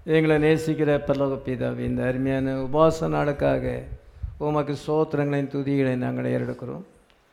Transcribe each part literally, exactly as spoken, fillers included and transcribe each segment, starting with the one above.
எங்களை நேசிக்கிற பரலோக பிதாவே, இந்த அருமையான உபாச நாளுக்காக உமக்கு ஸ்தோத்திரங்களையும் துதிகளை நாங்கள் ஏறெடுக்கிறோம்.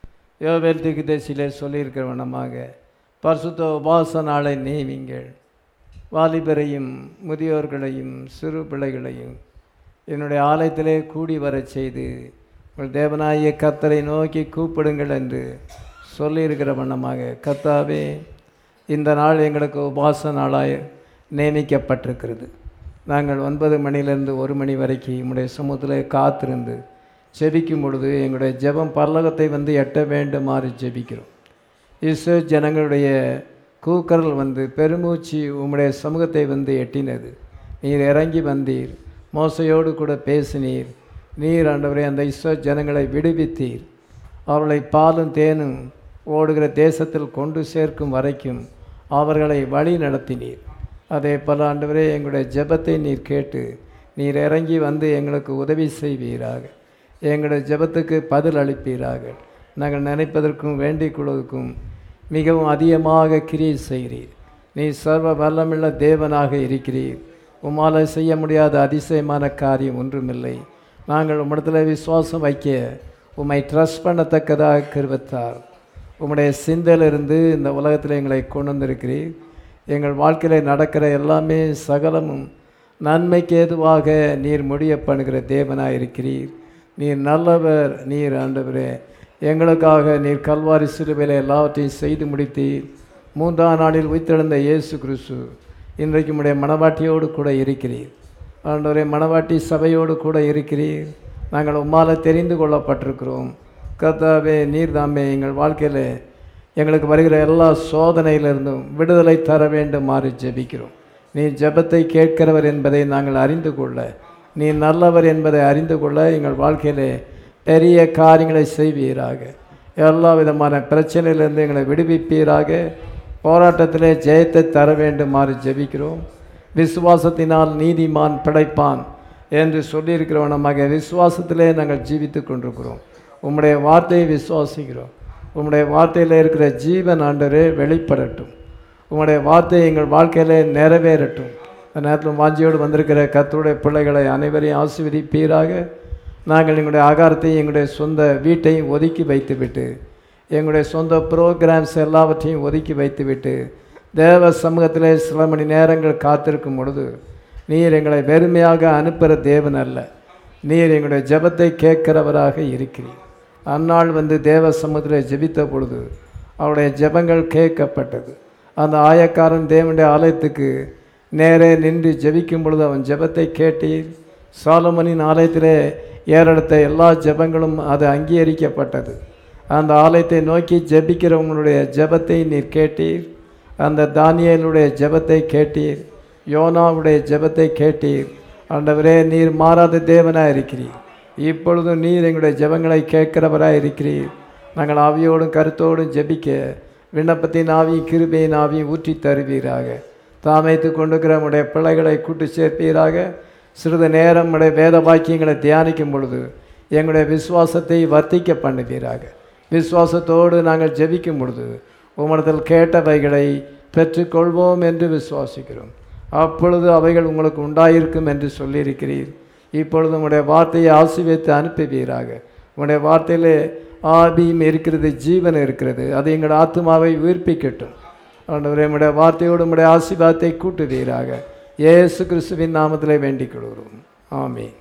யோவேல் தீர்க்கதரிசியிலே சொல்லியிருக்கிற வண்ணமாக பரிசுத்த உபாச நாளை நியமிங்கள். வாலிபரையும் முதியோர்களையும் சிறு பிள்ளைகளையும் என்னுடைய ஆலயத்திலே கூடி வரச் செய்து உங்கள் தேவனாகிய கர்த்தரை நோக்கி கூப்பிடுங்கள் என்று சொல்லியிருக்கிற வண்ணமாக, கர்த்தாவே, இந்த நாள் எங்களுக்கு உபாச நாளாய் நியமிக்கப்பட்டிருக்கிறது. நாங்கள் ஒன்பது மணிலேருந்து ஒரு மணி வரைக்கும் உங்களுடைய சமூகத்தில் காத்திருந்து ஜெபிக்கும் பொழுது எங்களுடைய ஜெபம் பரலோகத்தை வந்து எட்ட வேண்டுமாறு ஜெபிக்கிறோம். இஸ்ரோ ஜனங்களுடைய கூக்கரல் வந்து பெருமூச்சு உம்முடைய சமூகத்தை வந்து எட்டினது. நீர் இறங்கி வந்தீர், மோசையோடு கூட பேசினீர். நீர் ஆண்டவரே அந்த இஸ்ரோ ஜனங்களை விடுவித்தீர். அவர்களை பாலும் தேனும் ஓடுகிற தேசத்தில் கொண்டு சேர்க்கும் வரைக்கும் அவர்களை வழி நடத்தினீர். அதே போல் ஆண்டவரே, எங்களுடைய ஜெபத்தை நீர் கேட்டு நீர் இறங்கி வந்து எங்களுக்கு உதவி செய்வீராக. எங்களுடைய ஜெபத்துக்கு பதில் அளிப்பீராக. நாங்கள் நினைப்பதற்கும் வேண்டிக் கொள்வதற்கும் மிகவும் அதிகமாக கிரியை செய்கிறீர். நீ சர்வ வல்லமுள்ள தேவனாக இருக்கிறீர். உம்மால் செய்ய முடியாத அதிசயமான காரியம் ஒன்றுமில்லை. நாங்கள் உம்மிடத்தில் விசுவாசம் வைக்க உம்மை ட்ரஸ்ட் பண்ணத்தக்கதாக கிருபைத்தார். உம்முடைய சிந்தையிலிருந்து இந்த உலகத்தில் எங்களை கொண்டு வந்திருக்கிறீர். எங்கள் வாழ்க்கையில் நடக்கிற எல்லாமே சகலமும் நன்மைக்கு ஏதுவாக நீர் முடிய பண்ணுகிற தேவனாக இருக்கிறீர். நீர் நல்லவர். நீர் ஆண்டவரே, எங்களுக்காக நீர் கல்வாரி சிலுவையில் எல்லாவற்றையும் செய்து முடித்தீர். மூன்றாம் நாளில் உயிர்த்தெழுந்த இயேசு கிறிஸ்து இன்றைக்கு உம்முடைய மணவாட்டியோடு கூட இருக்கிறீர். ஆண்டவரே, மணவாட்டி சபையோடு கூட இருக்கிறீர். நாங்கள் உம்மால் தெரிந்து கொள்ளப்பட்டிருக்கிறோம். கர்த்தாவே, நீர் தாமே எங்கள் வாழ்க்கையில் எங்களுக்கு வருகிற எல்லா சோதனையிலிருந்தும் விடுதலை தர வேண்டுமாறு ஜெபிக்கிறோம். நீ ஜெபத்தை கேட்கிறவர் என்பதை நாங்கள் அறிந்து கொள்ள, நீ நல்லவர் என்பதை அறிந்து கொள்ள எங்கள் வாழ்க்கையிலே பெரிய காரியங்களை செய்வீராக. எல்லா விதமான பிரச்சனையிலிருந்து எங்களை விடுவிப்பீராக. போராட்டத்திலே ஜெயத்தை தர வேண்டுமாறு ஜெபிக்கிறோம். விசுவாசத்தினால் நீதிமான் பிழைப்பான் என்று சொல்லியிருக்கிறவனமாக விசுவாசத்திலே நாங்கள் ஜீவித்து கொண்டிருக்கிறோம். உம்முடைய வார்த்தையை விசுவாசிக்கிறோம். உம்முடைய வார்த்தையில் இருக்கிற ஜீவன் ஆண்டவரே வெளிப்படட்டும். உம்முடைய வார்த்தை எங்கள் வாழ்க்கையிலே நிறைவேறட்டும். அந்த நேரத்தில் வாஞ்சியோடு வந்திருக்கிற கர்த்தருடைய பிள்ளைகளை அனைவரையும் ஆசீர்வதிப்பீராக. நாங்கள் எங்களுடைய ஆகாரத்தையும் எங்களுடைய சொந்த வீட்டையும் ஒதுக்கி வைத்துவிட்டு, எங்களுடைய சொந்த ப்ரோக்ராம்ஸ் எல்லாவற்றையும் ஒதுக்கி வைத்துவிட்டு தேவ சமூகத்திலே சில மணி நேரங்கள் காத்திருக்கும் பொழுது, நீர் எங்களை வெறுமையாக அனுப்புகிற தேவன் அல்ல, நீர் எங்களுடைய ஜெபத்தை கேட்கிறவராக இருக்கிறீர். அந்நாள் வந்து தேவ சமூகத்தில் ஜெபித்த பொழுது அவருடைய ஜெபங்கள் கேட்கப்பட்டது. அந்த ஆயக்காரன் தேவனுடைய ஆலயத்துக்கு நேரே நின்று ஜெபிக்கும் பொழுது அவன் ஜெபத்தை கேட்டீர். சாலமோனின் ஆலயத்திலே ஏறெடுத்த எல்லா ஜெபங்களும் அது அங்கீகரிக்கப்பட்டது. அந்த ஆலயத்தை நோக்கி ஜெபிக்கிறவங்களுடைய ஜெபத்தை நீர் கேட்டீர். அந்த தானியேலுடைய ஜெபத்தை கேட்டீர். யோனாவுடைய ஜெபத்தை கேட்டீர். ஆண்டவரே, நீர் மாறாத தேவனாக இருக்கிறீர். இப்பொழுது நீர் எங்களுடைய ஜெபங்களை கேட்கிறவராக இருக்கிறீர். நாங்கள் ஆவியோடும் கருத்தோடும் ஜெபிக்க விண்ணப்பத்தின் ஆவியும் கிருபையின் ஆவியும் ஊற்றி தருவீராக. தாமைத்து கொண்டிருக்கிற உடைய பிள்ளைகளை கூட்டு சேர்ப்பீராக. சிறிது நேரம் உடைய வேத வாக்கியங்களை தியானிக்கும் பொழுது எங்களுடைய விசுவாசத்தை வர்த்திக்க பண்ணுவீராக. விசுவாசத்தோடு நாங்கள் ஜெபிக்கும் பொழுது உம்மிடத்தில் கேட்டவைகளை பெற்றுக்கொள்வோம் என்று விசுவாசிக்கிறோம். அப்பொழுது அவைகள் உங்களுக்கு உண்டாயிருக்கும் என்று சொல்லியிருக்கிறீர். இப்பொழுது உங்களுடைய வார்த்தையை ஆசீர்வதித்து அனுப்புவீராக. உங்களுடைய வார்த்தையிலே ஆவியும் இருக்கிறது, ஜீவன் இருக்கிறது. அது எங்கள் ஆத்மாவை உயிர்ப்பிக்கட்டும். ஆண்டவரே, உங்களுடைய வார்த்தையோடு உங்களுடைய ஆசீர்வாதத்தை கூட்டுவீராக. இயேசு கிறிஸ்துவின் நாமத்திலே வேண்டிக் கொள்கிறோம். ஆமென்.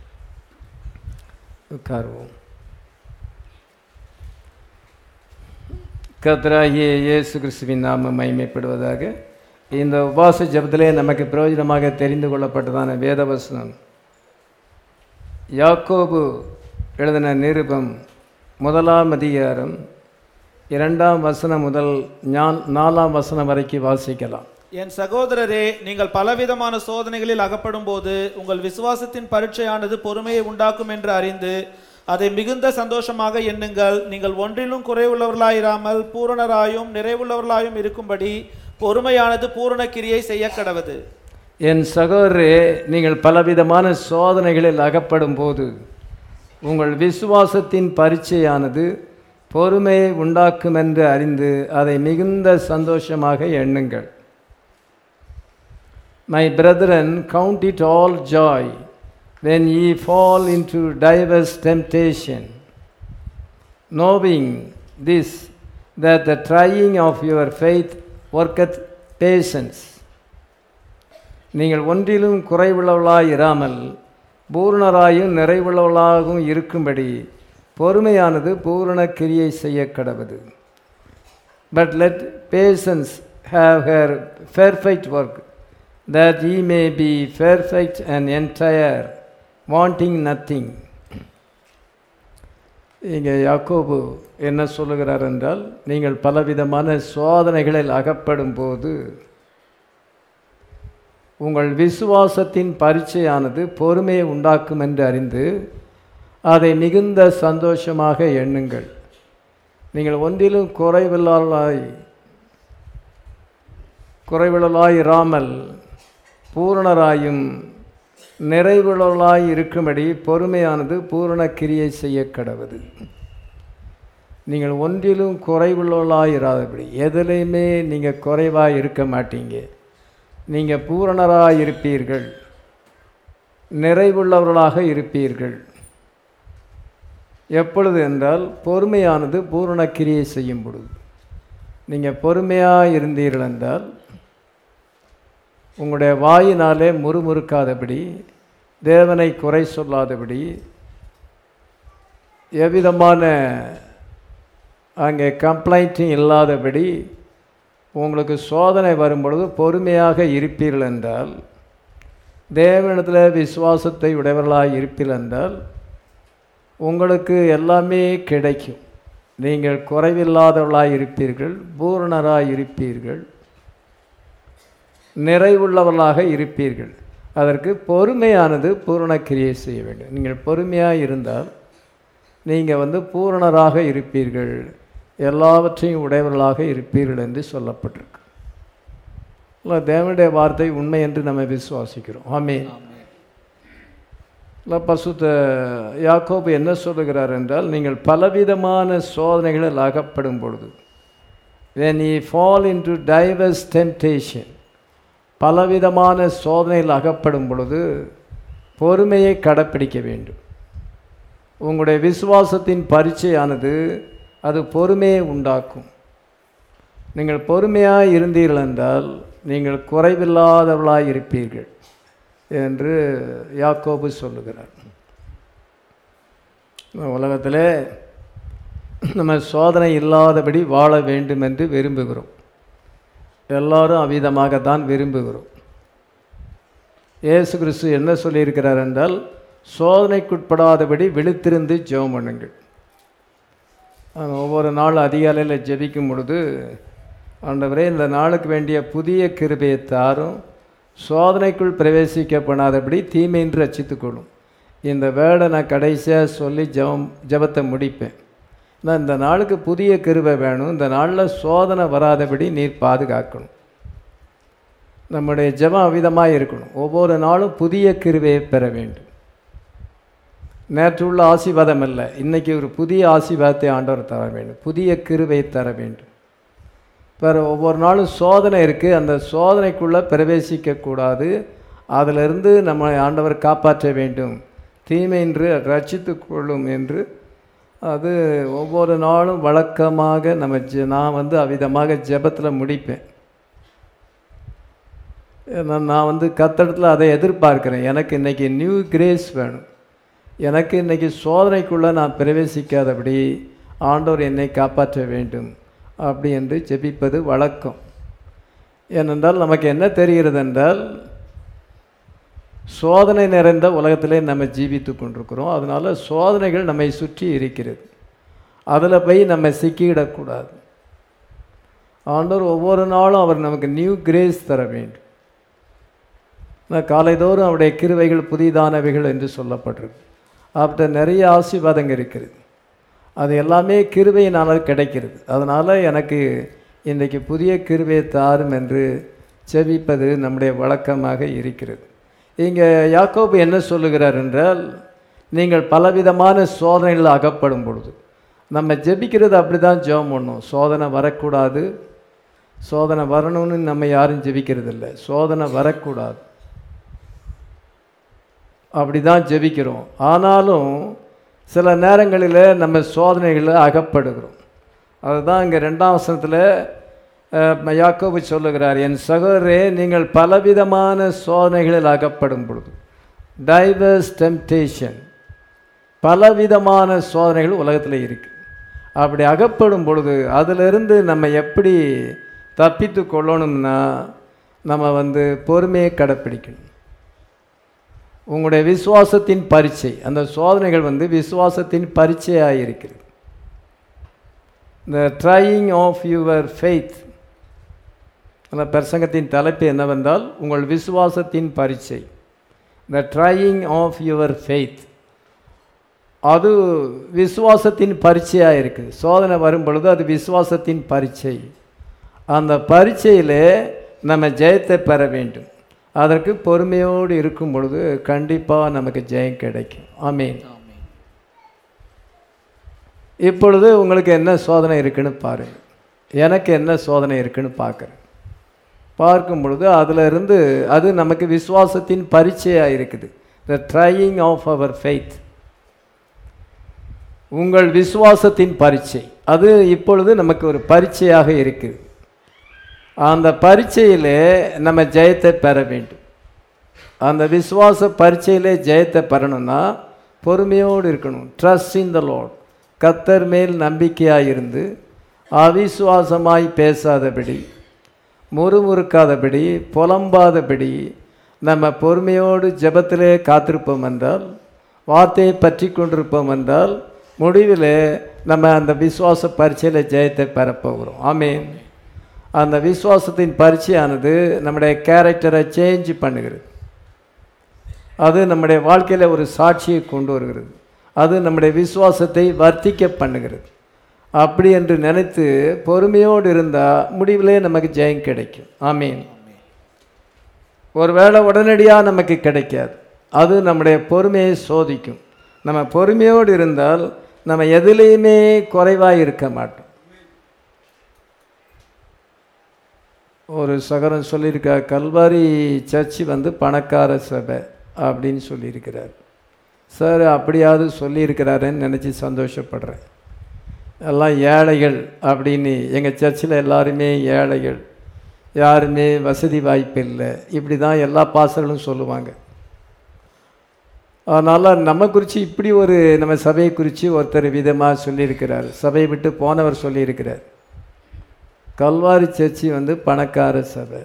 உட்காருவோம். கர்த்தராகிய இயேசு கிறிஸ்துவின் நாமம் மகிமைப்படுவதாக. இந்த உபாச ஜெபத்திலே நமக்கு பிரயோஜனமாக தெரிந்து கொள்ளப்பட்டதான வேதவசனம் யாக்கோபு எழுதின நிருபம் முதலாம் அதிகாரம் இரண்டாம் வசனம் முதல் ஞான் நாலாம் வசனம் வரைக்கும் வாசிக்கலாம். என் சகோதரரே, நீங்கள் பலவிதமான சோதனைகளில் அகப்படும் போது உங்கள் விசுவாசத்தின் பரீட்சையானது பொறுமையை உண்டாக்கும் என்று அறிந்து அதை மிகுந்த சந்தோஷமாக எண்ணுங்கள். நீங்கள் ஒன்றிலும் குறைவுள்ளவர்களாயிராமல் பூரணராயும் நிறைவுள்ளவர்களாயும் இருக்கும்படி பொறுமையானது பூரண கிரியை செய்ய கடவது. என் சகோதரரே, நீங்கள் பலவிதமான சோதனைகளில் அகப்படும் போது உங்கள் விசுவாசத்தின் பரீட்சையானது பொறுமையை உண்டாக்கும் என்று அறிந்து அதை மிகுந்த சந்தோஷமாக எண்ணுங்கள். My brethren, count it all joy when ye fall into diverse temptation, knowing this, that the trying of your faith worketh patience. நீங்கள் ஒன்றிலும் குறைவுள்ளவர்களாய் இராமல் பூரணராயும் நிறைவுள்ளவர்களாகவும் இருக்கும்படி பொறுமையானது பூரண கிரியை செய்ய கடவது. But let patience have her perfect work, that ye may be perfect and entire, wanting nothing. இங்கே யாக்கோபு என்ன சொல்லுகிறார் என்றால், நீங்கள் பலவிதமான சோதனைகளில் அகப்படும் போது உங்கள் விசுவாசத்தின் பரீட்சையானது பொறுமையை உண்டாக்கும் என்று அறிந்து அதை மிகுந்த சந்தோஷமாக எண்ணுங்கள். நீங்கள் ஒன்றிலும் குறைவில்லாய் குறைவில்லாய் இராமல் பூரணராயும் நிறைவுள்ளவர்களாய் இருக்கும்படி பொறுமையானது பூரண கிரியை செய்ய கடவது. நீங்கள் ஒன்றிலும் குறைவுள்ளவர்களாய் இராதபடி, எதிலையுமே நீங்கள் குறைவாக இருக்க மாட்டீங்க. நீங்கள் பூரணராக இருப்பீர்கள், நிறைவுள்ளவர்களாக இருப்பீர்கள். எப்பொழுது என்றால், பொறுமையானது பூரண கிரியை செய்யும் பொழுது. நீங்கள் பொறுமையாக இருந்தீர்கள் என்றால் உங்களுடைய வாயினாலே முறுமுறுக்காதபடி, தேவனை குறை சொல்லாதபடி, எவ்விதமான அங்கே கம்ப்ளைண்ட்டும் இல்லாதபடி உங்களுக்கு சோதனை வரும்பொழுது பொறுமையாக இருப்பீர்கள் என்றால், தேவனிடத்தில் விசுவாசத்தை உடையவர்களாக இருப்பீர்கள் என்றால் உங்களுக்கு எல்லாமே கிடைக்கும். நீங்கள் குறைவில்லாதவர்களாக இருப்பீர்கள், பூரணராக இருப்பீர்கள், நிறைவுள்ளவர்களாக இருப்பீர்கள். அதற்கு பொறுமையானது பூரண கிரியை செய்ய வேண்டும். நீங்கள் பொறுமையாக இருந்தால் நீங்கள் வந்து பூரணராக இருப்பீர்கள், எல்லாவற்றையும் உடையவர்களாக இருப்பீர்கள் என்று சொல்லப்பட்டிருக்கு. தேவனுடைய வார்த்தை உண்மை என்று நம்ம விசுவாசிக்கிறோம். ஆமென். பசுத்த யாக்கோபு என்ன சொல்லுகிறார் என்றால், நீங்கள் பலவிதமான சோதனைகளில் அகப்படும் பொழுது, when ye fall into diverse temptation, பலவிதமான சோதனையில் அகப்படும் பொழுது பொறுமையை கடைப்பிடிக்க வேண்டும். உங்களுடைய விசுவாசத்தின் பரீட்சையானது அது பொறுமையை உண்டாக்கும். நீங்கள் பொறுமையாக இருந்தீர்கள் என்றால் நீங்கள் குறைவில்லாதவர்களாக இருப்பீர்கள் என்று யாக்கோபு சொல்லுகிறார். உலகத்தில் நம்ம சோதனை இல்லாதபடி வாழ வேண்டும் என்று விரும்புகிறோம். எல்லாரும் அவ்விதமாகத்தான் விரும்புகிறோம். இயேசு கிறிஸ்து என்ன சொல்லியிருக்கிறார் என்றால், சோதனைக்குட்படாதபடி விழித்திருந்து ஜெபம் பண்ணுங்கள். ஒவ்வொரு நாள் அதிகாலையில் ஜெபிக்கும் பொழுது, ஆண்டவரே இந்த நாளுக்கு வேண்டிய புதிய கிருபையை தாரும், சோதனைக்குள் பிரவேசிக்கப்படாதபடி தீமையின்றி ரட்சித்துக்கொள்ளும். இந்த வேர்டை நான் கடைசியாக சொல்லி ஜெபம் ஜெபத்தை முடிப்பேன். நான் இந்த நாளுக்கு புதிய கிருபை வேணும், இந்த நாளில் சோதனை வராதபடி நீர் பாதுகாக்கணும். நம்முடைய ஜெபம் அவ்விதமாக இருக்கணும். ஒவ்வொரு நாளும் புதிய கிருபையை பெற வேண்டும். நேற்று உள்ள ஆசீர்வாதம் இல்லை, இன்றைக்கி ஒரு புதிய ஆசீர்வாதத்தை ஆண்டவர் தர வேண்டும், புதிய கிருபையை தர வேண்டும். பிற ஒவ்வொரு நாளும் சோதனை இருக்குது, அந்த சோதனைக்குள்ளே பிரவேசிக்கக்கூடாது. அதிலிருந்து நம்ம ஆண்டவர் காப்பாற்ற வேண்டும், தீமையின்றி ரட்சித்து கொள்ளும் என்று அது ஒவ்வொரு நாளும் வழக்கமாக நம்ம ஜெ நான் வந்து அவ்விதமாக ஜெபத்தில் முடிப்பேன். நான் வந்து கர்த்தரிடத்தில் அதை எதிர்பார்க்கிறேன். எனக்கு இன்றைக்கி நியூ கிரேஸ் வேணும், எனக்கு இன்றைக்கி சோதனைக்குள்ளே நான் பிரவேசிக்காதபடி ஆண்டவர் என்னை காப்பாற்ற வேண்டும் அப்படி என்று ஜெபிப்பது வழக்கம். ஏனென்றால் நமக்கு என்ன தெரிகிறது என்றால், சோதனை நிறைந்த உலகத்திலே நம்ம ஜீவித்து கொண்டிருக்கிறோம். அதனால் சோதனைகள் நம்மை சுற்றி இருக்கிறது, அதில் போய் நம்ம சிக்கிவிடக்கூடாது. ஆண்டவர் ஒவ்வொரு நாளும் அவர் நமக்கு நியூ கிரேஸ் தர வேண்டும். காலைதோறும் அவருடைய கிருபைகள் புதிதானவைகள் என்று சொல்லப்பட்டிருக்கு. அப்படி நிறைய ஆசீர்வாதங்கள் இருக்கிறது, அது எல்லாமே கிருபையினால் கிடைக்கிறது. அதனால் எனக்கு இன்றைக்கு புதிய கிருபையை தாரும் என்று ஜெபிப்பது நம்முடைய வழக்கமாக இருக்கிறது. இங்கே யாக்கோபு என்ன சொல்லுகிறார் என்றால், நீங்கள் பலவிதமான சோதனைகளில் அகப்படும் பொழுது நம்ம ஜெபிக்கிறது அப்படி தான் ஜெபம் பண்ணணும். சோதனை வரக்கூடாது, சோதனை வரணும்னு நம்ம யாரும் ஜெபிக்கிறது இல்லை. சோதனை வரக்கூடாது அப்படி தான் ஜெபிக்கிறோம். ஆனாலும் சில நேரங்களில் நம்ம சோதனைகளில் அகப்படுகிறோம். அதுதான் இங்கே ரெண்டாம் வசனத்தில் யாக்கோபு சொல்லுகிறார், என் சகோதரரே நீங்கள் பலவிதமான சோதனைகளில் அகப்படும் பொழுது, டைவர்ஸ் டெம்டேஷன், பலவிதமான சோதனைகள் உலகத்தில் இருக்குது. அப்படி அகப்படும் பொழுது அதிலிருந்து நம்ம எப்படி தப்பித்து கொள்ளணும்னா நம்ம வந்து பொறுமையை கடைப்பிடிக்கணும். உங்களுடைய விசுவாசத்தின் பரீட்சை, அந்த சோதனைகள் வந்து விசுவாசத்தின் பரீட்சையாக இருக்கிறது. இந்த ட்ரையிங் ஆஃப் யுவர் ஃபெய்த், அந்த பிரசங்கத்தின் தலைப்பு என்னவென்றால் உங்கள் விசுவாசத்தின் பரீட்சை. The trying of your faith, அது விசுவாசத்தின் பரீட்சையாக இருக்குது. சோதனை வரும் பொழுது அது விசுவாசத்தின் பரீட்சை. அந்த பரீட்சையில் நம்ம ஜெயத்தை பெற வேண்டும். அதற்கு பொறுமையோடு இருக்கும் பொழுது கண்டிப்பாக நமக்கு ஜெயம் கிடைக்கும். ஆமீன். இப்பொழுது உங்களுக்கு என்ன சோதனை இருக்குன்னு பாருங்கள். எனக்கு என்ன சோதனை இருக்குன்னு பார்க்குறேன். பார்க்கும் பொழுது அதில் இருந்து அது நமக்கு விசுவாசத்தின் பரீட்சையாக இருக்குது. The trying of our faith, உங்கள் விசுவாசத்தின் பரீட்சை, அது இப்பொழுது நமக்கு ஒரு பரீட்சையாக இருக்குது. அந்த பரீட்சையிலே நம்ம ஜெயத்தை பெற வேண்டும். அந்த விசுவாச பரீட்சையிலே ஜெயத்தை பெறணும்னா பொறுமையோடு இருக்கணும். ட்ரஸ்ட் இன் த லார்ட், கர்த்தர் மேல் நம்பிக்கையாக இருந்து அவிசுவாசமாய் பேசாதபடி, முறுமுறுக்காதபடி, புலம்பாதபடி நம்ம பொறுமையோடு ஜெபத்திலே காத்திருப்போம் என்றால், வார்த்தையை பற்றி கொண்டிருப்போம் என்றால், முடிவில் நம்ம அந்த விசுவாச பரீட்சையில் ஜெயத்தை பெறப்போகிறோம். ஆமீன். அந்த விசுவாசத்தின் பரீட்சையானது நம்முடைய கேரக்டரை சேஞ்ச் பண்ணுகிறது. அது நம்முடைய வாழ்க்கையில் ஒரு சாட்சியை கொண்டு வருகிறது. அது நம்முடைய விசுவாசத்தை வர்த்திக்க பண்ணுகிறது. அப்படி என்று நினைத்து பொறுமையோடு இருந்தால் முடிவிலே நமக்கு ஜெயம் கிடைக்கும். ஆமீன். ஒருவேளை உடனடியாக நமக்கு கிடைக்காது. அது நம்முடைய பொறுமையை சோதிக்கும். நம்ம பொறுமையோடு இருந்தால் நம்ம எதுலேயுமே குறைவாக இருக்க மாட்டோம். ஒரு சகரன் சொல்லியிருக்கார், கல்வாரி சர்ச்சு வந்து பணக்கார சபை அப்படின்னு சொல்லியிருக்கிறார். சார் அப்படியாவது சொல்லியிருக்கிறாருன்னு நினச்சி சந்தோஷப்படுறேன். எல்லாம் ஏழைகள் அப்படின்னு, எங்கள் சர்ச்சில் எல்லாருமே ஏழைகள், யாருமே வசதி வாய்ப்பு இல்லை, இப்படி தான் எல்லா பாஸ்டர்களும் சொல்லுவாங்க. அதனால் நம்ம குறித்து இப்படி ஒரு நம்ம சபையை குறித்து ஒருத்தர் விதமாக சொல்லியிருக்கிறார். சபையை விட்டு போனவர் சொல்லியிருக்கிறார், கல்வாரி சர்ச்சி வந்து பணக்கார சபை,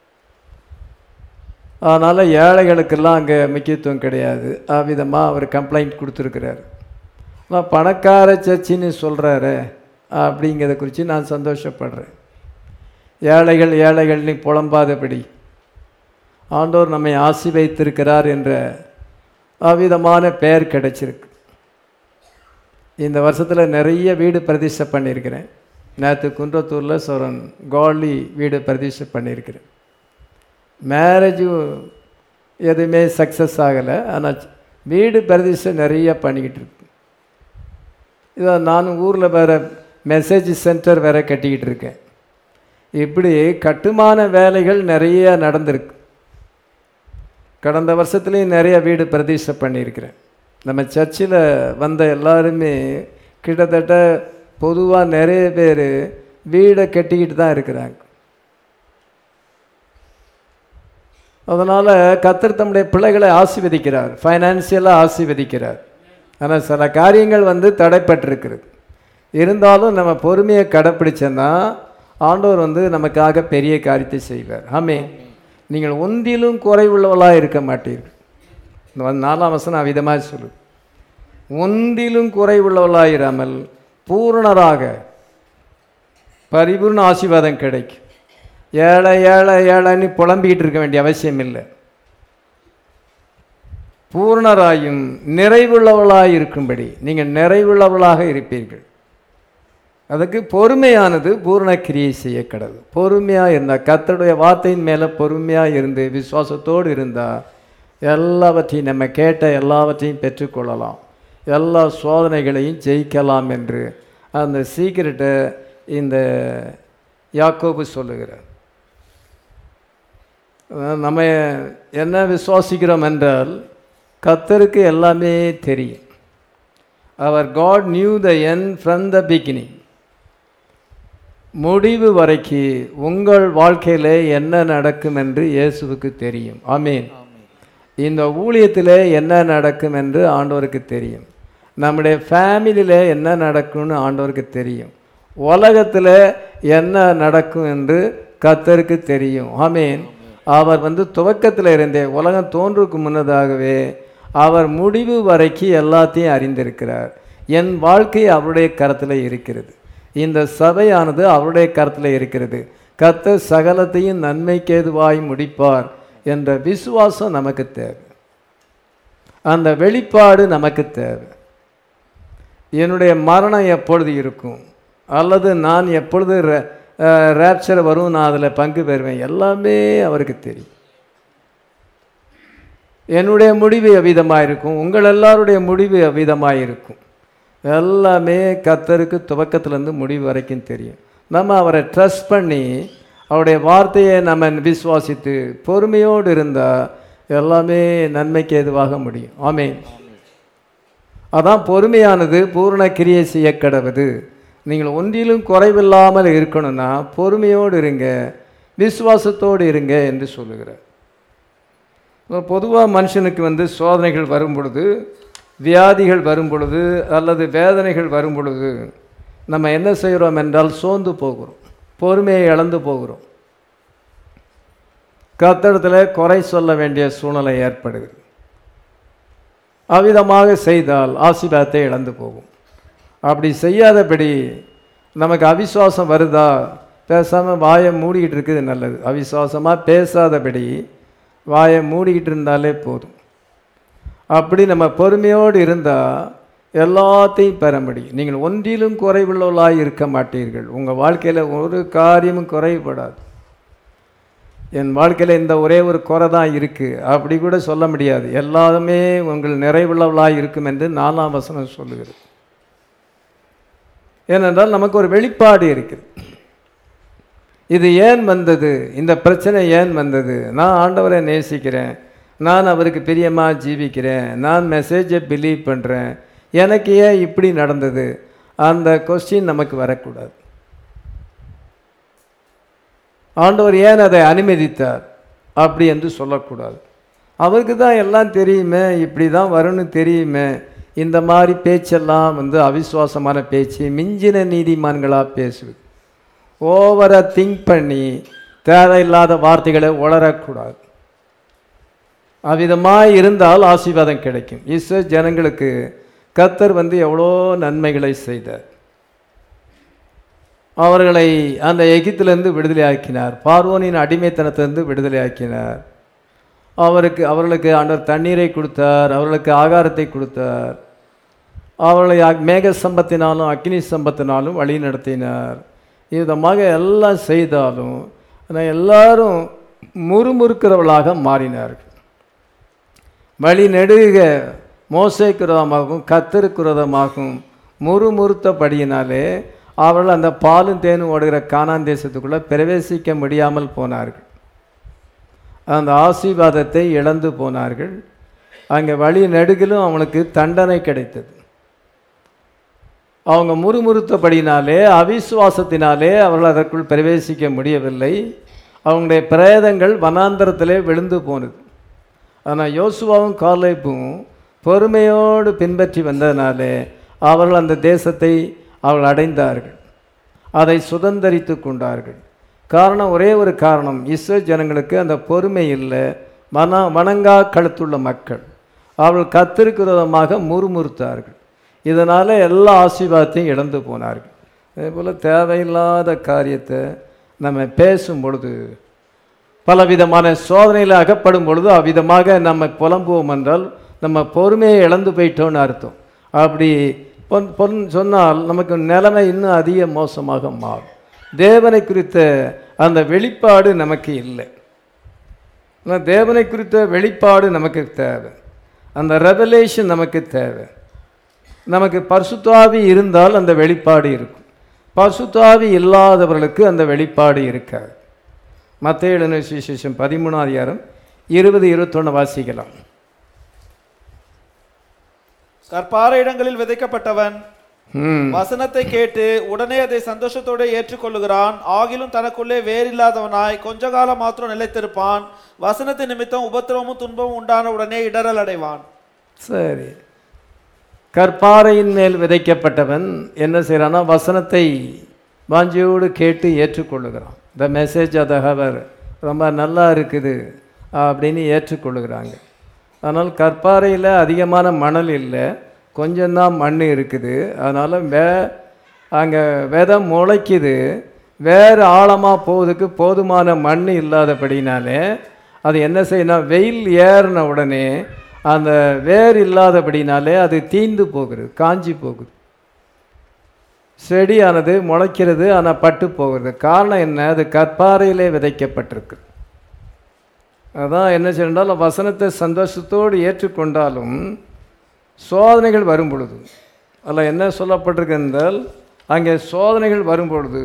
அதனால் ஏழைகளுக்கெல்லாம் அங்கே முக்கியத்துவம் கிடையாது. அவ்விதமாக அவர் கம்ப்ளைண்ட் கொடுத்துருக்கிறார். ஆனால் பணக்கார சர்ச்சின்னு சொல்கிறாரு அப்படிங்கிறத குறித்து நான் சந்தோஷப்படுறேன். ஏழைகள் ஏழைகள்னு புலம்பாதபடி ஆண்டவர் நம்மை ஆசீர்வதித்திருக்கிறார் என்ற அவ்விதமான பெயர் கிடைச்சிருக்கு. இந்த வருஷத்தில் நிறைய வீடு பிரதிஷ்டை பண்ணியிருக்கிறேன். நேற்று குன்றத்தூரில் சோரன் காலி வீடு பிரதிஷ்டை பண்ணியிருக்கிறேன். மேரேஜும் எதுவுமே சக்ஸஸ் ஆகலை, ஆனால் வீடு பிரதிஷ்டை நிறைய பண்ணிக்கிட்டு இருக்கு. இதை நான் ஊரில் வேறு மெசேஜ் சென்டர் வேறு கட்டிக்கிட்டு இருக்கேன். இப்படி கட்டுமான வேலைகள் நிறைய நடந்திருக்கு. கடந்த வருஷத்துலேயும் நிறைய வீடு பிரதிஷ்டை பண்ணியிருக்கிறேன். நம்ம சர்ச்சில் வந்த எல்லாருமே கிட்டத்தட்ட பொதுவாக நிறைய பேர் வீடை கட்டிக்கிட்டு தான் இருக்கிறாங்க. அதனால் கர்த்தர் தம்முடைய பிள்ளைகளை ஆசீர்வதிக்கிறார், ஃபைனான்சியலாக ஆசீர்வதிக்கிறார். ஆனால் சில காரியங்கள் வந்து தடைப்பட்டிருக்கிறது. இருந்தாலும் நம்ம பொறுமையை கடைப்பிடிச்சோன்னா ஆண்டவர் வந்து நமக்காக பெரிய காரியத்தை செய்வார். ஆமென். நீங்கள் ஒன்றிலும் குறைவுள்ளவளாக இருக்க மாட்டீர்கள். இந்த நாலாம் வசனம் விதமாக சொல்லு, ஒன்றிலும் குறைவுள்ளவளாக இராமல் பூரணராக பரிபூர்ண ஆசீர்வாதம் கிடைக்கும். ஏழை ஏழை ஏழைன்னு புலம்பிக்கிட்டு இருக்க வேண்டிய அவசியம் இல்லை. பூரணராயும் நிறைவுள்ளவளாக இருக்கும்படி நீங்கள் நிறைவுள்ளவளாக இருப்பீர்கள். அதுக்கு பொறுமையானது பூர்ண கிரியை செய்ய கடவுள். பொறுமையாக இருந்தால், கர்த்தருடைய வார்த்தையின் மேலே பொறுமையாக இருந்து விசுவாசத்தோடு இருந்தால் எல்லாவற்றையும் நம்ம கேட்ட எல்லாவற்றையும் பெற்றுக்கொள்ளலாம், எல்லா சோதனைகளையும் ஜெயிக்கலாம் என்று அந்த சீக்கிரட்டை இந்த யாக்கோபு சொல்லுகிறார். நம்ம என்ன விசுவாசிக்கிறோம் என்றால் கர்த்தருக்கு எல்லாமே தெரியும். அவர் God knew the end from the beginning. முடிவு வரைக்கு உங்கள் வாழ்க்கையில் என்ன நடக்கும் என்று இயேசுவுக்கு தெரியும். ஆமீன். இந்த ஊழியத்தில் என்ன நடக்கும் என்று ஆண்டவருக்கு தெரியும். நம்முடைய ஃபேமிலியில் என்ன நடக்கும்னு ஆண்டவருக்கு தெரியும். உலகத்தில் என்ன நடக்கும் என்று கர்த்தருக்கு தெரியும். ஆமீன். அவர் வந்து துவக்கத்தில் இருந்தே உலகம் தோன்றுக்கு முன்னதாகவே அவர் முடிவு வரைக்கும் எல்லாத்தையும் அறிந்திருக்கிறார். என் வாழ்க்கை அவருடைய கரத்தில் இருக்கிறது. இந்த சபையானது அவருடைய கரத்தில் இருக்கிறது. கர்த்தர் சகலத்தையும் நன்மைக்கேதுவாய் முடிப்பார் என்ற விசுவாசம் நமக்கு தேவை. அந்த வெளிப்பாடு நமக்கு தேவை. என்னுடைய மரணம் எப்பொழுது இருக்கும், அல்லது நான் எப்பொழுது ரேப்சர் வரும், நான் அதில் பங்கு பெறுவேன், எல்லாமே அவருக்கு தெரியும். என்னுடைய முடிவு அவ்விதமாக இருக்கும், உங்கள் எல்லாருடைய முடிவு அவ்விதமாக இருக்கும். எல்லாமே கர்த்தருக்கு துவக்கத்திலேருந்து முடிவு வரைக்கும் தெரியும். நம்ம அவரை ட்ரஸ்ட் பண்ணி அவருடைய வார்த்தையை நம்ம விசுவாசித்து பொறுமையோடு இருந்தால் எல்லாமே நன்மைக்கு ஏதுவாக முடியும். ஆமீன். அதான் பொறுமையானது பூரண கிரியை செய்ய கடவுது. நீங்கள் ஒன்றிலும் குறைவில்லாமல் இருக்கணும்னா பொறுமையோடு இருங்க, விசுவாசத்தோடு இருங்க என்று சொல்லுகிறார். பொதுவாக மனுஷனுக்கு வந்து சோதனைகள் வரும் பொழுது, வியாதிகள் வரும் பொழுது, அல்லது வேதனைகள் வரும் பொழுது நம்ம என்ன செய்கிறோம் என்றால் சோர்ந்து போகிறோம், பொறுமையை இழந்து போகிறோம். கர்த்தரிடத்தில் குறை சொல்ல வேண்டிய சூழ்நிலை ஏற்படுகிறது. அவ்விதமாக செய்தால் ஆசீர்வாதத்தை இழந்து போகும். அப்படி செய்யாதபடி நமக்கு அவிசுவாசம் வருதா, பேசாமல் வாயை மூடிக்கிட்டு இருக்குது நல்லது. அவிசுவாசமாக பேசாதபடி வாயை மூடிக்கிட்டு இருந்தாலே போதும். அப்படி நம்ம பொறுமையோடு இருந்தால் எல்லாத்தையும் பெற முடியும். நீங்கள் ஒன்றிலும் குறைவுள்ளவர்களாக இருக்க மாட்டீர்கள். உங்கள் வாழ்க்கையில் ஒரு காரியமும் குறைபடாது. என் வாழ்க்கையில் இந்த ஒரே ஒரு குறை தான் இருக்குது அப்படி கூட சொல்ல முடியாது. எல்லாமே உங்கள் நிறைவுள்ளவர்களாக இருக்கும் என்று நாலாம் வசனம் சொல்லுகிறது. ஏனென்றால் நமக்கு ஒரு வெளிப்பாடு இருக்குது. இது ஏன் வந்தது, இந்த பிரச்சனை ஏன் வந்தது, நான் ஆண்டவரை நேசிக்கிறேன், நான் அவருக்கு பிரியமாக ஜீவிக்கிறேன், நான் மெசேஜை பிலீவ் பண்ணுறேன், எனக்கு ஏன் இப்படி நடந்தது, அந்த கொஸ்டின் நமக்கு வரக்கூடாது. ஆண்டவர் ஏன் அதை அனுமதித்தார் அப்படி என்று சொல்லக்கூடாது. அவருக்கு தான் எல்லாம் தெரியுமே, இப்படி தான் வரும்னு தெரியுமே. இந்த மாதிரி பேச்செல்லாம் வந்து அவிசுவாசமான பேச்சு, மிஞ்சின நீதிமான்களாக பேசுவது, ஓவராக திங்க் பண்ணி தேவையில்லாத வார்த்தைகளை உளரக்கூடாது. அவ்விதமாக இருந்தால் ஆசீர்வாதம் கிடைக்கும். இஸ்ரவேல் ஜனங்களுக்கு கர்த்தர் வந்து எவ்வளோ நன்மைகளை செய்தார். அவர்களை அந்த எகிப்திலிருந்து விடுதலை ஆக்கினார், பார்வோனின் அடிமைத்தனத்திலிருந்து விடுதலை ஆக்கினார். அவருக்கு அவர்களுக்கு ஆண்டவர் தண்ணீரை கொடுத்தார், அவர்களுக்கு ஆகாரத்தை கொடுத்தார், அவர்களை மேக சம்பத்தினாலும் அக்னி சம்பத்தினாலும் வழி நடத்தினார். விதமாக எல்லாம் செய்தாலும் எல்லாரும் முறுமுறுக்கிறவர்களாக மாறினார்கள். வழி நெடுக மோசைக்குரதமாகவும் கர்த்தருக்குரதமாகவும் முறுமுறுத்தபடியினாலே அவர்கள் அந்த பாலும் தேனும் ஓடுகிற கானான் தேசத்துக்குள்ளே பிரவேசிக்க முடியாமல் போனார்கள். அந்த ஆசீர்வாதத்தை இழந்து போனார்கள். அங்கே வழி நெடுகிலும் அவனுக்கு தண்டனை கிடைத்தது. அவங்க முறுமுறுத்தபடினாலே, அவிசுவாசத்தினாலே அவர்கள் அதற்குள் பிரவேசிக்க முடியவில்லை. அவங்களுடைய பிரேதங்கள் வனாந்தரத்திலே விழுந்து போனது. ஆனால் யோசுவாவும் காலேபும் பொறுமையோடு பின்பற்றி வந்ததினாலே அவர்கள் அந்த தேசத்தை அவர்கள் அடைந்தார்கள், அதை சுதந்தரித்து கொண்டார்கள். காரணம் ஒரே ஒரு காரணம், இஸ்ரவேல் ஜனங்களுக்கு அந்த பொறுமை இல்லை. மன வணங்கா கழுத்துள்ள மக்கள் அவர்கள் கர்த்தருக்கு விரோதமாக முறுமுறுத்தார்கள். இதனால் எல்லா ஆசீர்வாதத்தையும் இழந்து போனார்கள். அதே போல் தேவையில்லாத காரியத்தை நம்ம பேசும் பொழுது, பலவிதமான சோதனையில் அகப்படும் பொழுது அவ்விதமாக நம்ம புலம்புவோம் என்றால் நம்ம பொறுமையை இழந்து போயிட்டோன்னு அர்த்தம். அப்படி பொன் பொன் சொன்னால் நமக்கு நிலைமை இன்னும் அதிக மோசமாக மாறும். தேவனை குறித்த அந்த வெளிப்பாடு நமக்கு இல்லை. ஆனால் தேவனை குறித்த வெளிப்பாடு நமக்கு தேவை, அந்த ரெவலேஷன் நமக்கு தேவை. நமக்கு பரிசுத்த ஆவி இருந்தால் அந்த வெளிப்பாடு இருக்கும். பசுத்தாவி இல்லாதவர்களுக்கு அந்த வெளிப்பாடு இருக்காது. மத்தேயு எழுதின சுவிசேஷம் பதிமூணாம் அதிகாரம் இருபது இருபத்தொன்று வாசிக்கலாம். கற்பாறை இடங்களில் விதைக்கப்பட்டவன் வசனத்தை கேட்டு உடனே அதை சந்தோஷத்தோடு ஏற்றுக்கொள்ளுகிறான். ஆகிலும் தனக்குள்ளே வேறில்லாதவனாய் கொஞ்ச காலம் மாத்திரம் நிலைத்திருப்பான். வசனத்தின் நிமித்தம் உபத்திரமும் துன்பமும் உண்டான உடனே இடரல் அடைவான். சரி, கற்பாறையின் மேல் விதைக்கப்பட்டவன் என்ன செய்யறான்னா, வசனத்தை வாஞ்சியோடு கேட்டு ஏற்றுக்கொள்ளுகிறான். The message of the hour ரொம்ப நல்லா இருக்குது அப்படின்னு ஏற்றுக்கொள்ளுகிறாங்க. அதனால் கற்பாறையில் அதிகமான மணல் இல்லை, கொஞ்சம்தான் மண் இருக்குது. அதனால் வே அங்கே விதம் முளைக்குது, வேறு ஆழமாக போவதுக்கு போதுமான மண் இல்லாதபடினாலே அது என்ன செய்யணும், வெயில் ஏறின உடனே அந்த வேர் இல்லாதபடினாலே அது தீந்து போகுது, காஞ்சி போகுது. செடியானது முளைக்கிறது, ஆனால் பட்டு போகிறது. காரணம் என்ன, அது கற்பாறையிலே விதைக்கப்பட்டிருக்கு. அதான் என்ன செய்யணும், வசனத்தை சந்தோஷத்தோடு ஏற்றுக்கொண்டாலும் சோதனைகள் வரும் பொழுது, அதில் என்ன சொல்லப்பட்டிருக்கு என்றால், அங்கே சோதனைகள் வரும் பொழுது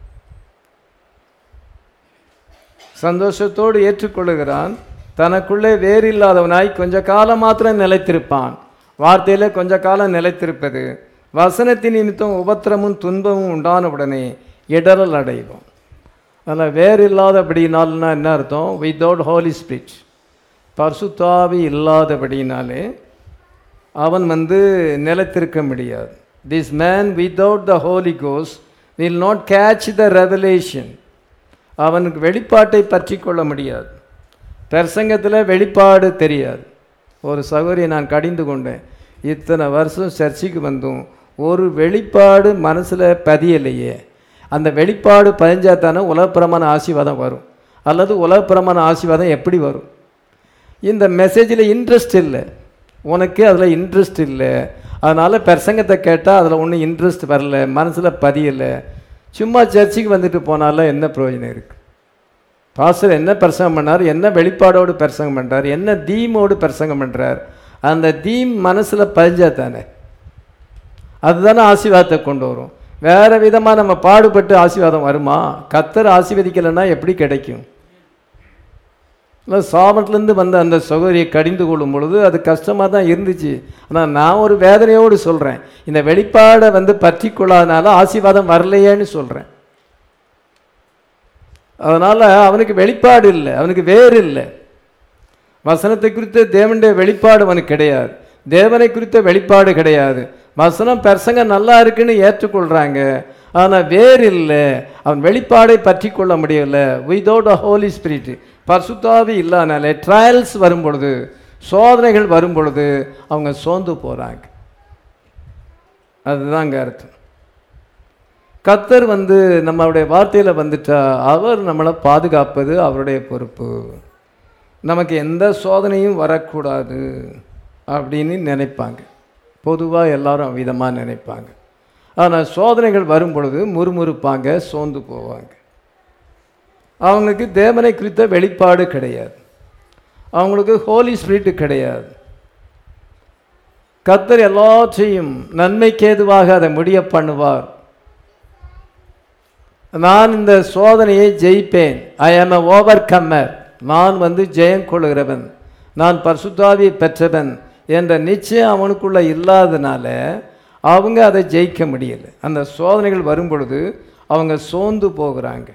சந்தோஷத்தோடு ஏற்றுக்கொள்ளுகிறான். தனக்குள்ளே வேறு இல்லாதவனாய் கொஞ்ச காலம் மாத்திரம் நிலைத்திருப்பான். வார்த்தையில் கொஞ்ச காலம் நிலைத்திருப்பது, வசனத்தின் நிமித்தம் உபத்திரமும் துன்பமும் உண்டான உடனே இடரல் அடைவோம். அதில் வேறு இல்லாதபடினால்னா என்ன அர்த்தம், வித்தவுட் ஹோலி ஸ்பிரிட், பரிசுத்தாவி இல்லாதபடினாலே அவன் வந்து நிலைத்திருக்க முடியாது. This man without the holy ghost will not catch the revelation. அவனுக்கு வெளிப்பாட்டை பற்றி கொள்ள முடியாது. பிரசங்கத்தில் வெளிப்பாடு தெரியாது. ஒரு சகோதரியை நான் கடிந்து கொண்டேன், இத்தனை வருஷம் சர்ச்சைக்கு வந்தும் ஒரு வெளிப்பாடு மனசில் பதியலையே. அந்த வெளிப்பாடு பதிஞ்சால் தானே உலகப்பிரமான ஆசீர்வாதம் வரும், அல்லது உலகப்பிரமான ஆசீர்வாதம் எப்படி வரும்? இந்த மெசேஜில் இன்ட்ரெஸ்ட் இல்லை, உனக்கு அதில் இன்ட்ரெஸ்ட் இல்லை. அதனால் பிரசங்கத்தை கேட்டால் அதில் ஒன்றும் இன்ட்ரெஸ்ட் வரல, மனசில் பதியலை. சும்மா சர்ச்சுக்கு வந்துட்டு போனால என்ன பிரயோஜனம் இருக்குது? பாஸ்டர் என்ன பிரசங்கம் பண்ணார், என்ன வெளிப்பாடோடு பிரசங்கம் பண்ணுறார், என்ன தீமோடு பிரசங்கம் பண்ணுறார், அந்த தீம் மனசில் பதிஞ்சா தானே அதுதானே ஆசீர்வாதத்தை கொண்டு வரும். வேறு விதமாக நம்ம பாடுபட்டு ஆசீர்வாதம் வருமா? கர்த்தர் ஆசீர்வதிக்கலைன்னா எப்படி கிடைக்கும்? சாபத்திலேருந்து வந்த அந்த சகோதரியை கடிந்து கொள்ளும் பொழுது அது கஷ்டமாக தான் இருந்துச்சு. ஆனால் நான் ஒரு வேதனையோடு சொல்கிறேன், இந்த வெளிப்பாடை வந்து பற்றி கொள்ளாதனால ஆசீர்வாதம் வரலையேன்னு சொல்கிறேன். அதனால் அவனுக்கு வெளிப்பாடு இல்லை, அவனுக்கு வேறு இல்லை. வசனத்தை குறித்த தேவனுடைய வெளிப்பாடு அவனுக்கு கிடையாது, தேவனை குறித்த வெளிப்பாடு கிடையாது. வசனம் பிரசங்க நல்லா இருக்குன்னு ஏற்றுக்கொள்கிறாங்க, ஆனால் வேறு இல்லை. அவன் வெளிப்பாடை பற்றி கொள்ள முடியலை. வித்தவுட் அ ஹோலி ஸ்பிரிட், பரிசுத்தாவி இல்லாதனாலே ட்ரையல்ஸ் வரும் பொழுது, சோதனைகள் வரும் பொழுது அவங்க சோர்ந்து போகிறாங்க. அதுதாங்க அர்த்தம். கர்த்தர் வந்து நம்மளுடைய வார்த்தையில் வந்துட்டா அவர் நம்மளை பாதுகாப்பது அவருடைய பொறுப்பு. நமக்கு எந்த சோதனையும் வரக்கூடாது அப்படின்னு நினைப்பாங்க. பொதுவாக எல்லாரும் விதமாக நினைப்பாங்க. ஆனால் சோதனைகள் வரும் பொழுது முறுமுறுப்பாங்க, சோர்ந்து போவாங்க. அவங்களுக்கு தேவனை குறித்த வெளிப்பாடு கிடையாது, அவங்களுக்கு ஹோலி ஸ்பிரிட் கிடையாது. கர்த்தர் எல்லாத்தையும் நன்மைக்கேதுவாக அதை முடிய பண்ணுவார். நான் இந்த சோதனையை ஜெயிப்பேன், ஐ ஆம் எ ஓவர் கம்மர், நான் வந்து ஜெயம் கொள்ளுகிறவன், நான் பரிசுத்தாவியை பெற்றவன் என்ற நிச்சயம் அவனுக்குள்ள இல்லாதனால அவங்க அதை ஜெயிக்க முடியலை. அந்த சோதனைகள் வரும் பொழுது அவங்க சோர்ந்து போகிறாங்க.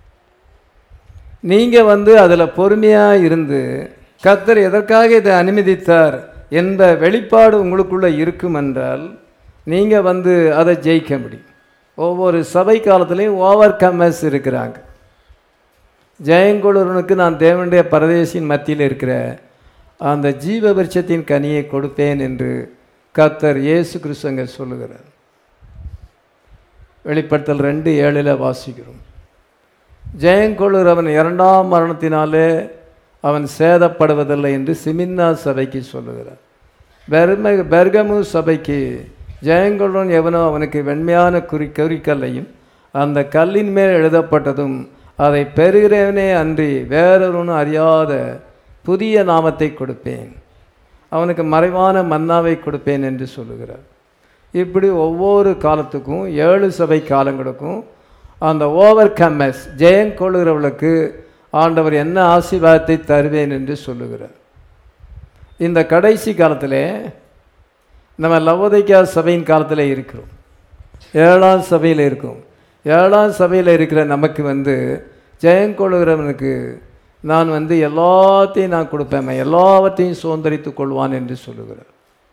நீங்கள் வந்து அதில் பொறுமையாக இருந்து கர்த்தர் எதற்காக இதை அனுமதித்தார் என்ற வெளிப்பாடு உங்களுக்குள்ளே இருக்கும் என்றால் நீங்கள் வந்து அதை ஜெயிக்க முடியும். ஒவ்வொரு சபை காலத்துலேயும் ஓவர் கம்மர்ஸ் இருக்கிறாங்க. ஜெயங்கொள்ளுவனுக்கு நான் தேவனுடைய பரதேசின் மத்தியில் இருக்கிற அந்த ஜீவ விருட்சத்தின் கனியை கொடுப்பேன் என்று கர்த்தர் இயேசு கிறிஸ்து அங்கே சொல்லுகிறார். வெளிப்படுத்தல் ரெண்டு ஏழில் வாசிக்கிறோம். ஜெயங்கொள்ளுகிறவன் இரண்டாம் மரணத்தினாலே அவன் சேதப்படுவதில்லை என்று சிமின்னா சபைக்கு சொல்லுகிறார். பெர்ம பெர்கமு சபைக்கு ஜெயங்கொள்வன் எவனோ அவனுக்கு வெண்மையான குறி குறிக்கல்லையும் அந்த கல்லின் மேல் எழுதப்பட்டதும் அதை பெறுகிறவனே அன்றி வேறொருவனும் அறியாத புதிய நாமத்தை கொடுப்பேன், அவனுக்கு மறைவான மன்னாவை கொடுப்பேன் என்று சொல்லுகிறார். இப்படி ஒவ்வொரு காலத்துக்கும் ஏழு சபை காலங்களுக்கும் அந்த ஓவர் கம்மஸ் ஜெயம் கொள்ளுகிறவர்களுக்கு ஆண்டவர் என்ன ஆசீர்வாதத்தை தருவேன் என்று சொல்லுகிறார். இந்த கடைசி காலத்தில் நம்ம லவோதிக்கா சபையின் காலத்தில் இருக்கிறோம், ஏழாம் சபையில் இருக்கும். ஏழாம் சபையில் இருக்கிற நமக்கு வந்து ஜெயம் கொள்ளுகிறவனுக்கு நான் வந்து எல்லாத்தையும் நான் கொடுப்பேன், எல்லாவற்றையும் சுதந்திரித்து கொள்வான் என்று சொல்லுகிறார்.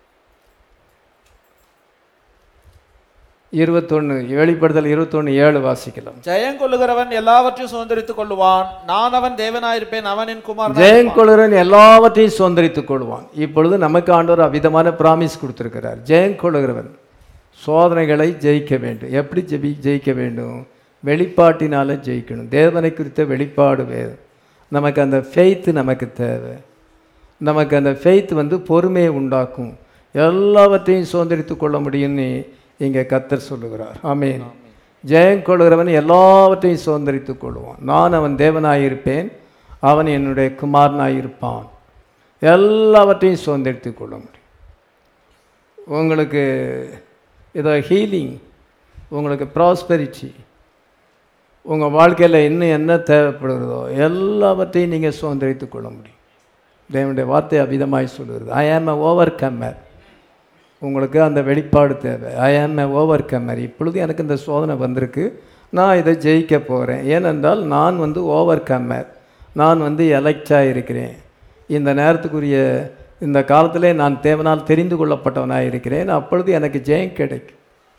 இருபத்தொன்று வெளிப்படுத்தல் இருபத்தொன்று ஏழு வாசிக்கலாம். ஜெயம் கொள்ளுகிறவன் எல்லாவற்றையும் சுதந்திரித்துக் கொள்வான், நான் அவன் தேவனாயிருப்பேன், அவன் என் குமாரன். ஜெயம் கொள்ளுகிறவன் எல்லாவற்றையும் சுதந்திரித்துக் கொள்வான். இப்பொழுது நமக்கு ஆண்டவர் அவ்விதமான பிராமிஸ் கொடுத்திருக்கிறார். ஜெயம் கொள்ளுகிறவன் சோதனைகளை ஜெயிக்க வேண்டும். எப்படி ஜெபி ஜெயிக்க வேண்டும்? வெளிப்பாட்டினால ஜெயிக்கணும். தேவனை குறித்த வெளிப்பாடு வேறு. நமக்கு அந்த ஃபெய்த்து நமக்கு தேவை. நமக்கு அந்த ஃபெய்த் வந்து பொறுமையை உண்டாக்கும். எல்லாவற்றையும் சுதந்திரித்து கொள்ள முடியும்னு இங்கே கர்த்தர் சொல்லுகிறார். ஆமென். ஜெயம் கொள்கிறவன் எல்லாவற்றையும் சுதந்திரித்து கொள்வான். நான் அவன் தேவனாயிருப்பேன், அவன் என்னுடைய குமாரனாயிருப்பான். எல்லாவற்றையும் சுதந்திரித்து கொள்ள முடியும். உங்களுக்கு ஏதோ ஹீலிங், உங்களுக்கு ப்ராஸ்பெரிட்டி, உங்கள் வாழ்க்கையில் இன்னும் என்ன தேவைப்படுகிறதோ எல்லாவற்றையும் நீங்கள் சுதந்திரித்து கொள்ள முடியும். தேவனுடைய வார்த்தை அபிதமாய் சொல்லுகிறது. ஐ ஆம் எ ஓவர் கம்மர். உங்களுக்கு அந்த வெளிப்பாடு தேவை. ஐ ஆம் எ ஓவர் கம்மர். இப்பொழுது எனக்கு இந்த சோதனை வந்திருக்கு, நான் இதை ஜெயிக்க போகிறேன். ஏனென்றால் நான் வந்து ஓவர் கம்மர், நான் வந்து எலெக்டாக இருக்கிறேன். இந்த நேரத்துக்குரிய இந்த காலத்திலே நான் தேவனால் தெரிந்து கொள்ளப்பட்டவனாக இருக்கிறேன். அப்பொழுது எனக்கு ஜெயம் கிடைக்கும்.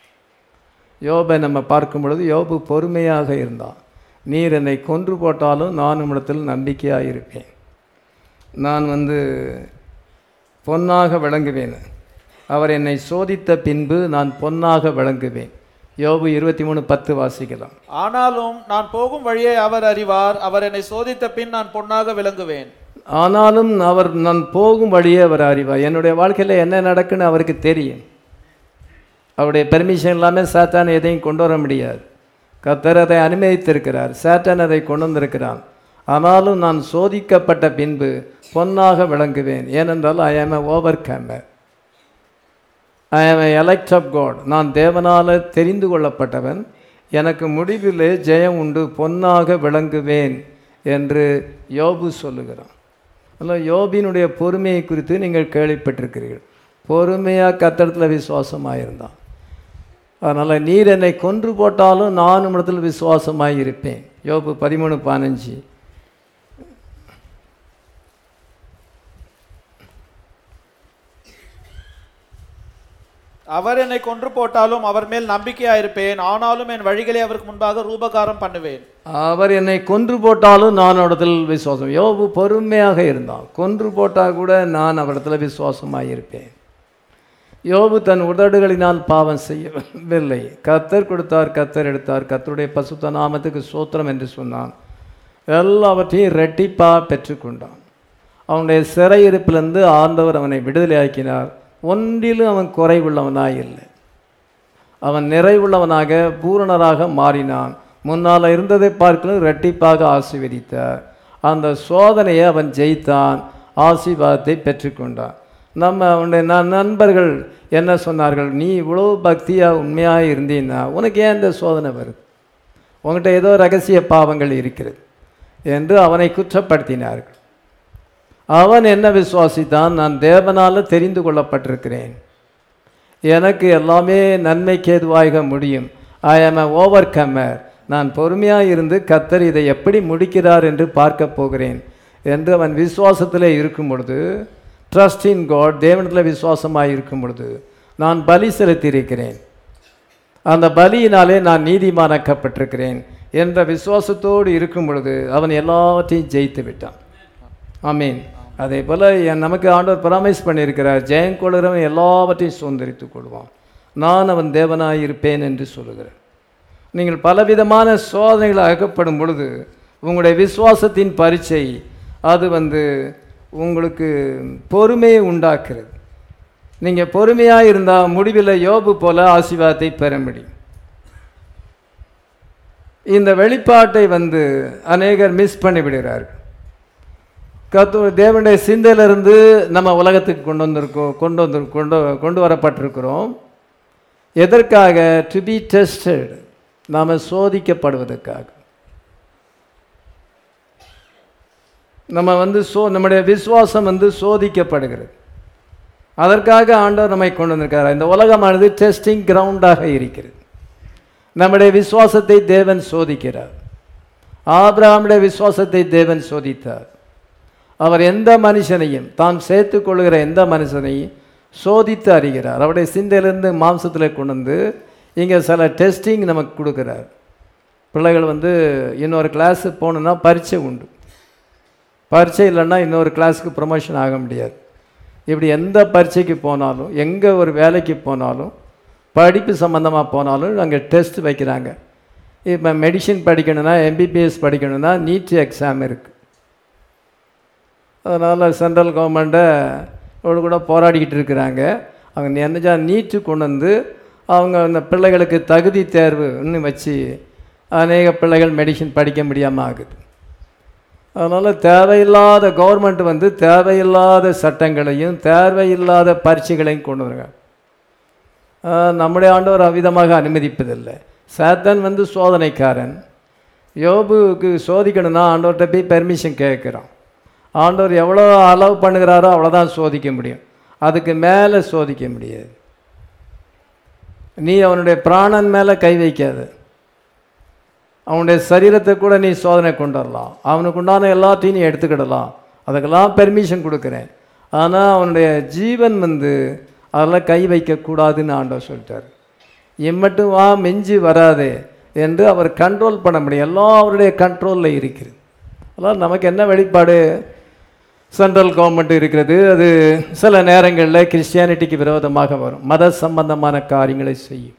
யோபை நம்ம பார்க்கும் பொழுது யோபு பொறுமையாக இருந்தான். நீர் என்னை கொன்று போட்டாலும் நான் உம்மிடத்தில் நம்பிக்கையாக இருப்பேன், நான் வந்து பொன்னாக விளங்குவேன், அவர் என்னை சோதித்த பின்பு நான் பொன்னாக விளங்குவேன். யோபு இருபத்தி மூணு பத்து வாசிக்கலாம். ஆனாலும் நான் போகும் வழியை அவர் அறிவார், அவர் என்னை சோதித்த பின் நான் பொன்னாக விளங்குவேன். ஆனாலும் அவர் நான் போகும் வழியை அவர் அறிவார். என்னுடைய வாழ்க்கையில் என்ன நடக்குன்னு அவருக்கு தெரியும். அவருடைய பெர்மிஷன் இல்லாமல் சாத்தான் எதையும் கொண்டு வர முடியாது. கர்த்தர் அதை அனுமதித்திருக்கிறார், சாத்தான் அதை கொண்டு வந்திருக்கிறான். ஆனாலும் நான் சோதிக்கப்பட்ட பின்பு பொன்னாக விளங்குவேன். ஏனென்றால் ஐ ஆம் எ ஓவர் கம்மர், ஐ ஆம் எ எலெக்ட் ஆஃப் காட். நான் தேவனால் தெரிந்து கொள்ளப்பட்டவன், எனக்கு முடிவிலே ஜெயம் உண்டு, பொன்னாக விளங்குவேன் என்று யோபு சொல்லுகிறான். அல்ல, யோபினுடைய பொறுமையை குறித்து நீங்கள் கேள்விப்பட்டிருக்கிறீர்கள். பொறுமையாக கர்த்தரிடத்தில் விசுவாசமாக இருந்தான். அதனால் நீர் என்னை கொன்று போட்டாலும் நான் உம்மிடத்தில் விசுவாசமாக இருப்பேன். யோபு பதிமூணு பதினஞ்சு. அவர் என்னை கொன்று போட்டாலும் அவர் மேல் நம்பிக்கையாயிருப்பேன், ஆனாலும் என் வழிகளை அவருக்கு முன்பாக ரூபகாரம் பண்ணுவேன். அவர் என்னை கொன்று போட்டாலும் நான் அவரிடத்தில் விசுவாசம். யோபு பொறுமையாக இருந்தான். கொன்று போட்டால் கூட நான் அவரிடத்தில் விசுவாசமாக இருப்பேன். யோபு தன் உதடுகளினால் பாவம் செய்யவில்லை. கர்த்தர் கொடுத்தார், கர்த்தர் எடுத்தார், கர்த்தருடைய பசுத்த நாமத்துக்கு சோத்திரம் என்று சொன்னான். எல்லாவற்றையும் ரெட்டிப்பாக பெற்றுக்கொண்டான். அவனுடைய சிறையிருப்பிலிருந்து ஆண்டவர் அவனை விடுதலை ஆக்கினார். ஒன்றிலும் அவன் குறைவுள்ளவனாக இல்லை, அவன் நிறைவுள்ளவனாக பூரணராக மாறினான். முன்னால் இருந்ததை பார்க்கலும் ரெட்டிப்பாக ஆசீர்வதித்தார். அந்த சோதனையை அவன் ஜெயித்தான், ஆசீர்வாதத்தை பெற்றுக்கொண்டான். நம்ம அவனுடைய நண்பர்கள் என்ன சொன்னார்கள்? நீ இவ்வளோ பக்தியாக உண்மையாக இருந்தீன்னா உனக்கு ஏன் இந்த சோதனை வருது? உங்கள்கிட்ட ஏதோ ரகசிய பாவங்கள் இருக்கிறது என்று அவனை குற்றப்படுத்தினார்கள். அவன் என்ன விசுவாசித்தான்? நான் தேவனால் தெரிந்து கொள்ளப்பட்டிருக்கிறேன், எனக்கு எல்லாமே நன்மைக்கு ஏதுவாக முடியும். ஐ ஆம் எ ஓவர் கம்மர். நான் பொறுமையாக இருந்து கர்த்தர் இதை எப்படி முடிக்கிறார் என்று பார்க்க போகிறேன் என்று அவன் விசுவாசத்திலே இருக்கும் பொழுது, ட்ரஸ்ட் இன் காட், தேவனத்தில் விசுவாசமாக இருக்கும் பொழுது நான் பலி செலுத்தியிருக்கிறேன், அந்த பலியினாலே நான் நீதிமானாக்கப்பட்டிருக்கிறேன் என்ற விசுவாசத்தோடு இருக்கும் பொழுது அவன் எல்லாவற்றையும் ஜெயித்து விட்டான். ஆமீன். அதே போல் நமக்கு ஆண்டவர் பராமரிஸ் பண்ணியிருக்கிறார். ஜெயம் கொள்கிறவன் எல்லாவற்றையும் சுதந்திரித்து கொள்வான், நான் அவன் தேவனாக இருப்பேன் என்று சொல்லுகிறார். நீங்கள் பலவிதமான சோதனைகள் அகப்படும் பொழுது உங்களுடைய விசுவாசத்தின் பரீட்சை அது வந்து உங்களுக்கு பொறுமையை உண்டாக்குறது. நீங்கள் பொறுமையாக இருந்தால் முடிவில் யோபு போல ஆசீர்வாதத்தை பெற முடியும். இந்த வெளிப்பாட்டை வந்து அநேகர் மிஸ் பண்ணிவிடுகிறார்கள். கத்து தேவனுடைய சிந்தையிலிருந்து நம்ம உலகத்துக்கு கொண்டு வந்திருக்கோம், கொண்டு வந்து கொண்டு கொண்டு வரப்பட்டிருக்கிறோம். எதற்காக? டு பி டெஸ்டட், நாம் சோதிக்கப்படுவதற்காக. நம்ம வந்து சோ நம்முடைய விசுவாசம் வந்து சோதிக்கப்படுகிறது. அதற்காக ஆண்டவர் நம்மை கொண்டு வந்திருக்கிறார். இந்த உலகமானது டெஸ்டிங் கிரவுண்டாக இருக்கிறது. நம்முடைய விசுவாசத்தை தேவன் சோதிக்கிறார். ஆபிரகாமுடைய விசுவாசத்தை தேவன் சோதித்தார். அவர் எந்த மனுஷனையும், தான் சேர்த்து கொள்கிற எந்த மனுஷனையும் சோதித்து அறிகிறார். அவருடைய சிந்தையிலிருந்து மாம்சத்தில் கொண்டு வந்து இங்கே சில டெஸ்டிங் நமக்கு கொடுக்குறார். பிள்ளைகள் வந்து இன்னொரு கிளாஸு போகணுன்னா பரீட்சை உண்டு. பரீட்சை இல்லைன்னா இன்னொரு கிளாஸுக்கு ப்ரொமோஷன் ஆக முடியாது. இப்படி எந்த பரீட்சைக்கு போனாலும், எங்கே ஒரு வேலைக்கு போனாலும், படிப்பு சம்மந்தமாக போனாலும் அங்கே டெஸ்ட் வைக்கிறாங்க. இப்போ மெடிசின் படிக்கணும்னா, எம்பிபிஎஸ் படிக்கணும்னா நீட் எக்ஸாம் இருக்குது. அதனால் சென்ட்ரல் கவர்மெண்ட்டை ஒரு கூட போராடிக்கிட்டு இருக்கிறாங்க. அவங்க என்னஜா நீட்டு கொண்டு வந்து அவங்க அந்த பிள்ளைகளுக்கு தகுதி தேர்வு இன்னும் வச்சு அநேக பிள்ளைகள் மெடிசின் படிக்க முடியாமல் ஆகுது. அதனால் தேவையில்லாத கவர்மெண்ட் வந்து தேவையில்லாத சட்டங்களையும் தேவையில்லாத பரீட்சைகளையும் கொண்டு வருங்க. நம்முடைய ஆண்டவர் அவ்விதமாக அனுமதிப்பதில்லை. சாத்தான் வந்து சோதனைக்காரன். யோபுக்கு சோதிக்கணும்னா ஆண்டவர்கிட்ட போய் பெர்மிஷன் கேட்குறான். ஆண்டவர் எவ்வளோ அலோவ் பண்ணுகிறாரோ அவ்வளோதான் சோதிக்க முடியும், அதுக்கு மேலே சோதிக்க முடியாது. நீ அவனுடைய பிராணன் மேலே கை வைக்காத. அவனுடைய சரீரத்தை கூட நீ சோதனை கொண்டு வரலாம், அவனுக்கு உண்டான எல்லாத்தையும் நீ எடுத்துக்கிடலாம், அதுக்கெல்லாம் பெர்மிஷன் கொடுக்குறேன். ஆனால் அவனுடைய ஜீவன் வந்து அதெல்லாம் கை வைக்கக்கூடாதுன்னு ஆண்டவர் சொல்லிட்டார். இம்மட்டும் வா மிஞ்சி வராதே என்று அவர் கண்ட்ரோல் பண்ண முடியும். எல்லாம் அவருடைய கண்ட்ரோலில் இருக்கிறது. அதெல்லாம் நமக்கு என்ன வெளிப்பாடு? சென்ட்ரல் கவர்மெண்ட் இருக்கிறது, அது சில நேரங்களில் கிறிஸ்டியானிட்டிக்கு விரோதமாக வரும், மத சம்பந்தமான காரியங்களை செய்யும்.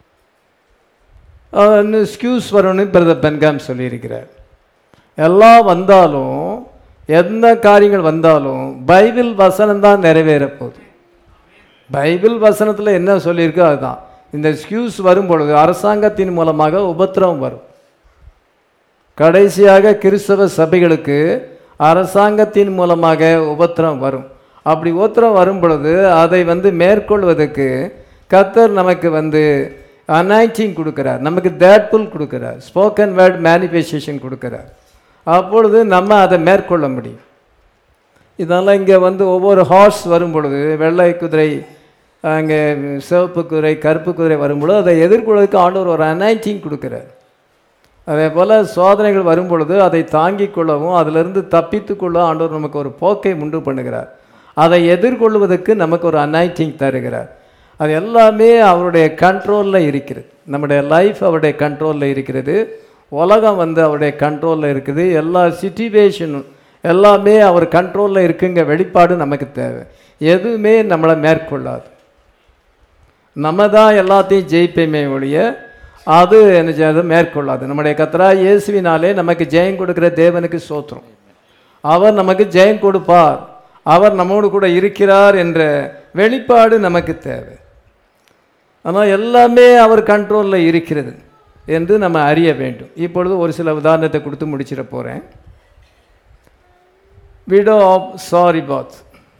எக்ஸ்கியூஸ் வரும்னு பிரதர் பென்காம் சொல்லியிருக்கிறார். எல்லாம் வந்தாலும், எந்த காரியங்கள் வந்தாலும் பைபிள் வசனம் தான் நிறைவேற போகுது. பைபிள் வசனத்தில் என்ன சொல்லியிருக்கோ அதுதான். இந்த எக்ஸ்கியூஸ் வரும் பொழுது அரசாங்கத்தின் மூலமாக உபத்திரவம் வரும். கடைசியாக கிறிஸ்தவ சபைகளுக்கு அரசாங்கத்தின் மூலமாக உபத்திரம் வரும். அப்படி உபத்திரம் வரும் பொழுது அதை வந்து மேற்கொள்வதற்கு கர்த்தர் நமக்கு வந்து அனாயிண்டிங் கொடுக்குறார், நமக்கு தேட்புல் கொடுக்குறார், ஸ்போக்கன் வேர்ட் மேனிஃபெஸ்டேஷன் கொடுக்குறார். அப்பொழுது நம்ம அதை மேற்கொள்ள முடியும். இதனால் இங்கே வந்து ஒவ்வொரு ஹார்ஸ் வரும் பொழுது, வெள்ளை குதிரை, அங்கே சிவப்பு குதிரை, கருப்பு குதிரை வரும்பொழுது அதை எதிர்கொள்வதற்கு ஆண்டவர் ஒரு அனாயிண்டிங் கொடுக்குறார். அதே போல் சோதனைகள் வரும் பொழுது அதை தாங்கிக் கொள்ளவும் அதிலிருந்து தப்பித்து கொள்ள ஆண்டவர் நமக்கு ஒரு போக்கை உண்டு பண்ணுகிறார். அதை எதிர்கொள்வதற்கு நமக்கு ஒரு அனாயிண்டிங் தருகிறார். அது எல்லாமே அவருடைய கண்ட்ரோலில் இருக்கிறது. நம்முடைய லைஃப் அவருடைய கண்ட்ரோலில் இருக்கிறது. உலகம் வந்து அவருடைய கண்ட்ரோலில் இருக்குது. எல்லா சிச்சுவேஷனும் எல்லாமே அவர் கண்ட்ரோலில் இருக்குங்க. வெளிப்பாடு நமக்கு தேவை. எதுவுமே நம்மளை மேற்கொள்ளாது. நம்ம தான் எல்லாத்தையும் ஜெயிப்பேமே ஒழிய அது என்ன செய்யாது, மேற்கொள்ளாது. நம்முடைய கர்த்தராகிய இயேசுவினாலே நமக்கு ஜெயம் கொடுக்கிற தேவனுக்கு ஸ்தோத்திரம். அவர் நமக்கு ஜெயம் கொடுப்பார், அவர் நம்மோடு கூட இருக்கிறார் என்ற வெளிப்பாடு நமக்கு தேவை. ஆனால் எல்லாமே அவர் கண்ட்ரோலில் இருக்கிறது என்று நம்ம அறிய வேண்டும். இப்பொழுது ஒரு சில உதாரணத்தை கொடுத்து முடிச்சிட போகிறேன். Widow of Zarephath.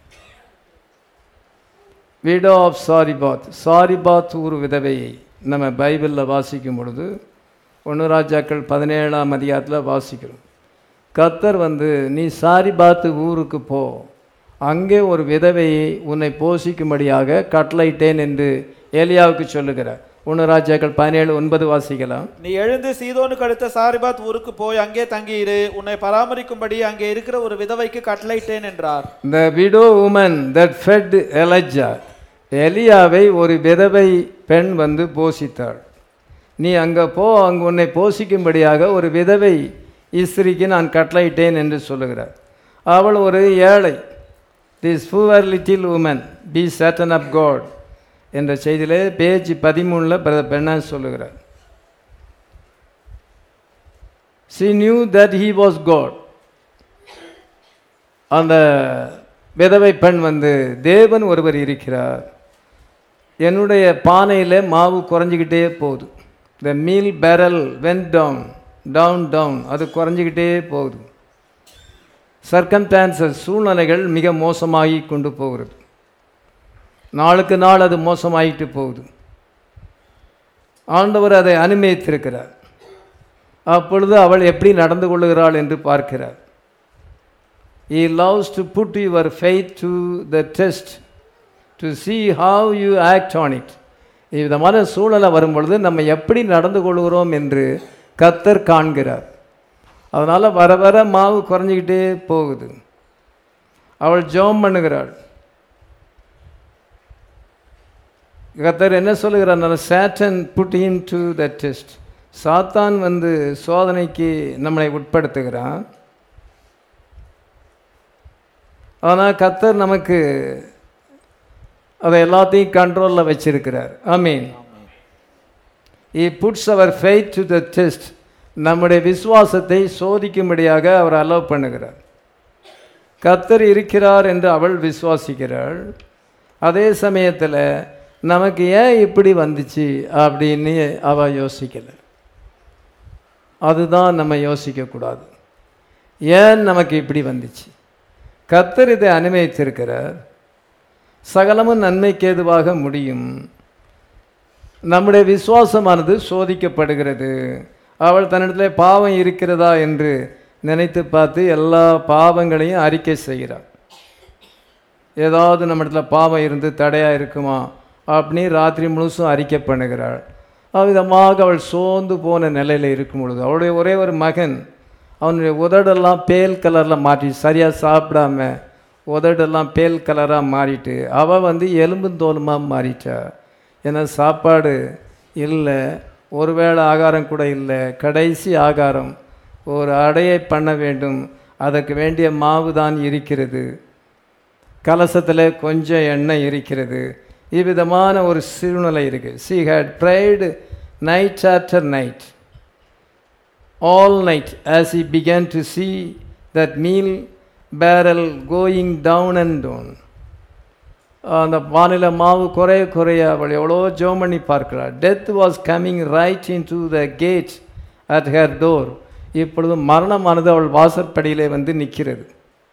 Widow of Zarephath. Zarephath ஒரு விதவையை நம்ம பைபிளில் வாசிக்கும் பொழுது ஒன்று ராஜாக்கள் பதினேழாம் அதிகாரத்தில் வாசிக்கிறோம். கர்த்தர் வந்து நீ சாரிபாத்து ஊருக்கு போ, அங்கே ஒரு விதவையை உன்னை போஷிக்கும்படியாக கட்டளையிட்டேன் என்று ஏலியாவுக்கு சொல்லுகிறார். ஒன்று ராஜாக்கள் பதினேழு ஒன்பது வாசிக்கலாம். நீ எழுந்து சீதோனுக்கு அடுத்த சாரிபாத் ஊருக்கு போய் அங்கே தங்கியிரு, உன்னை பராமரிக்கும்படி அங்கே இருக்கிற ஒரு விதவைக்கு கட்டளையிட்டேன் என்றார். The widow woman that fed Elijah. எலியாவை ஒரு விதவை பெண் வந்து போஷித்தாள். நீ அங்கே போ, அங்கு உன்னை போஷிக்கும்படியாக ஒரு விதவை இஸ்திரிக்கு நான் கட்டளையிட்டேன் என்று சொல்லுகிறார். அவள் ஒரு ஏழை. This poor little woman be Satan of God என்ற செய்தியிலே பேஜ் பதிமூணில் பிரதர் பெண்ணான் சொல்லுகிறார். she knew that he was God. அந்த விதவை பெண் வந்து தேவன் ஒருவர் இருக்கிறார், என்னுடைய பானையில் மாவு குறைஞ்சிக்கிட்டே போகுது. the meal barrel went down down down அது குறைஞ்சிக்கிட்டே போகுது. சர்க்கம்டான்சஸ் சூழ்நிலைகள் மிக மோசமாகி கொண்டு போகிறது. நாளுக்கு நாள் அது மோசமாகிட்டு போகுது. ஆண்டவர் அதை அனுமதித்திருக்கிறார். அப்பொழுது அவள் எப்படி நடந்து கொள்ளுகிறாள் என்று பார்க்கிறார். He loves to put your faith to the test to see how you act on it. இவ்விதமான சூழலை வரும்பொழுது நம்ம எப்படி நடந்து கொள்கிறோம் என்று கர்த்தர் காண்கிறார். அதனால் வர வர மாவு குறைஞ்சிக்கிட்டே போகுது. அவள் ஜெபம் பண்ணுகிறாள். கர்த்தர் என்ன சொல்லுகிறார்? Satan put him to the test. சாத்தான் வந்து சோதனைக்கு நம்மளை உட்படுத்துகிறான். ஆனால் கர்த்தர் நமக்கு அதை எல்லாத்தையும் கண்ட்ரோலில் வச்சிருக்கிறார். ஆமீன். He puts our faith to the test. நம்முடைய விசுவாசத்தை சோதிக்கும்படியாக அவர் அலோவ் பண்ணுகிறார். கர்த்தர் இருக்கிறார் என்று அவள் விசுவாசிக்கிறாள். அதே சமயத்தில் நமக்கு ஏன் இப்படி வந்துச்சு அப்படின்னு அவள் யோசிக்கலை. அதுதான் நம்ம யோசிக்கக்கூடாது. ஏன் நமக்கு இப்படி வந்துச்சு? கர்த்தர் இதை அனுமதித்திருக்கிறார். சகலமும் நன்மைக்கு ஏதுவாக முடியும். நம்முடைய விசுவாசமானது சோதிக்கப்படுகிறது. அவள் தன்னிடத்தில் பாவம் இருக்கிறதா என்று நினைத்து பார்த்து எல்லா பாவங்களையும் அறிக்கை செய்கிறாள். ஏதாவது நம்மிடத்துல பாவம் இருந்து தடையாக இருக்குமா அப்படின்னு ராத்திரி முழுசும் அறிக்கை பண்ணுகிறாள். அவ்விதமாக அவள் சோர்ந்து போன நிலையில் இருக்கும் பொழுது அவளுடைய ஒரே ஒரு மகன் அவனுடைய உதடெல்லாம் பேல் கலரில் மாற்றி சரியாக சாப்பிடாம உதடெல்லாம் பேல் கலராக மாறிட்டு அவள் வந்து எலும்பும் தோலுமாக மாறிட்டா. ஏன்னா சாப்பாடு இல்லை, ஒருவேளை ஆகாரம் கூட இல்லை. கடைசி ஆகாரம் ஒரு அடையை பண்ண வேண்டும், அதற்கு வேண்டிய மாவு தான் இருக்கிறது, கலசத்தில் கொஞ்சம் எண்ணெய் இருக்கிறது. இவ்விதமான ஒரு சூழ்நிலை இருக்குது. she had prayed night after night, all night, as he began to see that meal barrel going down and down. அந்த வானில மாவு குறைய குறைய அவள் எவ்வளோ ஜெபம் பண்ணி பார்க்கிறாள். Death was coming right in to the gate at her door. இப்பொழுது மரணமானது அவள் வாசற்படியிலே வந்து நிற்கிறது.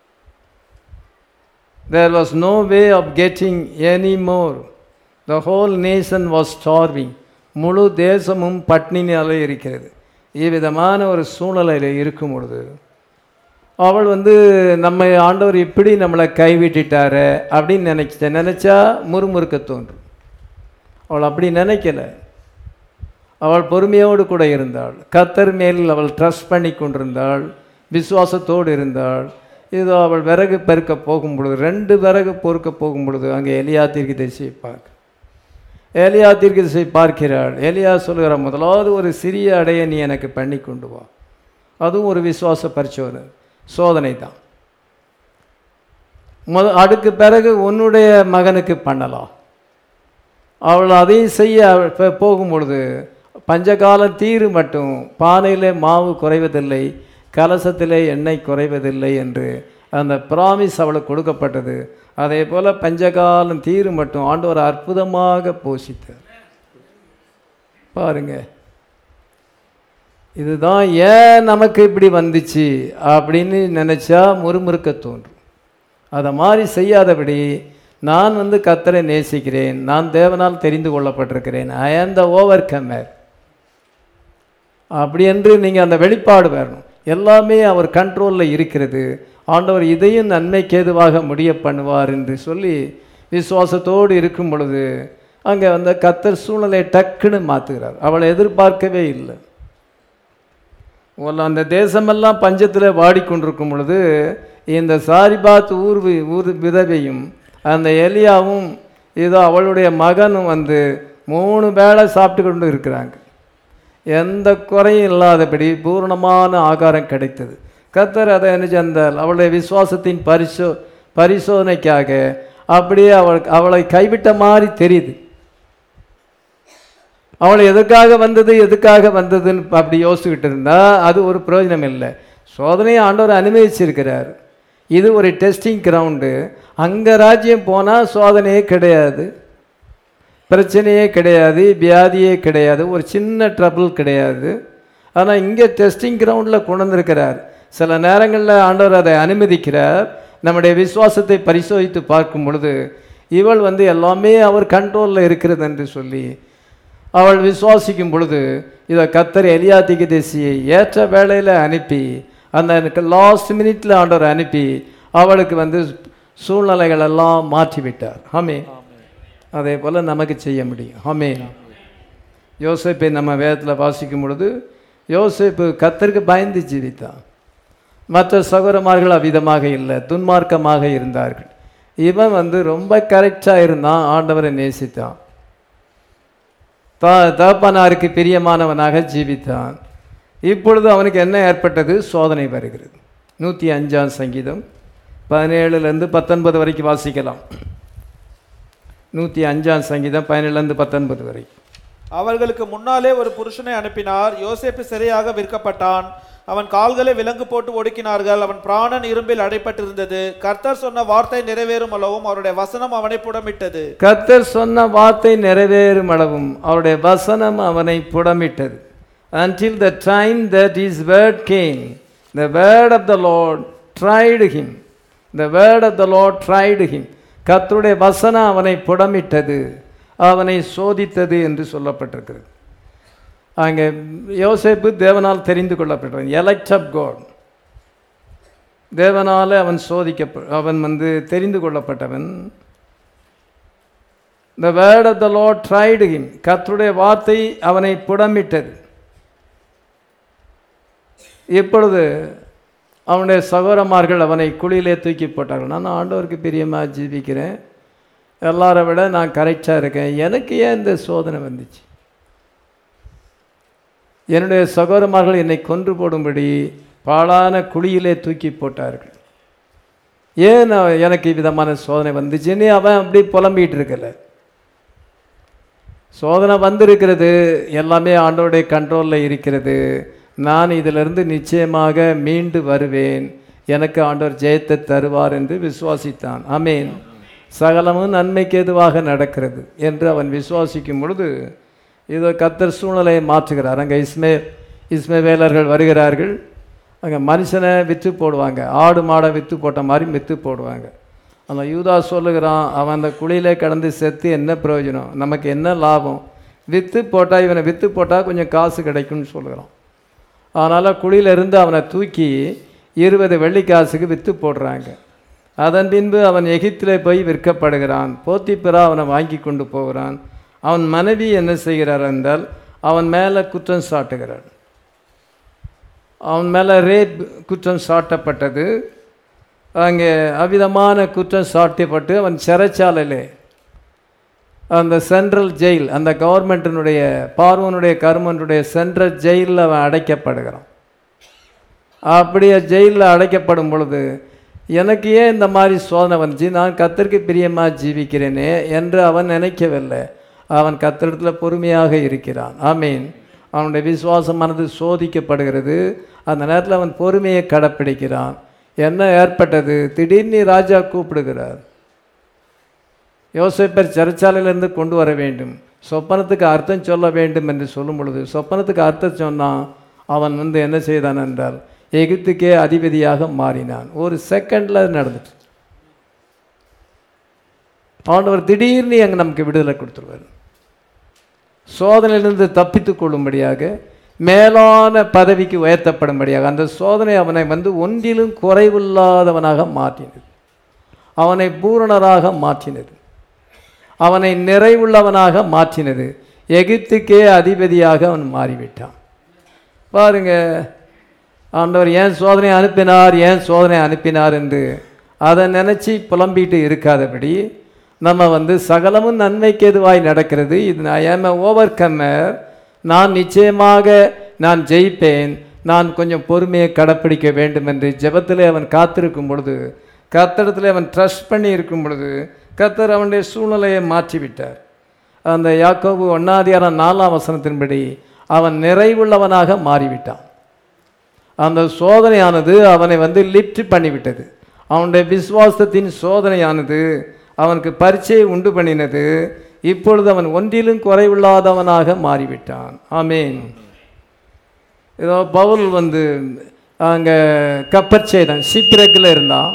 There was no way of getting any more. The whole nation was starving. முழு தேசமும் பட்டினியாலே இருக்கிறது. இவ்விதமான ஒரு சூழ்நிலையில் இருக்கும் பொழுது அவள் வந்து நம்ம ஆண்டவர் இப்படி நம்மளை கைவிட்டுட்டார அப்படின்னு நினைச்ச நினச்சா முறுமுறுக்க தோன்றும். அவள் அப்படி நினைக்கல. அவள் பொறுமையோடு கூட இருந்தாள். கர்த்தர் மேல் அவள் ட்ரஸ்ட் பண்ணி கொண்டிருந்தாள், விசுவாசத்தோடு இருந்தாள். இதோ அவள் விறகு பெருக்க போகும் பொழுது, ரெண்டு விறகு பொறுக்க போகும் பொழுது அங்கே எலியா தீர்க்கதரிசியை பார்க்க எலியா தீர்க்கதரிசியை பார்க்கிறாள். எலியா சொல்கிற முதலாவது ஒரு சிறிய அடையை நீ எனக்கு பண்ணி கொண்டு வா. அதுவும் ஒரு விசுவாச பரிசோதனை சோதனை தான். முத அதுக்கு பிறகு உன்னுடைய மகனுக்கு பண்ணலாம். அவள் அதையும் செய்ய போகும் பொழுது பஞ்சகாலம் தீரு மட்டும் பானையிலே மாவு குறைவதில்லை, கலசத்திலே எண்ணெய் குறைவதில்லை என்று அந்த ப்ராமிஸ் அவளுக்கு கொடுக்கப்பட்டது. அதே போல் பஞ்சகாலம் தீரு மட்டும் ஆண்டவர் அற்புதமாக போஷித்தார். பாருங்க, இதுதான் ஏன் நமக்கு இப்படி வந்துச்சு அப்படின்னு நினச்சா முறுமுறுக்க தோன்றும். அதை மாதிரி செய்யாதபடி நான் வந்து கர்த்தரை நேசிக்கிறேன், நான் தேவனால் தெரிந்து கொள்ளப்பட்டிருக்கிறேன், ஐ ஆம் த ஓவர் கம்மர் அப்படி என்று நீங்கள் அந்த வெளிப்பாடு வரணும். எல்லாமே அவர் கண்ட்ரோலில் இருக்கிறது. ஆண்டவர் இதையும் நன்மைக்கு ஏதுவாக முடிய பண்ணுவார் என்று சொல்லி விசுவாசத்தோடு இருக்கும் பொழுது அங்கே வந்து கர்த்தர் சூழ்நிலையை டக்குன்னு மாற்றுகிறார். அவளை எதிர்பார்க்கவே இல்லை. அந்த தேசமெல்லாம் பஞ்சத்தில் வாடிக்கொண்டிருக்கும் பொழுது இந்த சாரிபாத் ஊர் ஊர் விதவையும் அந்த எலியாவும் இதோ அவளுடைய மகனும் வந்து மூணு வேளை சாப்பிட்டு கொண்டு இருக்கிறாங்க. எந்த குறையும் இல்லாதபடி பூரணமான ஆகாரம் கிடைத்தது. கர்த்தர் அதை என்ன செஞ்சால் அவளுடைய விசுவாசத்தின் பரிசோ பரிசோதனைக்காக அப்படியே அவள் அவளை கைவிட்ட மாதிரி தெரியுது. அவளை எதுக்காக வந்தது எதுக்காக வந்ததுன்னு அப்படி யோசிச்சுக்கிட்டு இருந்தால் அது ஒரு பிரயோஜனம் இல்லை. சோதனையை ஆண்டவர் அனுமதிச்சிருக்கிறார். இது ஒரு டெஸ்டிங் கிரவுண்டு. அங்கே ராஜ்யம் போனால் சோதனையே கிடையாது, பிரச்சனையே கிடையாது, வியாதியே கிடையாது, ஒரு சின்ன ட்ரபிள் கிடையாது. ஆனால் இங்கே டெஸ்டிங் கிரவுண்டில் கொண்டு வந்திருக்கிறார். சில நேரங்களில் ஆண்டவர் அதை அனுமதிக்கிறார். நம்முடைய விசுவாசத்தை பரிசோதித்து பார்க்கும் பொழுது இவள் வந்து எல்லாமே அவர் கண்ட்ரோலில் இருக்கிறது என்று சொல்லி அவள் விசுவாசிக்கும் பொழுது இதை கர்த்தர் எலியா தீர்க்கதரிசியை ஏற்ற வேளையில் அனுப்பி அந்த லாஸ்ட் மினிட்ல ஆண்டவர் அனுப்பி அவளுக்கு வந்து சூழ்நிலைகள் எல்லாம் மாற்றி விட்டார். ஆமென். அதே போல் நமக்கு செய்ய முடியும். ஆமென். யோசேப்பை நம்ம வேதத்தில் வாசிக்கும் பொழுது யோசேப்பு கர்த்தருக்கு பயந்து ஜீவித்தான். மற்ற சகோதரமார்கள் அவ்விதமாக இல்லை, துன்மார்க்கமாக இருந்தார்கள். இவன் வந்து ரொம்ப கரெக்டாக இருந்தான், ஆண்டவரை நேசித்தான், தா தகப்பனாருக்கு பிரியமானவனாக ஜீவித்தான். இப்பொழுது அவனுக்கு என்ன ஏற்பட்டது? சோதனை வருகிறது. நூற்றி அஞ்சாம் சங்கீதம் பதினேழுலேருந்து பத்தொன்பது வரைக்கும் வாசிக்கலாம். நூற்றி அஞ்சாம் சங்கீதம் பதினேழுலேருந்து பத்தொன்பது வரைக்கும். அவர்களுக்கு முன்னாலே ஒரு புருஷனை அனுப்பினார். யோசேப்பு சிறையாக விற்கப்பட்டான். அவன் கால்களை விலங்கு போட்டு ஒடுக்கினார்கள். அவன் பிராணன் இரும்பில் அடைப்பட்டிருந்தது. கர்த்தர் சொன்ன வார்த்தை நிறைவேறும் அளவும் அவருடைய வசனம் அவனை புடமிட்டது. கர்த்தர் சொன்ன வார்த்தை நிறைவேறும் அளவும் அவருடைய வசனம் அவனை புடமிட்டது. Until the time that his word came, the word of the Lord tried him. The word of the Lord tried him. கர்த்தருடைய வசனம் அவனை புடமிட்டது, அவனை சோதித்தது என்று சொல்லப்பட்டிருக்கிறது. அங்கே யோசேப்பு தேவனால் தெரிந்து கொள்ளப்பட்டவன், எலெக்ட் ஆஃப் காட். தேவனால் அவன் சோதிக்க அவன் வந்து தெரிந்து கொள்ளப்பட்டவன். The word of the Lord tried him. கர்த்தருடைய வார்த்தை அவனை புடமிட்டது. இப்பொழுது அவனுடைய சகோதரமார்கள் அவனை குழியிலே தூக்கி போட்டார்கள். நான் ஆண்டவருக்கு பிரியமாக ஜீவிக்கிறேன், எல்லாரை விட நான் கரெக்டாக இருக்கேன், எனக்கு ஏன் இந்த சோதனை வந்துச்சு? என்னுடைய சகோதரமார்கள் என்னை கொன்று போடும்படி பாழான குழியிலே தூக்கி போட்டார்கள். ஏன் எனக்கு விதமான சோதனை வந்துச்சுன்னு அவன் அப்படி புலம்பிகிட்டு இருக்கல. சோதனை வந்திருக்கிறது, எல்லாமே ஆண்டவருடைய கண்ட்ரோலில் இருக்கிறது. நான் இதிலிருந்து நிச்சயமாக மீண்டு வருவேன், எனக்கு ஆண்டவர் ஜெயத்தை தருவார் என்று விசுவாசித்தான். ஆமென். சகலமும் நன்மைக்கு எதுவாக நடக்கிறது என்று அவன் விசுவாசிக்கும் பொழுது இதோ கர்த்தர் சூழ்நிலையை மாற்றுகிறார். அங்கே இஸ்மே இஸ்மவேலர்கள் வருகிறார்கள். அங்கே மனுஷனை விற்று போடுவாங்க, ஆடு மாடை விற்று போட்ட மாதிரி விற்று போடுவாங்க. அந்த யூதா சொல்லுகிறான், அவன் அந்த குழியிலே கடந்து செத்து என்ன பிரயோஜனம், நமக்கு என்ன லாபம், விற்று போட்டால் இவனை விற்று போட்டால் கொஞ்சம் காசு கிடைக்கும்னு சொல்லுகிறான். அதனால் குழியிலிருந்து அவனை தூக்கி இருபது வெள்ளிக்காசுக்கு விற்று போடுறாங்க. அதன் பின்பு அவன் எகிப்திலே போய் விற்கப்படுகிறான். போத்திபிரா அவனை வாங்கி கொண்டு போகிறான். அவன் மனைவி என்ன செய்கிறார் என்றால் அவன் மேலே குற்றம் சாட்டுகிறார். அவன் மேலே ரேப் குற்றம் சாட்டப்பட்டது. அங்கே அவ்விதமான குற்றம் சாட்டப்பட்டு அவன் சிறைச்சாலையிலே, அந்த சென்ட்ரல் ஜெயில், அந்த கவர்மெண்ட்டினுடைய பார்வனுடைய கவர்மெண்ட்டுடைய சென்ட்ரல் ஜெயிலில் அவன் அடைக்கப்படுகிறான். அப்படியே ஜெயிலில் அடைக்கப்படும் பொழுது எனக்கு ஏன் இந்த மாதிரி சோதனை வந்துச்சு, நான் கர்த்தருக்கு பிரியமாக ஜீவிக்கிறேனே என்று அவன் நினைக்கவில்லை. அவன் கர்த்தரிடத்தில் பொறுமையாக இருக்கிறான். ஆமீன். அவனுடைய விசுவாசமானது சோதிக்கப்படுகிறது. அந்த நேரத்தில் அவன் பொறுமையை கடைப்பிடிக்கிறான். என்ன ஏற்பட்டது? திடீர்னு ராஜா கூப்பிடுகிறார், யோசேப்பர் சிறைச்சாலையிலிருந்து கொண்டு வர வேண்டும், சொப்பனத்துக்கு அர்த்தம் சொல்ல வேண்டும் என்று சொல்லும் பொழுது சொப்பனத்துக்கு அர்த்தம் சொன்னான். அவன் வந்து என்ன செய்தான் என்றால் எகிப்துக்கே அதிபதியாக மாறினான். ஒரு செகண்டில் நடந்துட்டு ஆண்டவர் திடீர்னு அங்கே நமக்கு விடுதலை கொடுத்துருவார். சோதனையிலிருந்து தப்பித்து கொள்ளும்படியாக, மேலான பதவிக்கு உயர்த்தப்படும்படியாக அந்த சோதனை அவனை வந்து ஒன்றிலும் குறைவில்லாதவனாக மாற்றினது, அவனை பூரணராக மாற்றினது, அவனை நிறைவுள்ளவனாக மாற்றினது. எகிப்துக்கே அதிபதியாக அவன் மாறிவிட்டான். பாருங்க, ஆண்டவர் ஏன் சோதனை அனுப்பினார், ஏன் சோதனை அனுப்பினார் என்று அதை நினச்சி புலம்பிட்டு இருக்காதபடி நம்ம வந்து சகலமும் நன்மைக்கு எதுவாய் நடக்கிறது, இது ஐ ஆம் எ ஓவர் கம்மர், நான் நிச்சயமாக நான் ஜெயிப்பேன், நான் கொஞ்சம் பொறுமையை கடைப்பிடிக்க வேண்டும் என்று ஜெபத்திலே அவன் காத்திருக்கும் பொழுது, கர்த்தரிடத்தில் அவன் ட்ரஸ்ட் பண்ணி இருக்கும் பொழுது கர்த்தர் அவனுடைய சூழ்நிலையை மாற்றிவிட்டார். அந்த யாக்கோபு ஒன்னாதிகாரம் நாலாம் வசனத்தின்படி அவன் நிறைவுள்ளவனாக மாறிவிட்டான். அந்த சோதனையானது அவனை வந்து லிஃப்ட் பண்ணிவிட்டது. அவனுடைய விசுவாசத்தின் சோதனையானது அவனுக்கு பரீட்சையை உண்டு பண்ணினது. இப்பொழுது அவன் ஒன்றிலும் குறைவில்லாதவனாக மாறிவிட்டான். ஆமேன். ஏதோ பவுல் வந்து அங்கே கப்பற்சேதன் சிப்ரக்கில் இருந்தான்.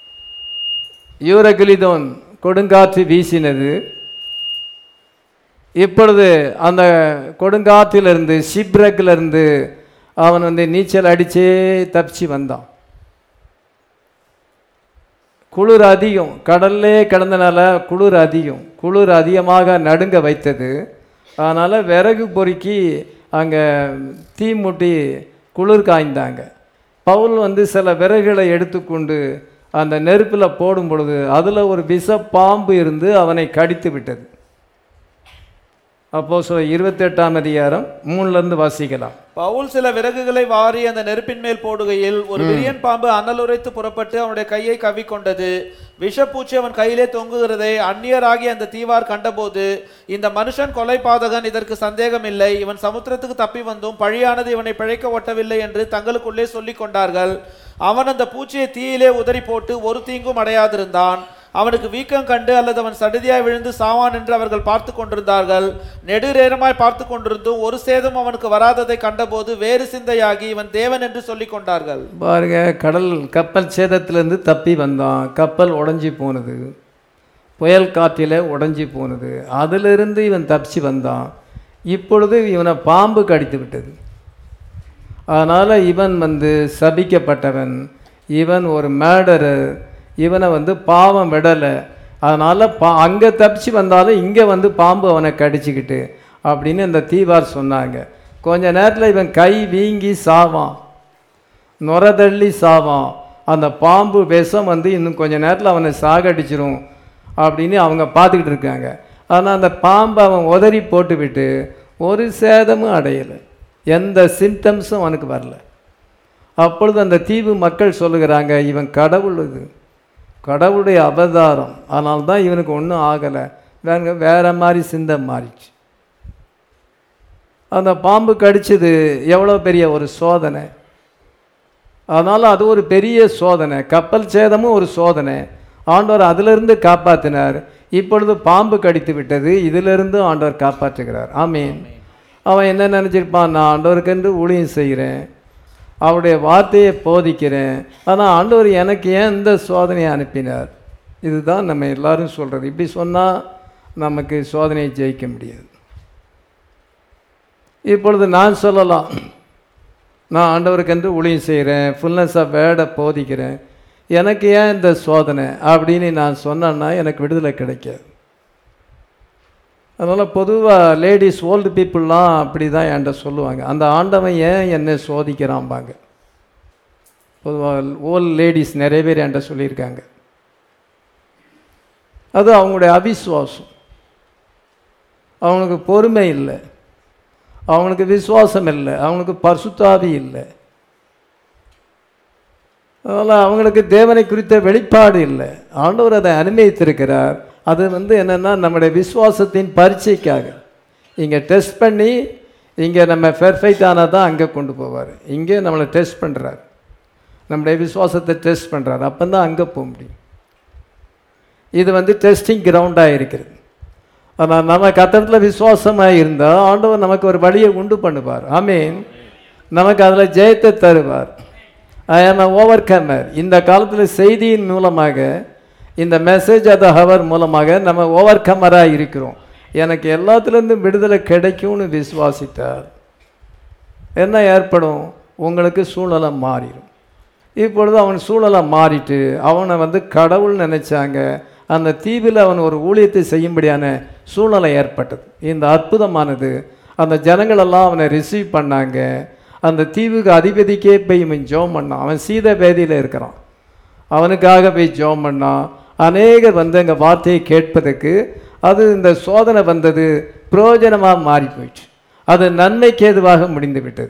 யூரகிலிதோன் கொடுங்காற்று வீசினது. இப்பொழுது அந்த கொடுங்காற்றிலிருந்து ஷிப்ரக்கிலிருந்து அவன் வந்து நீச்சல் அடித்தே தப்பிச்சு வந்தான். குளிர் அதிகம், கடல்லே கிடந்தனால குளிர் அதிகம், குளிர் அதிகமாக நடுங்க வைத்தது. அதனால் விறகு பொறுக்கி அங்கே தீ மூட்டி குளிர் காய்ந்தாங்க. பவுல் வந்து சில விறகுகளை எடுத்துக்கொண்டு அந்த நெருப்பில் போடும் பொழுது அதில் ஒரு விஷ பாம்பு இருந்து அவனை கடித்து விட்டது. அப்போ சொ இருபத்தெட்டாம் அதிகாரம் மூணுலேருந்து வாசிக்கலாம். பவுல் சில விறகுகளை வாரி அந்த நெருப்பின் மேல் போடுகையில் ஒரு விரியன் பாம்பு அனலுரைத்து புறப்பட்டு அவனுடைய கையை கவ்விக்கொண்டது. விஷப்பூச்சி அவன் கையிலே தொங்குகிறதை அந்நியராகி அந்த தீவார் கண்டபோது, இந்த மனுஷன் கொலை பாதகன், இதற்கு சந்தேகம் இல்லை, இவன் சமுத்திரத்துக்கு தப்பி வந்தும் பழியானது இவனை பிழைக்க ஒட்டவில்லை என்று தங்களுக்குள்ளே சொல்லிக் கொண்டார்கள். அவன் அந்த பூச்சியை தீயிலே உதறி போட்டு ஒரு தீங்கும் அடையாதிருந்தான். அவனுக்கு வீக்கம் கண்டு அல்லது அவன் சடுதியாய் விழுந்து சாவான் என்று அவர்கள் பார்த்து கொண்டிருந்தார்கள். நெடுநேரமாய் பார்த்து கொண்டிருந்தும் ஒரு சேதம் அவனுக்கு வராததை கண்டபோது வேறு சிந்தையாகி இவன் தேவன் என்று சொல்லி கொண்டார்கள். பாருங்க, கடல் கப்பல் சேதத்திலிருந்து தப்பி வந்தான். கப்பல் உடஞ்சி போனது, புயல் காற்றில் உடஞ்சி போனது. அதிலிருந்து இவன் தப்பிச்சு வந்தான். இப்பொழுது இவனை பாம்பு கடித்து விட்டது. அதனால் இவன் வந்து சபிக்கப்பட்டவன், இவன் ஒரு மேடரர், இவனை வந்து பாவம் விடலை. அதனால் பா அங்கே தப்பிச்சு வந்தாலும் இங்கே வந்து பாம்பு அவனை கடிச்சிக்கிட்டு அப்படின்னு இந்த தீவார் சொன்னாங்க. கொஞ்ச நேரத்தில் இவன் கை வீங்கி சாவான், நுரதள்ளி சாவான். அந்த பாம்பு விஷம் வந்து இன்னும் கொஞ்ச நேரத்தில் அவனை சாகடிச்சிரும் அப்படின்னு அவங்க பார்த்துக்கிட்டு இருக்காங்க. ஆனால் அந்த பாம்பை அவன் உதறி போட்டுவிட்டு ஒரு சேதமும் அடையலை, எந்த சிம்டம்ஸும் அவனுக்கு வரல. அப்பொழுது அந்த தீவு மக்கள் சொல்லுகிறாங்க, இவன் கடவுள், இது கடவுளுடைய அவதாரம், அதனால தான் இவனுக்கு ஒன்றும் ஆகலை. வேற வேற மாதிரி சிந்தை மாறிச்சு. அந்த பாம்பு கடிச்சது எவ்வளோ பெரிய ஒரு சோதனை. அதனால் அது ஒரு பெரிய சோதனை. கப்பல் சேதமும் ஒரு சோதனை. ஆண்டவர் அதிலிருந்து காப்பாற்றினார். இப்பொழுது பாம்பு கடித்து விட்டது, இதிலிருந்து ஆண்டவர் காப்பாற்றுகிறார். ஆமீன். அவன் என்ன நினச்சிருப்பான், நான் ஆண்டவருக்கென்று ஊழியம் செய்கிறேன், அவருடைய வார்த்தையை போதிக்கிறேன், ஆனால் ஆண்டவர் எனக்கு ஏன் இந்த சோதனையை அனுப்பினார்? இதுதான் நம்ம எல்லாரும் சொல்கிறது. இப்படி சொன்னால் நமக்கு சோதனையை ஜெயிக்க முடியாது. இப்பொழுது நான் சொல்லலாம், நான் ஆண்டவருக்கென்று ஊழியம் செய்கிறேன், ஃபுல்னஸ் ஆஃப் வேர்டை போதிக்கிறேன், எனக்கு ஏன் இந்த சோதனை அப்படின்னு நான் சொன்னேன்னா எனக்கு விடுதலை கிடைக்காது. அதனால் பொதுவாக லேடிஸ், ஓல்டு பீப்புளெலாம் அப்படி தான் என்கிட்ட சொல்லுவாங்க, அந்த ஆண்டவன் ஏன் என்னை சோதிக்கிறான்பாங்க. பொதுவாக ஓல்டு லேடிஸ் நிறைய பேர் என்கிட்ட சொல்லியிருக்காங்க. அது அவங்களுடைய அவிசுவாசம், அவங்களுக்கு பொறுமை இல்லை, அவங்களுக்கு விசுவாசம் இல்லை, அவங்களுக்கு பரிசுத்தாவி இல்லை. அதனால் அவங்களுக்கு தேவனை குறித்த வெளிப்பாடு இல்லை. ஆண்டவர் அதை அனுமதித்திருக்கிறார். அது வந்து என்னென்னா நம்முடைய விசுவாசத்தின் பரீட்சைக்காக. இங்கே டெஸ்ட் பண்ணி இங்கே நம்ம பெர்ஃபெக்ட் ஆனால் தான் அங்கே கொண்டு போவார். இங்கே நம்மளை டெஸ்ட் பண்ணுறார், நம்முடைய விசுவாசத்தை டெஸ்ட் பண்ணுறார், அப்போ தான் அங்கே போக முடியும். இது வந்து டெஸ்டிங் கிரவுண்டாக இருக்கிறது. ஆனால் நம்ம கத்தத்தில் விசுவாசமாக இருந்தால் ஆண்டவர் நமக்கு ஒரு வழியை உண்டு பண்ணுவார். ஆமீன். நமக்கு அதில் ஜெயத்தை தருவார். ஐ ஆம் அ ஓவர் கம்மர். இந்த காலத்தில் செய்தியின் மூலமாக, இந்த மெசேஜ் ஆஃப் த ஹவர் மூலமாக நம்ம ஓவர் கம்மராக இருக்கிறோம். எனக்கு எல்லாத்துலேருந்தும் விடுதலை கிடைக்கும்னு விசுவாசித்தார் என்ன ஏற்படும்? உங்களுக்கு சூழ்நிலை மாறிடும். இப்பொழுது அவன் சூழ்நிலை மாறிட்டு அவனை வந்து கடவுள் நினைச்சாங்க. அந்த தீவில் அவன் ஒரு ஊழியத்தை செய்யும்படியான சூழ்நிலை ஏற்பட்டது. இந்த அற்புதமானது, அந்த ஜனங்களெல்லாம் அவனை ரிசீவ் பண்ணாங்க. அந்த தீவுக்கு அதிபதிக்கே போய் இவன் ஜோம் பண்ணான். அவன் சீத பேதியில் இருக்கிறான், அவனுக்காக போய் ஜோம் பண்ணான். அநேகர் வந்து எங்கள் வார்த்தையை கேட்பதற்கு அது இந்த சோதனை வந்தது பிரயோஜனமாக மாறி போயிடுச்சு. அது நன்மைக்கு ஏதுவாக முடிந்து விட்டது.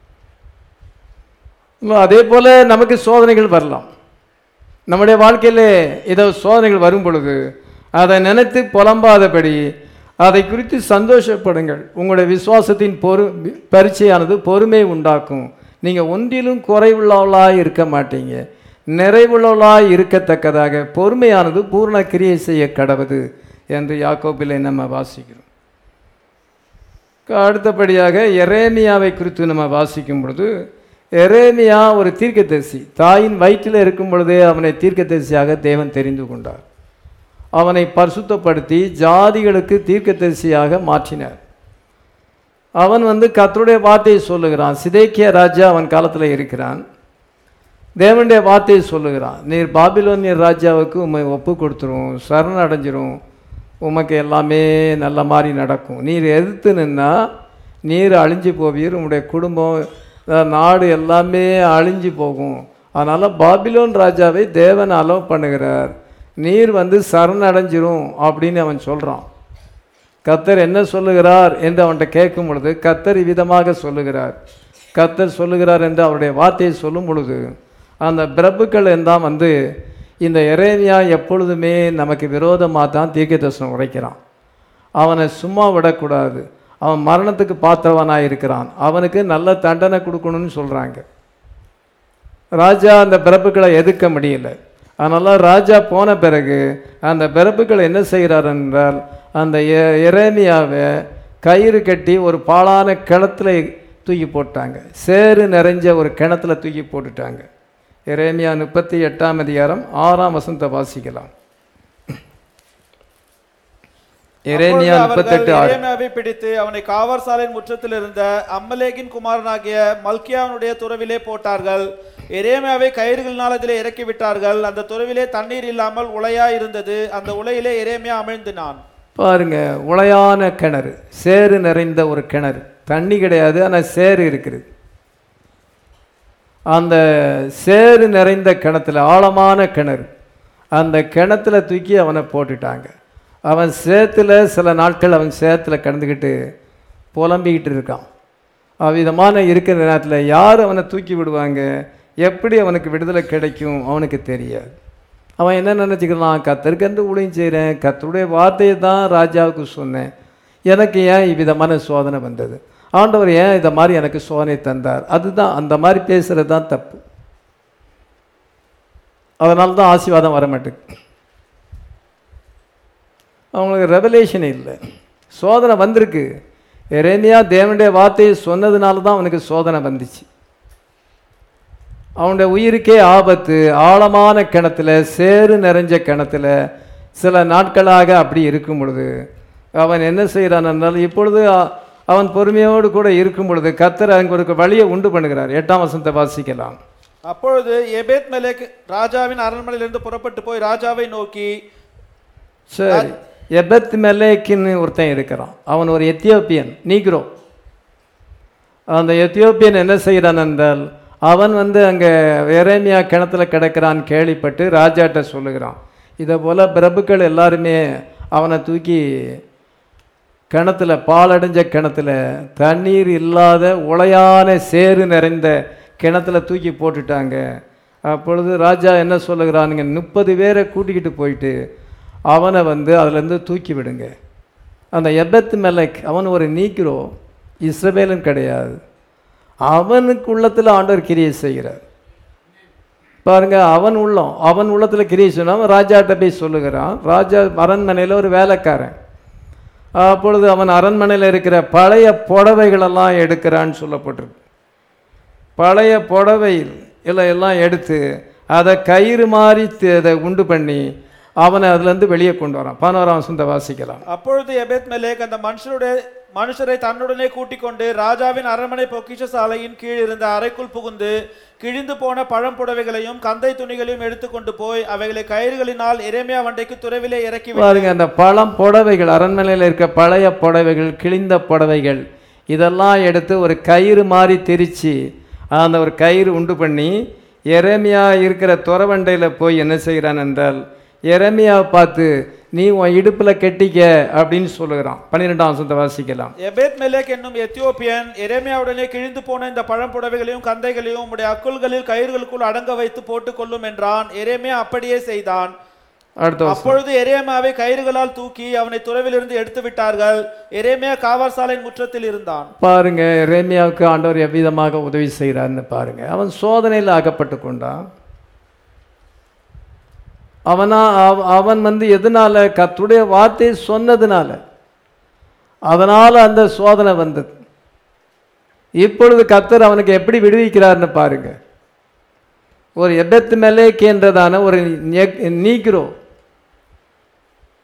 அதே போல் நமக்கு சோதனைகள் வரலாம். நம்முடைய வாழ்க்கையில் ஏதோ சோதனைகள் வரும் பொழுது அதை நினைத்து புலம்பாதபடி அதை குறித்து சந்தோஷப்படுங்கள். உங்களுடைய விசுவாசத்தின் பொறு பரீட்சையானது பொறுமை உண்டாக்கும். நீங்கள் ஒன்றிலும் குறைவுள்ளவளாக இருக்க மாட்டீங்க, நிறைவுள்ளவளாக இருக்கத்தக்கதாக பொறுமையானது பூர்ண கிரியை செய்ய கடவுது என்று யாக்கோபிலே நம்ம வாசிக்கிறோம். அடுத்தபடியாக எரேமியாவை குறித்து நம்ம வாசிக்கும் பொழுது, எரேமியா ஒரு தீர்க்கதரிசி. தாயின் வயிற்றில் இருக்கும் பொழுதே அவனை தீர்க்கதரிசியாக தேவன் தெரிந்து கொண்டார். அவனை பரிசுத்தப்படுத்தி ஜாதிகளுக்கு தீர்க்கதரிசியாக மாற்றினார். அவன் வந்து கர்த்தருடைய வார்த்தையை சொல்லுகிறான். சிதேக்கியா ராஜா அவன் காலத்தில் இருக்கிறான். தேவனுடைய வார்த்தையை சொல்லுகிறான், நீர் பாபிலோனிய ராஜாவுக்கு உம்மை ஒப்பு கொடுத்துரும், சரண் அடைஞ்சிரும், உமக்கு எல்லாமே நல்ல மாதிரி நடக்கும். நீர் எதிர்த்து நின்னா நீர் அழிஞ்சு போவீர், உங்களுடைய குடும்பம் நாடு எல்லாமே அழிஞ்சு போகும். அதனால் பாபிலோன் ராஜாவை தேவன் அலோவ் பண்ணுகிறார், நீர் வந்து சரண் அடைஞ்சிரும் அப்படின்னு அவன் சொல்கிறான். கர்த்தர் என்ன சொல்லுகிறார் என்று அவன்கிட்ட கேட்கும் பொழுது கர்த்தர் விதமாக சொல்லுகிறார். கர்த்தர் சொல்லுகிறார் என்று அவருடைய வார்த்தையை சொல்லும் பொழுது அந்த பிரபுக்கள் எல்லாம் வந்து இந்த எரேமியா எப்பொழுதுமே நமக்கு விரோதமாக தான் தீர்க்கதரிசனம் உரைக்கிறான். அவனை சும்மா விடக்கூடாது, அவன் மரணத்துக்கு பாத்திரவனாக இருக்கிறான், அவனுக்கு நல்ல தண்டனை கொடுக்கணும்னு சொல்கிறாங்க. ராஜா அந்த பிரபுக்களை எதிர்க்க முடியல. அதனால் ராஜா போன பிறகு அந்த பிரபுக்கள் என்ன செய்கிறார் என்றால் அந்த எரேமியாவை கயிறு கட்டி ஒரு பாழான கிணத்துல தூக்கி போட்டாங்க. சேறு நிறைஞ்ச ஒரு கிணத்துல தூக்கி போட்டுட்டாங்க. எரேமியா முப்பத்தி எட்டாம் அதிகாரம் ஆறாம் வசனத்தை வாசிக்கலாம். எரேமியா முப்பத்தெட்டு ஆறு. எரேமியாவை பிடித்து அவனை காவற்சாலையின் முற்றத்தில் இருந்த அம்மலேகின் குமாரனாகிய மல்கியாவுடைய துறவிலே போட்டார்கள். எரேமியாவை கயிறுகளினால் அதிலே இறக்கி விட்டார்கள். அந்த துறவிலே தண்ணீர் இல்லாமல் உளையா இருந்தது. அந்த உலையிலே எரேமியா அமிழ்ந்தினான். பாருங்க, உளையான கிணறு, சேறு நிறைந்த ஒரு கிணறு, தண்ணி கிடையாது, ஆனால் சேறு இருக்குது. அந்த சேறு நிறைந்த கிணத்துல, ஆழமான கிணறு, அந்த கிணத்துல தூக்கி அவனை போட்டுட்டாங்க. அவன் சேத்துல சில நாட்கள் அவன் சேத்துல கடந்துக்கிட்டு புலம்பிக்கிட்டு இருக்கான். அவ்விதமான இருக்கிற நேரத்தில் யார் அவனை தூக்கி விடுவாங்க, எப்படி அவனுக்கு விடுதலை கிடைக்கும் அவனுக்கு தெரியாது. அவன் என்ன நினச்சிக்கிறான், கர்த்தருக்கென்று ஊழியம் செய்கிறேன், கர்த்தருடைய வார்த்தையை தான் ராஜாவுக்கு சொன்னேன், எனக்கு ஏன் இவ்விதமான சோதனை வந்தது, ஆண்டவர் ஏன் இதை மாதிரி எனக்கு சோதனை தந்தார். அதுதான் அந்த மாதிரி பேசுகிறது தான் தப்பு. அதனால தான் ஆசீர்வாதம் வர மாட்டேங்குது. அவங்களுக்கு ரெவலேஷன் இல்லை, சோதனை வந்திருக்கு. எரேமியா தேவனுடைய வார்த்தையை சொன்னதுனால தான் அவனுக்கு சோதனை வந்துச்சு. அவனுடைய உயிருக்கே ஆபத்து. ஆழமான கிணத்துல, சேறு நிறைஞ்ச கிணத்துல சில நாட்களாக அப்படி இருக்கும் பொழுது அவன் என்ன செய்கிறான் என்றால், இப்பொழுது அவன் பொறுமையோடு கூட இருக்கும் பொழுது கர்த்தர் அங்கே ஒரு வழியை உண்டு பண்ணுகிறார். எட்டாம் வசனத்தை வாசிக்கலாம். அப்பொழுது எபேத் மெலேக் ராஜாவின் அரண்மனையிலிருந்து புறப்பட்டு போய் ராஜாவை நோக்கி, சரி, எபெத் மெலேக்கின்னு ஒருத்தன் இருக்கிறான், அவன் ஒரு எத்தியோப்பியன் நீக்ரோ. அந்த எத்தியோப்பியன் என்ன செய்கிறான் என்றால், அவன் வந்து அங்கே எரேமியா கிணத்துல கிடக்கிறான் கேள்விப்பட்டு ராஜாட்ட சொல்லுகிறான். இதை போல் பிரபுக்கள் எல்லாருமே அவனை தூக்கி கிணத்துல, பாலடைஞ்ச கிணத்துல, தண்ணீர் இல்லாத உளையான சேறு நிறைந்த கிணத்துல தூக்கி போட்டுட்டாங்க. அப்பொழுது ராஜா என்ன சொல்லுகிறானுங்க, முப்பது பேரை கூட்டிக்கிட்டு போயிட்டு அவனை வந்து அதுலேருந்து தூக்கி விடுங்க. அந்த எபெத் மெலேக் அவன் ஒரு நீக்ரோ, இஸ்ரவேலன் கிடையாது. அவனுக்கு உள்ளத்தில் ஆண்டவர் கிரியை செய்கிறார். பாருங்க, அவன் உள்ளம் அவன் உள்ளத்தில் கிரியை சொன்னான். ராஜாட்ட போய் சொல்லுகிறான். ராஜா அரண்மனையில் ஒரு வேலைக்காரன். அப்பொழுது அவன் அரண்மனையில் இருக்கிற பழைய புடவைகளெல்லாம் எடுக்கிறான்னு சொல்லப்பட்டிருக்கு. பழைய புடவையில் இல்லை எல்லாம் எடுத்து அதை கயிறு மாதிரி அதை உண்டு பண்ணி அவனை அதுலேருந்து வெளியே கொண்டு வரான். பதினோராம் வசனத்தை வாசிக்கலாம். அப்பொழுது எபெத் மெலேக் அந்த மனுஷருடைய மனுஷரை தன்னுடனே கூட்டிக் கொண்டு ராஜாவின் அரண்மனை பொக்கிஷ சாலையின் கீழ் இருந்த அறைக்குள் புகுந்து கிழிந்து போன பழம்புடவைகளையும் கந்தை துணிகளையும் எடுத்துக்கொண்டு போய் அவைகளை கயிறுகளினால் எரேமியா வண்டைக்கு துறவிலே இறக்கி பாருங்க. அந்த பழம் புடவைகள், அரண்மனையில் இருக்க பழைய புடவைகள், கிழிந்த புடவைகள், இதெல்லாம் எடுத்து ஒரு கயிறு மாதிரி திரிச்சு அந்த ஒரு கயிறு உண்டு பண்ணி எரேமியா இருக்கிற துறவண்டையில் போய் என்ன செய்கிறான் என்றால், எரேமியாவை பார்த்து நீ உன் இடுப்பில் கெட்டிக்க அப்படின்னு சொல்லுகிறான். பன்னிரெண்டாம் வசனத்தை வாசிக்கலாம். எபெத் மெலேக் என்னும் எத்தியோப்பியன் எரேமியாவுடனே கிழிந்து போன இந்த பழம்புடவைகளையும் கந்தைகளையும் உம்முடைய அக்குள்களில் கயிறுகளுக்குள் அடங்க வைத்து போட்டுக் கொள்ளும் என்றான். எரேமியா அப்படியே செய்தான். அப்பொழுது எரேமியாவை கயிறுகளால் தூக்கி அவனை துறவிலிருந்து எடுத்து விட்டார்கள். எரேமியா காவற்சாலையின் முற்றத்தில் இருந்தான். பாருங்க, எரேமியாவுக்கு ஆண்டவர் எவ்விதமாக உதவி செய்கிறான்னு பாருங்க. அவன் சோதனையில் அகப்பட்டு கொண்டான். அவனா அவன் வந்து எதனால, கர்த்தருடைய வார்த்தையை சொன்னதுனால, அதனால் அந்த சோதனை வந்தது. இப்பொழுது கர்த்தர் அவனுக்கு எப்படி விடுவிக்கிறார்னு பாருங்க. ஒரு எபெத் மெலேக் என்றதான ஒரு நீக்ரோ,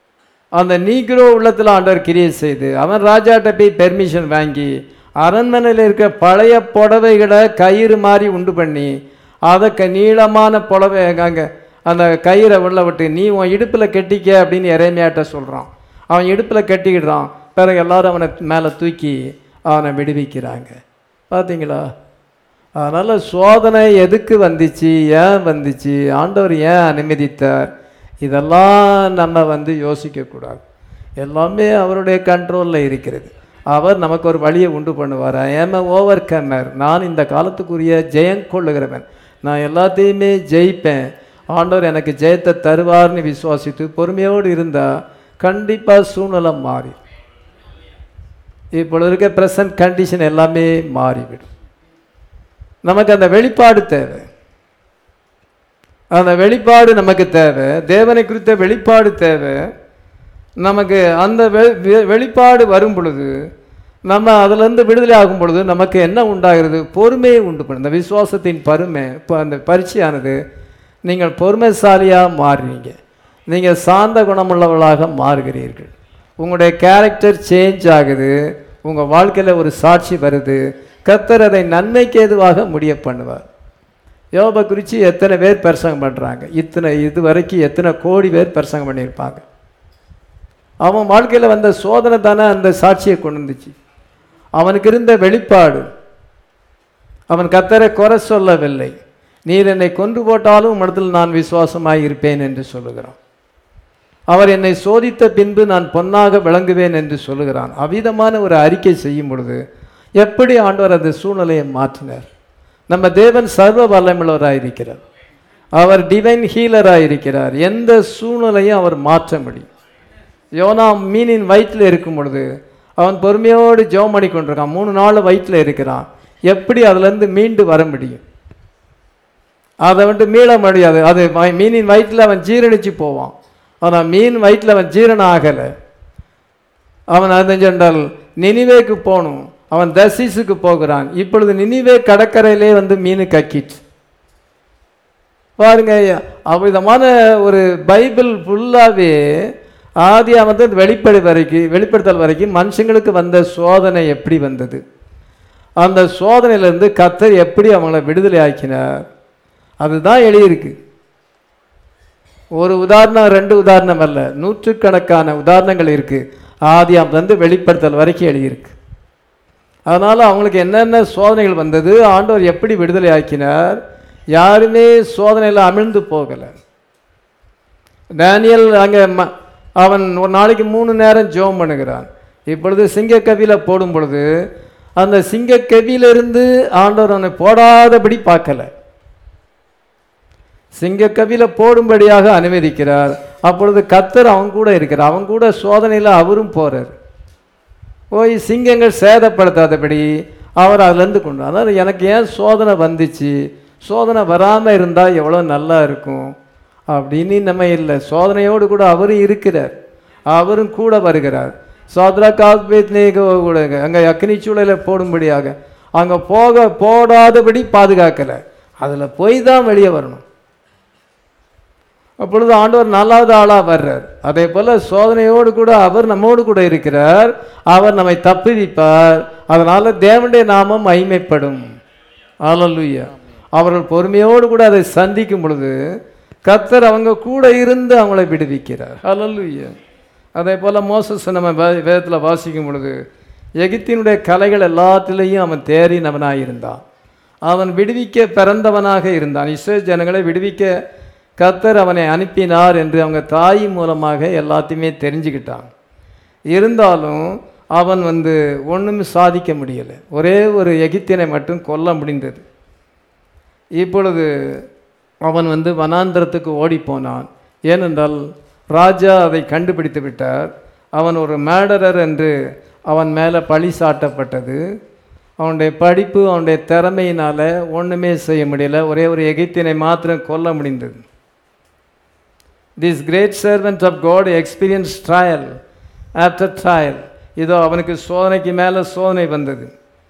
அந்த நீக்ரோ உள்ளத்தில் ஆண்டவர் கிரியை செய்து அவன் ராஜாட்ட போய் பெர்மிஷன் வாங்கி அரண்மனையில் இருக்க பழைய புடவைகளை கயிறு மாதிரி உண்டு பண்ணி அதை க நீளமான புடவை அங்கே அந்த கயிறை உள்ள விட்டு நீ உன் இடுப்பில் கட்டிக்க அப்படின்னு எரேமியாட்ட சொல்கிறான். அவன் இடுப்பில் கட்டிக்கிடுறான். பிறகு எல்லாரும் அவனை மேலே தூக்கி அவனை விடுவிக்கிறாங்க. பார்த்தீங்களா? அதனால் சோதனை எதுக்கு வந்துச்சு, ஏன் வந்துச்சு, ஆண்டவர் ஏன் அனுமதித்தார், இதெல்லாம் நம்ம வந்து யோசிக்கக்கூடாது. எல்லாமே அவருடைய கண்ட்ரோலில் இருக்கிறது. அவர் நமக்கு ஒரு வழியை உண்டு பண்ணுவார். ஏம ஓவர் கம்மர், நான் இந்த காலத்துக்குரிய ஜெயம் கொள்ளுகிறவன், நான் எல்லாத்தையுமே ஜெயிப்பேன், ஆண்டவர் எனக்கு ஜெயத்தை தருவார்னு விசுவாசித்து பொறுமையோடு இருந்தால் கண்டிப்பாக சூழ்நிலை மாறி இப்பொழுது இருக்க ப்ரெசன்ட் கண்டிஷன் எல்லாமே மாறிவிடும். நமக்கு அந்த வெளிப்பாடு தேவை. அந்த வெளிப்பாடு நமக்கு தேவை. தேவனை குறித்த வெளிப்பாடு தேவை நமக்கு. அந்த வெளிப்பாடு வரும் பொழுது நம்ம அதிலிருந்து விடுதலை ஆகும் பொழுது நமக்கு என்ன உண்டாகிறது? பொறுமையை உண்டு பண்ணும். இந்த விசுவாசத்தின் பருமை இப்போ அந்த பரீட்சையானது நீங்கள் பொறுமைசாலியாக மாறுவீங்க. நீங்கள் சாந்த குணமுள்ளவர்களாக மாறுகிறீர்கள். உங்களுடைய கேரக்டர் சேஞ்ச் ஆகுது. உங்கள் வாழ்க்கையில் ஒரு சாட்சி வருது. கர்த்தர் அதை நன்மைக்கு ஏதுவாக முடிய பண்ணுவார். யோபை குறித்து எத்தனை பேர் பிரசங்கம் பண்ணுறாங்க? இத்தனை இது வரைக்கும் எத்தனை கோடி பேர் பிரசங்கம் பண்ணியிருப்பாங்க. அவன் வாழ்க்கையில் வந்த சோதனை தானே அந்த சாட்சியை கொண்டு வந்துச்சு. அவனுக்கு இருந்த வெளிப்பாடு. அவன் கர்த்தரை குறை சொல்லவில்லை. நீர் என்னை கொன்று போட்டாலும் உம்மிடத்தில் நான் விசுவாசமாய் இருப்பேன் என்று சொல்லுகிறான். அவர் என்னை சோதித்த பின்பு நான் பொன்னாக விளங்குவேன் என்று சொல்லுகிறான். அவ்விதமான ஒரு அறிக்கை செய்யும் பொழுது எப்படி ஆண்டவர் அந்த சூழ்நிலையை மாற்றினார்? நம்ம தேவன் சர்வ வல்லமையுள்ளவராயிருக்கிறார். அவர் டிவைன் ஹீலராயிருக்கிறார். எந்த சூழ்நிலையும் அவர் மாற்ற முடியும். யோனா மீனின் வயிற்றில் இருக்கும் பொழுது அவன் பொறுமையோடு ஜெபம் பண்ணி கொண்டிருக்கான். மூணு நாள் வயிற்றில் இருக்கிறான். எப்படி அதுலேருந்து மீண்டு வர முடியும்? அதை வந்து மீள முடியாது. அது மீனின் வயிற்றில் அவன் ஜீரணிச்சு போவான். ஆனால் மீன் வயிற்றில் அவன் ஜீரணம் ஆகலை. அவன் அது சென்றால் நினிவேக்கு போகணும். அவன் தர்சீசுக்கு போகிறான். இப்பொழுது நினிவே கடற்கரையிலே வந்து மீன் கக்கிட்டு பாருங்க. அவ்விதமான ஒரு பைபிள் ஃபுல்லாகவே ஆதி வந்து வெளிப்படை வரைக்கும் வெளிப்படுத்தல் வரைக்கும் மனுஷங்களுக்கு வந்த சோதனை எப்படி வந்தது, அந்த சோதனையிலேருந்து கர்த்தர் எப்படி அவங்கள விடுதலை ஆக்கினார், அதுதான் எழுதியிருக்கு. ஒரு உதாரணம் ரெண்டு உதாரணம் அல்ல, நூற்றுக்கணக்கான உதாரணங்கள் இருக்குது. ஆதியாம் வந்து வெளிப்படுத்தல் வரைக்கும் எழுதியிருக்கு. அதனால் அவங்களுக்கு என்னென்ன சோதனைகள் வந்தது, ஆண்டவர் எப்படி விடுதலை ஆக்கினார், யாருமே சோதனையில் அமிழ்ந்து போகலை. டேனியல் அங்கே ம அவன் ஒரு நாளைக்கு மூணு நேரம் ஜெபம் பண்ணுகிறான். இப்பொழுது சிங்கக்கவியில் போடும் பொழுது அந்த சிங்கக்கவியிலிருந்து ஆண்டவர் அவனை போடாதபடி பார்க்கலை, சிங்கக்கவியில் போடும்படியாக அனுமதிக்கிறார். அப்பொழுது கர்த்தர் அவன் கூட இருக்கிறார். அவன் கூட சோதனையில் அவரும் போகிறார். போய் சிங்கங்கள் சேதப்படுத்தாதபடி அவர் அதுலேருந்து கொண்டு. அதனால் எனக்கு ஏன் சோதனை வந்துச்சு, சோதனை வராமல் இருந்தால் எவ்வளோ நல்லா இருக்கும் அப்படின்னு நம்ம இல்லை. சோதனையோடு கூட அவரும் இருக்கிறார், அவரும் கூட வருகிறார். சாத்ரா காத்பேத்நேகோ கூட அங்கே அக்னி சூழலில் போடும்படியாக அங்கே போக போடாதபடி பாதுகாக்கலை. அதில் போய் தான் வெளியே வரணும். அப்பொழுது ஆண்டவர் நாலாவது ஆளாக வர்றார். அதே போல் சோதனையோடு கூட அவர் நம்மோடு கூட இருக்கிறார். அவர் நம்மை தப்புவிப்பார். அதனால் தேவனுடைய நாமம் மகிமைப்படும். அல்லேலூயா. அவர்கள் பொறுமையோடு கூட அதை சந்திக்கும் பொழுது கர்த்தர் அவங்க கூட இருந்து அவங்களை விடுவிக்கிறார். அல்லேலூயா. அதே போல் மோசஸ் நம்ம வேதத்தில் வாசிக்கும் பொழுது எகிப்தினுடைய கலைகள் எல்லாத்திலையும் அவன் தேறினவனாக இருந்தான். அவன் விடுவிக்க பிறந்தவனாக இருந்தான். இஸ்ரவேல் ஜனங்களை விடுவிக்க கர்த்தர் அவனை அனுப்பினார் என்று அவங்க தாய் மூலமாக எல்லாத்தையுமே தெரிஞ்சுக்கிட்டான். இருந்தாலும் அவன் வந்து ஒன்றுமே சாதிக்க முடியலை. ஒரே ஒரு எகிப்தியனை மட்டும் கொல்ல முடிந்தது. இப்பொழுது அவன் வந்து வனாந்திரத்துக்கு ஓடி போனான். ஏனென்றால் ராஜா அதை கண்டுபிடித்து விட்டார். அவன் ஒரு மேடரர் என்று அவன் மேலே பழி சாட்டப்பட்டது. அவனுடைய படிப்பு அவனுடைய திறமையினால் ஒன்றுமே செய்ய முடியலை. ஒரே ஒரு எகிப்தியனை மாத்திரம் கொல்ல முடிந்தது. This great servant of God experienced trial after trial. இதோ அவனுக்கு சோதனைக்கு மேலே சோதனை வந்தது.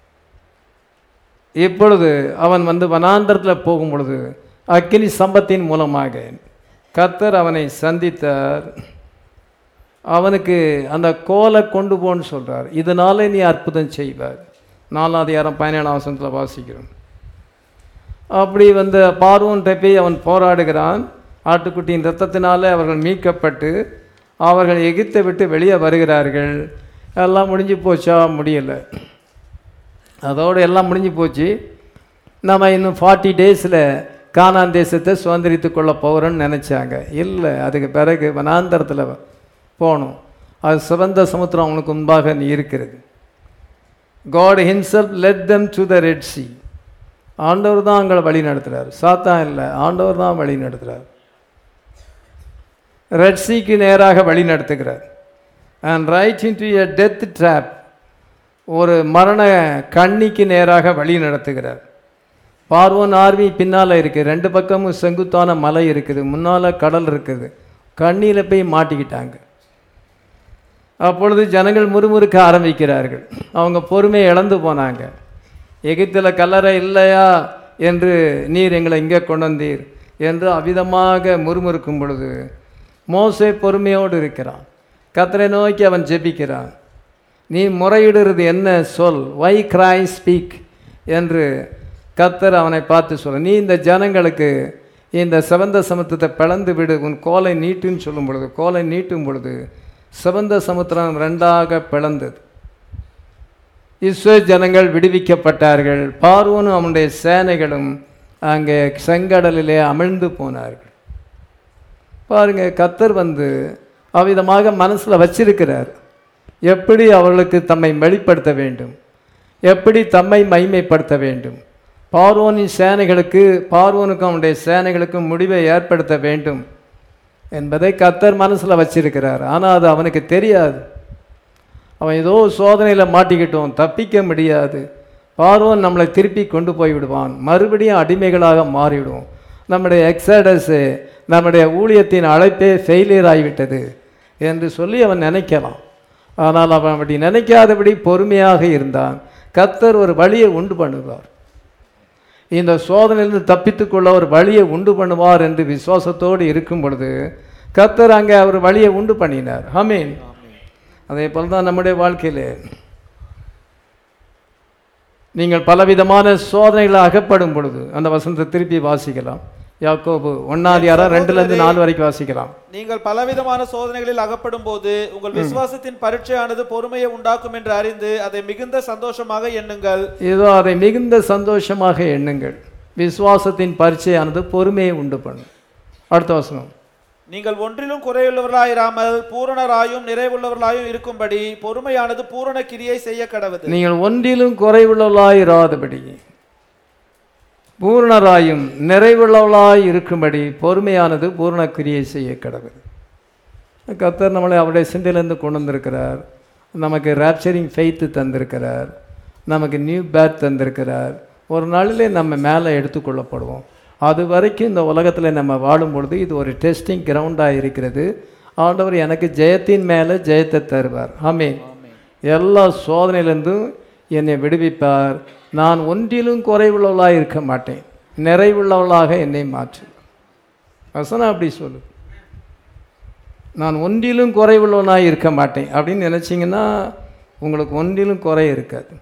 இப்பொழுது அவன் வந்து வனாந்தரத்தில் போகும் பொழுது அக்கினி சம்பத்தின் மூலமாக கர்த்தர் அவனை சந்தித்தார். அவனுக்கு அந்த கோலை கொண்டு போன்னு சொல்கிறார். இதனால நீ அற்புதம் செய்வார். நாலாம் அதிகாரம் பதினேழாம் வசனத்தில் வாசிக்கிறோம். அப்படி வந்து பார்வோன்கிட்ட போய் அவன் போராடுகிறான். ஆட்டுக்குட்டியின் இரத்தத்தினாலே அவர்கள் மீட்கப்பட்டு அவர்கள் எகிப்தை விட்டு வெளியே வருகிறார்கள். எல்லாம் முடிஞ்சு போச்சா? முடியலை. அதோடு எல்லாம் முடிஞ்சு போச்சு. நம்ம இன்னும் ஃபார்ட்டி டேஸில் கானான் தேசத்தை சுதந்திரித்து கொள்ள போகிறோன்னு நினச்சாங்க. இல்லை, அதுக்கு பிறகு வனாந்தரத்தில் போகணும். அது சிவந்த சமுத்திரம் அவனுக்கு முன்பாக நீ இருக்கிறது. God himself led them to the Red Sea. ஆண்டவர் தான் அங்கே வழி நடத்துகிறார், சாத்தான் இல்லை. ஆண்டவர் தான் வழி நடத்துகிறார். ரெட் சீக்கு நேராக வழி நடத்துகிறார். And right into a death trap, ஒரு மரண கண்ணிக்கு நேராக வழி நடத்துகிறார். பார்வோன் ஆர்மி பின்னால் இருக்குது, ரெண்டு பக்கமும் செங்குத்தான மலை இருக்குது, முன்னால் கடல் இருக்குது. கண்ணியில் போய் மாட்டிக்கிட்டாங்க. அப்பொழுது ஜனங்கள் முறுமுறுக்க ஆரம்பிக்கிறார்கள். அவங்க பொறுமையை இழந்து போனாங்க. எகிப்தில் கல்லறை இல்லையா என்று நீர் எங்களை இங்கே கொண்டு வந்தீர் என்று அவிதமாக முறுமுறுக்கும் பொழுது மோசே பொறுமையோடு இருக்கிறான். கர்த்தரை நோக்கி அவன் ஜெபிக்கிறான். நீ முறையிடுறது என்ன சொல், வை கிரை ஸ்பீக் என்று கர்த்தர் அவனை பார்த்து சொல்ல. நீ இந்த ஜனங்களுக்கு இந்த சிவந்த சமுத்திரத்தை பிளந்து விடு, உன் கோலை நீட்டுன்னு சொல்லும் பொழுது, கோலை நீட்டும் பொழுது சிவந்த சமுத்திரம் ரெண்டாக பிளந்தது. இஸ்ரவேல் ஜனங்கள் விடுவிக்கப்பட்டார்கள். பார்வோனும் அவனுடைய சேனைகளும் அங்கே செங்கடலிலே அமிழ்ந்து போனார்கள். பாருங்க, கர்த்தர் வந்து அவ்விதமாக மனசில் வச்சிருக்கிறார். எப்படி அவர்களுக்கு தம்மை வெளிப்படுத்த வேண்டும், எப்படி தம்மை மைமைப்படுத்த வேண்டும், பார்வோனின் சேனைகளுக்கு பார்வோனுக்கும் அவனுடைய சேனைகளுக்கும் முடிவை ஏற்படுத்த வேண்டும் என்பதை கர்த்தர் மனசில் வச்சிருக்கிறார். ஆனால் அது அவனுக்கு தெரியாது. அவன் ஏதோ சோதனையில் மாட்டிக்கிட்டோம், தப்பிக்க முடியாது. பார்வோன் நம்மளை திருப்பி கொண்டு போய் விடுவான், மறுபடியும் அடிமைகளாக மாறிவிடுவோம். நம்முடைய எக்ஸடஸு, நம்முடைய ஊழியத்தின் அழைப்பே ஃபெயிலியர் ஆகிவிட்டது என்று சொல்லி அவன் நினைக்கலாம். ஆனால் அவன் அப்படி நினைக்காதபடி பொறுமையாக இருந்தான். கர்த்தர் ஒரு வழியை உண்டு பண்ணுவார், இந்த சோதனையிலிருந்து தப்பித்துக்கொள்ள ஒரு வழியை உண்டு பண்ணுவார் என்று விசுவாசத்தோடு இருக்கும் பொழுது கர்த்தர் அங்கே அவர் வழியை உண்டு பண்ணினார். ஆமென். அதே போல தான் நம்முடைய வாழ்க்கையிலே நீங்கள் பலவிதமான சோதனைகளை அகப்படும் பொழுது, அந்த வசனத்தை திருப்பி வாசிக்கலாம். யாக்கோபு ஒன்னாதிகாரம் ரெண்டுலேருந்து நாலு வரைக்கும் வாசிக்கலாம். நீங்கள் பலவிதமான சோதனைகளில் அகப்படும் போது உங்கள் விசுவாசத்தின் பரீட்சையானது பொறுமையை உண்டாக்கும் என்று அறிந்து அதை மிகுந்த சந்தோஷமாக எண்ணுங்கள். இதோ அதை மிகுந்த சந்தோஷமாக எண்ணுங்கள். விசுவாசத்தின் பரீட்சையானது பொறுமையை உண்டு பண்ணும். அடுத்த வசனம், நீங்கள் ஒன்றிலும் குறையுள்ளவர்களாயிராமல் பூரணராயும் நிறைவுள்ளவர்களாயும் இருக்கும்படி பொறுமையானது பூரண கிரியை செய்ய கடவுது. நீங்கள் ஒன்றிலும் குறைவுள்ளவர்களாயிராதபடி பூரணராயும் நிறைவுள்ளவளாய் இருக்கும்படி பொறுமையானது பூரண கிரியை செய்ய கடவுது. கர்த்தர் நம்மளை அவருடைய சிந்தையிலேருந்து கொண்டு வந்திருக்கிறார். நமக்கு ராப்சரிங் ஃபெய்த்து தந்திருக்கிறார், நமக்கு நியூ பேர்த் தந்திருக்கிறார். ஒரு நாளிலே நம்ம மேலே எடுத்துக்கொள்ளப்படுவோம். அது வரைக்கும் இந்த உலகத்தில் நம்ம வாழும் பொழுது இது ஒரு டெஸ்டிங் கிரவுண்டாக இருக்கிறது. ஆண்டவர் எனக்கு ஜெயத்தின் மேலே ஜெயத்தை தருவார். ஆமென். எல்லா சோதனையிலேருந்தும் என்னை விடுவிப்பார். நான் ஒன்றிலும் குறைவுள்ளவளாக இருக்க மாட்டேன், நிறைவுள்ளவளாக என்னை மாற்று. வசனம் அப்படி சொல்லு. நான் ஒன்றிலும் குறைவுள்ளவனாக இருக்க மாட்டேன் அப்படின்னு நினச்சிங்கன்னா உங்களுக்கு ஒன்றிலும் குறை இருக்காது.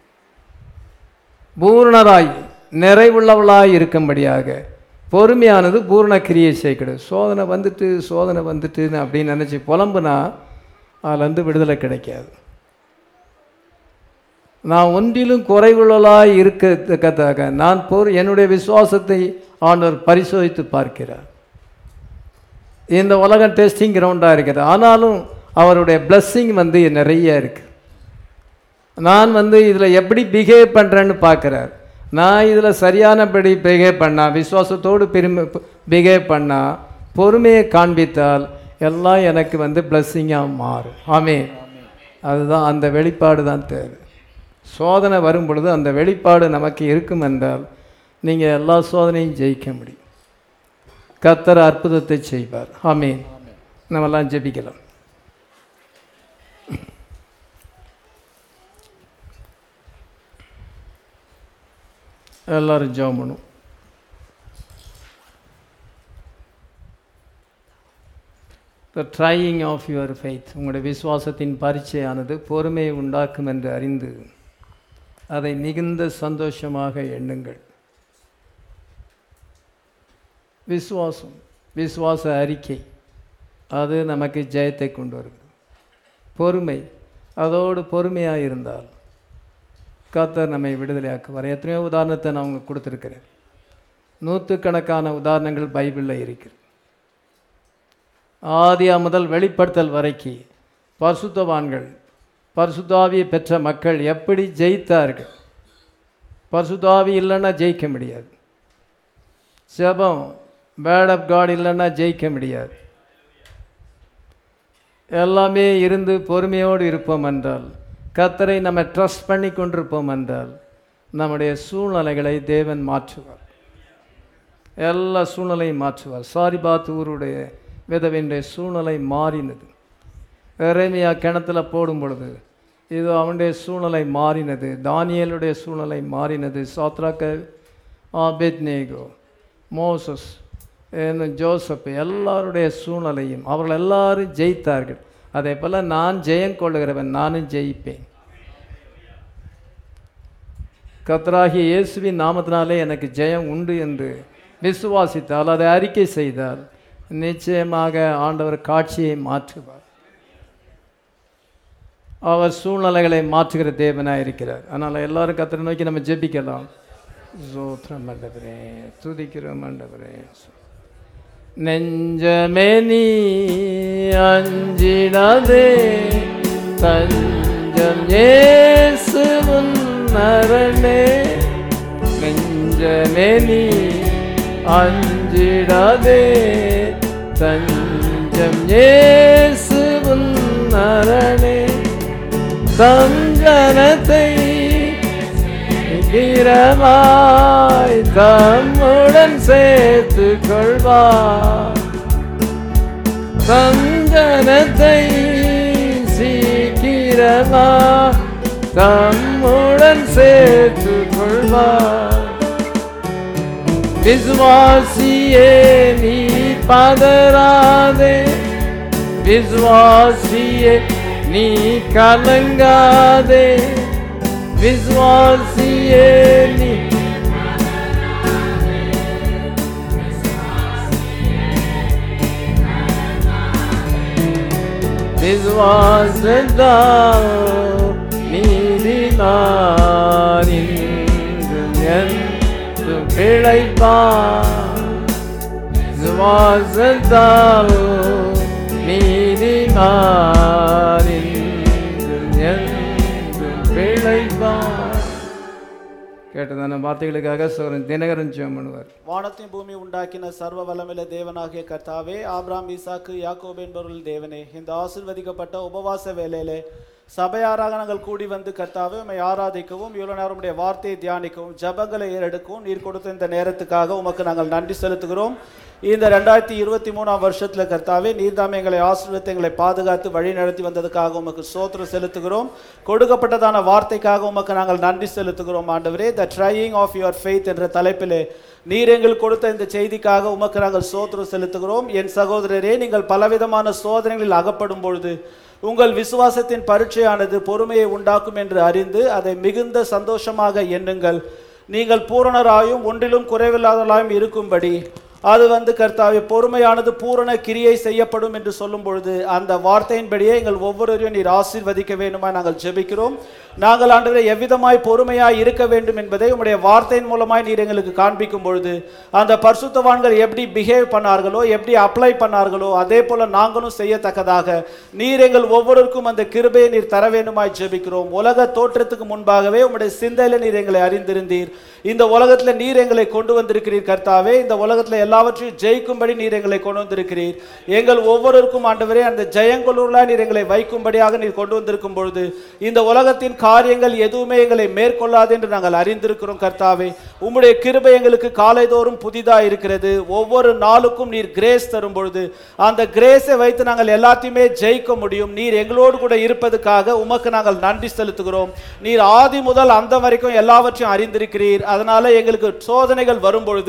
பூரணராய் நிறைவுள்ளவளாய் இருக்கும்படியாக பொறுமையானது பூரண கிரியை செய்கிறது. சோதனை வந்துட்டு சோதனை வந்துட்டுன்னு அப்படின்னு நினச்சி புலம்புனா அதுலேருந்து விடுதலை கிடைக்காது. நான் ஒன்றிலும் குறைவுள்ளவளாய் இருக்கத்தக்க நான் பொறு என்னுடைய விசுவாசத்தை ஆண்டவர் பரிசோதித்து பார்க்கிறார். இந்த உலகம் டெஸ்டிங் கிரவுண்டாக இருக்கிறது. ஆனாலும் அவருடைய பிளஸ்ஸிங் வந்து நிறைய இருக்குது. நான் வந்து இதில் எப்படி பிஹேவ் பண்ணுறேன்னு பார்க்குறார். நான் இதில் சரியானபடி பிஹேவ் பண்ணால், விசுவாசத்தோடு பெருமை பிஹேவ் பண்ணால், பொறுமையை காண்பித்தால் எல்லாம் எனக்கு வந்து பிளஸ்ஸிங்காக மாறும். ஆமென். அதுதான் அந்த வெளிப்பாடு தான் தேவை. சோதனை வரும் பொழுது அந்த வெளிப்பாடு நமக்கு இருக்கும் என்றால் நீங்கள் எல்லா சோதனையும் ஜெயிக்க முடியும். கர்த்தர் அற்புதத்தை செய்வார். ஆமென். நம்மெல்லாம் ஜெபிக்கலாம். எல்லாரும் ஜெபம் பண்ணும். The trying of your faith, உங்களுடைய விசுவாசத்தின் பரீட்சையானது பொறுமையை உண்டாக்கும் என்று அறிந்து அதை மிகுந்த சந்தோஷமாக எண்ணுங்கள். விசுவாசம், விசுவாச அறிக்கை, அது நமக்கு ஜெயத்தை கொண்டு வருகிறது. பொறுமை, அதோடு பொறுமையாக இருந்தால் கர்த்தர் நம்மை விடுதலையாக்குவார். எத்தனையோ உதாரணத்தை நான் உங்களுக்கு கொடுத்துருக்கிறேன். நூற்றுக்கணக்கான உதாரணங்கள் பைபிளில் இருக்குது. ஆதியா முதல் வெளிப்படுத்தல் வரைக்கு பரிசுத்தவான்கள், பரிசுத்தாவியை பெற்ற மக்கள் எப்படி ஜெயித்தார்கள். பரிசுத்தாவி இல்லைன்னா ஜெயிக்க முடியாது. ஜெபம், வேர்ட் ஆஃப் காட் இல்லைன்னா ஜெயிக்க முடியாது. எல்லாமே இருந்து பொறுமையோடு இருப்போம் என்றால், கர்த்தரை நம்ம ட்ரஸ்ட் பண்ணி கொண்டிருப்போம் என்றால், நம்முடைய சூழ்நிலைகளை தேவன் மாற்றுவார். எல்லா சூழ்நிலையும் மாற்றுவார். சாரிபாத் ஊருடைய விதவினுடைய சூழ்நிலை மாறினது. எரேமியா கிணத்துல போடும் பொழுது இது அவனுடைய சூழ்நிலை மாறினது. தானியேலுடைய சூழ்நிலை மாறினது. சாத்ராக்க, ஆபேத்நேகோ, மோசஸ், ஜோசப், எல்லாருடைய சூழ்நிலையும் அவர்கள் எல்லாரும் ஜெயித்தார்கள். அதே போல் நான் ஜெயம் கொள்ளுகிறவன், நானும் ஜெயிப்பேன். கர்த்தராகிய இயேசுவின் நாமத்தினாலே எனக்கு ஜெயம் உண்டு என்று விசுவாசித்தால், அதை அறிக்கை செய்தால், நிச்சயமாக ஆண்டவர் காட்சியை மாற்றுவார். அவர் சூழ்நிலைகளை மாற்றுகிற தேவனாக இருக்கிறார். அதனால் எல்லாரும் கர்த்தரை நோக்கி நம்ம ஜெபிக்கலாம். ஸ்தோத்திரம் ஆண்டவரே, துதிக்கிறோம் ஆண்டவரே. நெஞ்சமே நீ அஞ்சிடாதே, தஞ்சம் இயேசு உன் அரணே. நெஞ்சமே நீ அஞ்சிடாதே, தஞ்சம் இயேசு உன் அரணே. தஞ்சனத்தை சீக்கிரமாய் தம்முடன் சேர்த்து கொள்வார். சஞ்சனத்தை சீக்கிரமாய் தம்முடன் சேர்த்து கொள்வார். விசுவாசியே நீ பதறாதே, விசுவாசியே நீ கலங்காதே, விசுவாசியே நீ விசுவாசத்தால் நீதிமான் இன்றும் என்றும் பிழைப்பான். விசுவாசத்தால் நீதிமான் இன்றும் என்றும் பிழைப்பான். கேட்டதான வார்த்தைகளுக்காக சோரன் தினகரன் ஜெபம் பண்ணுவார். வானத்தையும் பூமி உண்டாக்கின சர்வ வல்லமையுள்ள தேவனாகிய கர்த்தாவே, ஆபிரகாம், ஈசாக்கு, யாக்கோபு என்பவர்கள் தேவனே, இந்த ஆசீர்வதிக்கப்பட்ட உபவாச வேளையிலே சபையாராக நாங்கள் கூடி வந்து கர்த்தாவே உம்மை ஆராதிக்கவும், இவ்வளவு நேரம் உம்முடைய வார்த்தையை தியானிக்கவும், ஜபங்களை ஏறெடுக்கவும் நீர் கொடுத்த இந்த நேரத்துக்காக உமக்கு நாங்கள் நன்றி செலுத்துகிறோம். இந்த ரெண்டாயிரத்தி இருபத்தி மூணாம் வருஷத்துல கர்த்தாவே நீர் தாமே எங்களை ஆசீர்வதித்து எங்களை பாதுகாத்து வழி நடத்தி வந்ததுக்காக உமக்கு ஸ்தோத்திரம் செலுத்துகிறோம். கொடுக்கப்பட்டதான வார்த்தைக்காக உமக்கு நாங்கள் நன்றி செலுத்துகிறோம். ஆண்டவரே, the trying of your faith என்ற தலைப்பிலே நீர் எங்கள் கொடுத்த இந்த செய்திக்காக உமக்கு நாங்கள் ஸ்தோத்திரம் செலுத்துகிறோம். என் சகோதரரே, நீங்கள் பலவிதமான சோதனைகளில் அகப்படும் பொழுது உங்கள் விசுவாசத்தின் பரீட்சையானது பொறுமையை உண்டாக்கும் என்று அறிந்து அதை மிகுந்த சந்தோஷமாக எண்ணுங்கள். நீங்கள் பூரணராயும் ஒன்றிலும் குறைவில்லாதவர்களாயும் இருக்கும்படி அது வந்து கர்த்தாவே பொறுமையானது பூரண கிரியை செய்யப்படும் என்று சொல்லும் பொழுது அந்த வார்த்தையின்படியே எங்கள் ஒவ்வொருவரையும் நீர் ஆசீர்வதிக்க வேண்டுமா நாங்கள் ஜெபிக்கிறோம். நாங்கள் ஆண்டவரே எவ்விதமாய் பொறுமையாய் இருக்க வேண்டும் என்பதை உம்முடைய வார்த்தையின் மூலமாய் நீர் எங்களுக்கு காண்பிக்கும் பொழுது அந்த பரிசுத்தவான்கள் எப்படி பிஹேவ் பண்ணார்களோ, எப்படி அப்ளை பண்ணார்களோ, அதே போல நாங்களும் செய்யத்தக்கதாக நீர் எங்கள் ஒவ்வொருவருக்கும் அந்த கிருபையை நீர் தர வேண்டுமாய் ஜெபிக்கிறோம். உலக தோற்றத்துக்கு முன்பாகவே உம்முடைய சிந்தையில நீர் எங்களை அறிந்திருந்தீர். இந்த உலகத்துல நீர் எங்களை கொண்டு வந்திருக்கிறீர் கர்த்தாவே. இந்த உலகத்துல எல்லாவற்றையும் ஜெயிக்கும்படி நீர் எங்களை கொண்டு வந்திருக்கிறீர். எங்கள் ஒவ்வொருவருக்கும் ஆண்டவரே அந்த ஜெயங்கொள்ளுள்ளாய் நீர் எங்களை வைக்கும்படியாக நீர் கொண்டு வந்திருக்கும் பொழுது இந்த உலகத்தின் காரியங்கள் எதுவுமே எங்களை மேற்கொள்ளாது என்று நாங்கள் அறிந்திருக்கிறோம் கர்த்தாவே. உம்முடைய கிருபை எங்களுக்கு காலைதோறும் புதிதாக இருக்கிறது. ஒவ்வொரு நாளுக்கும் நீர் கிரேஸ் தரும் பொழுது அந்த கிரேஸை வைத்து நாங்கள் எல்லாத்தையுமே ஜெயிக்க முடியும். நீர் எங்களோடு கூட இருப்பதுக்காக உமக்கு நாங்கள் நன்றி செலுத்துகிறோம். நீர் ஆதி முதல் அந்த வரைக்கும் எல்லாவற்றையும் அறிந்திருக்கிறீர். அதனால எங்களுக்கு சோதனைகள் வரும் பொழுது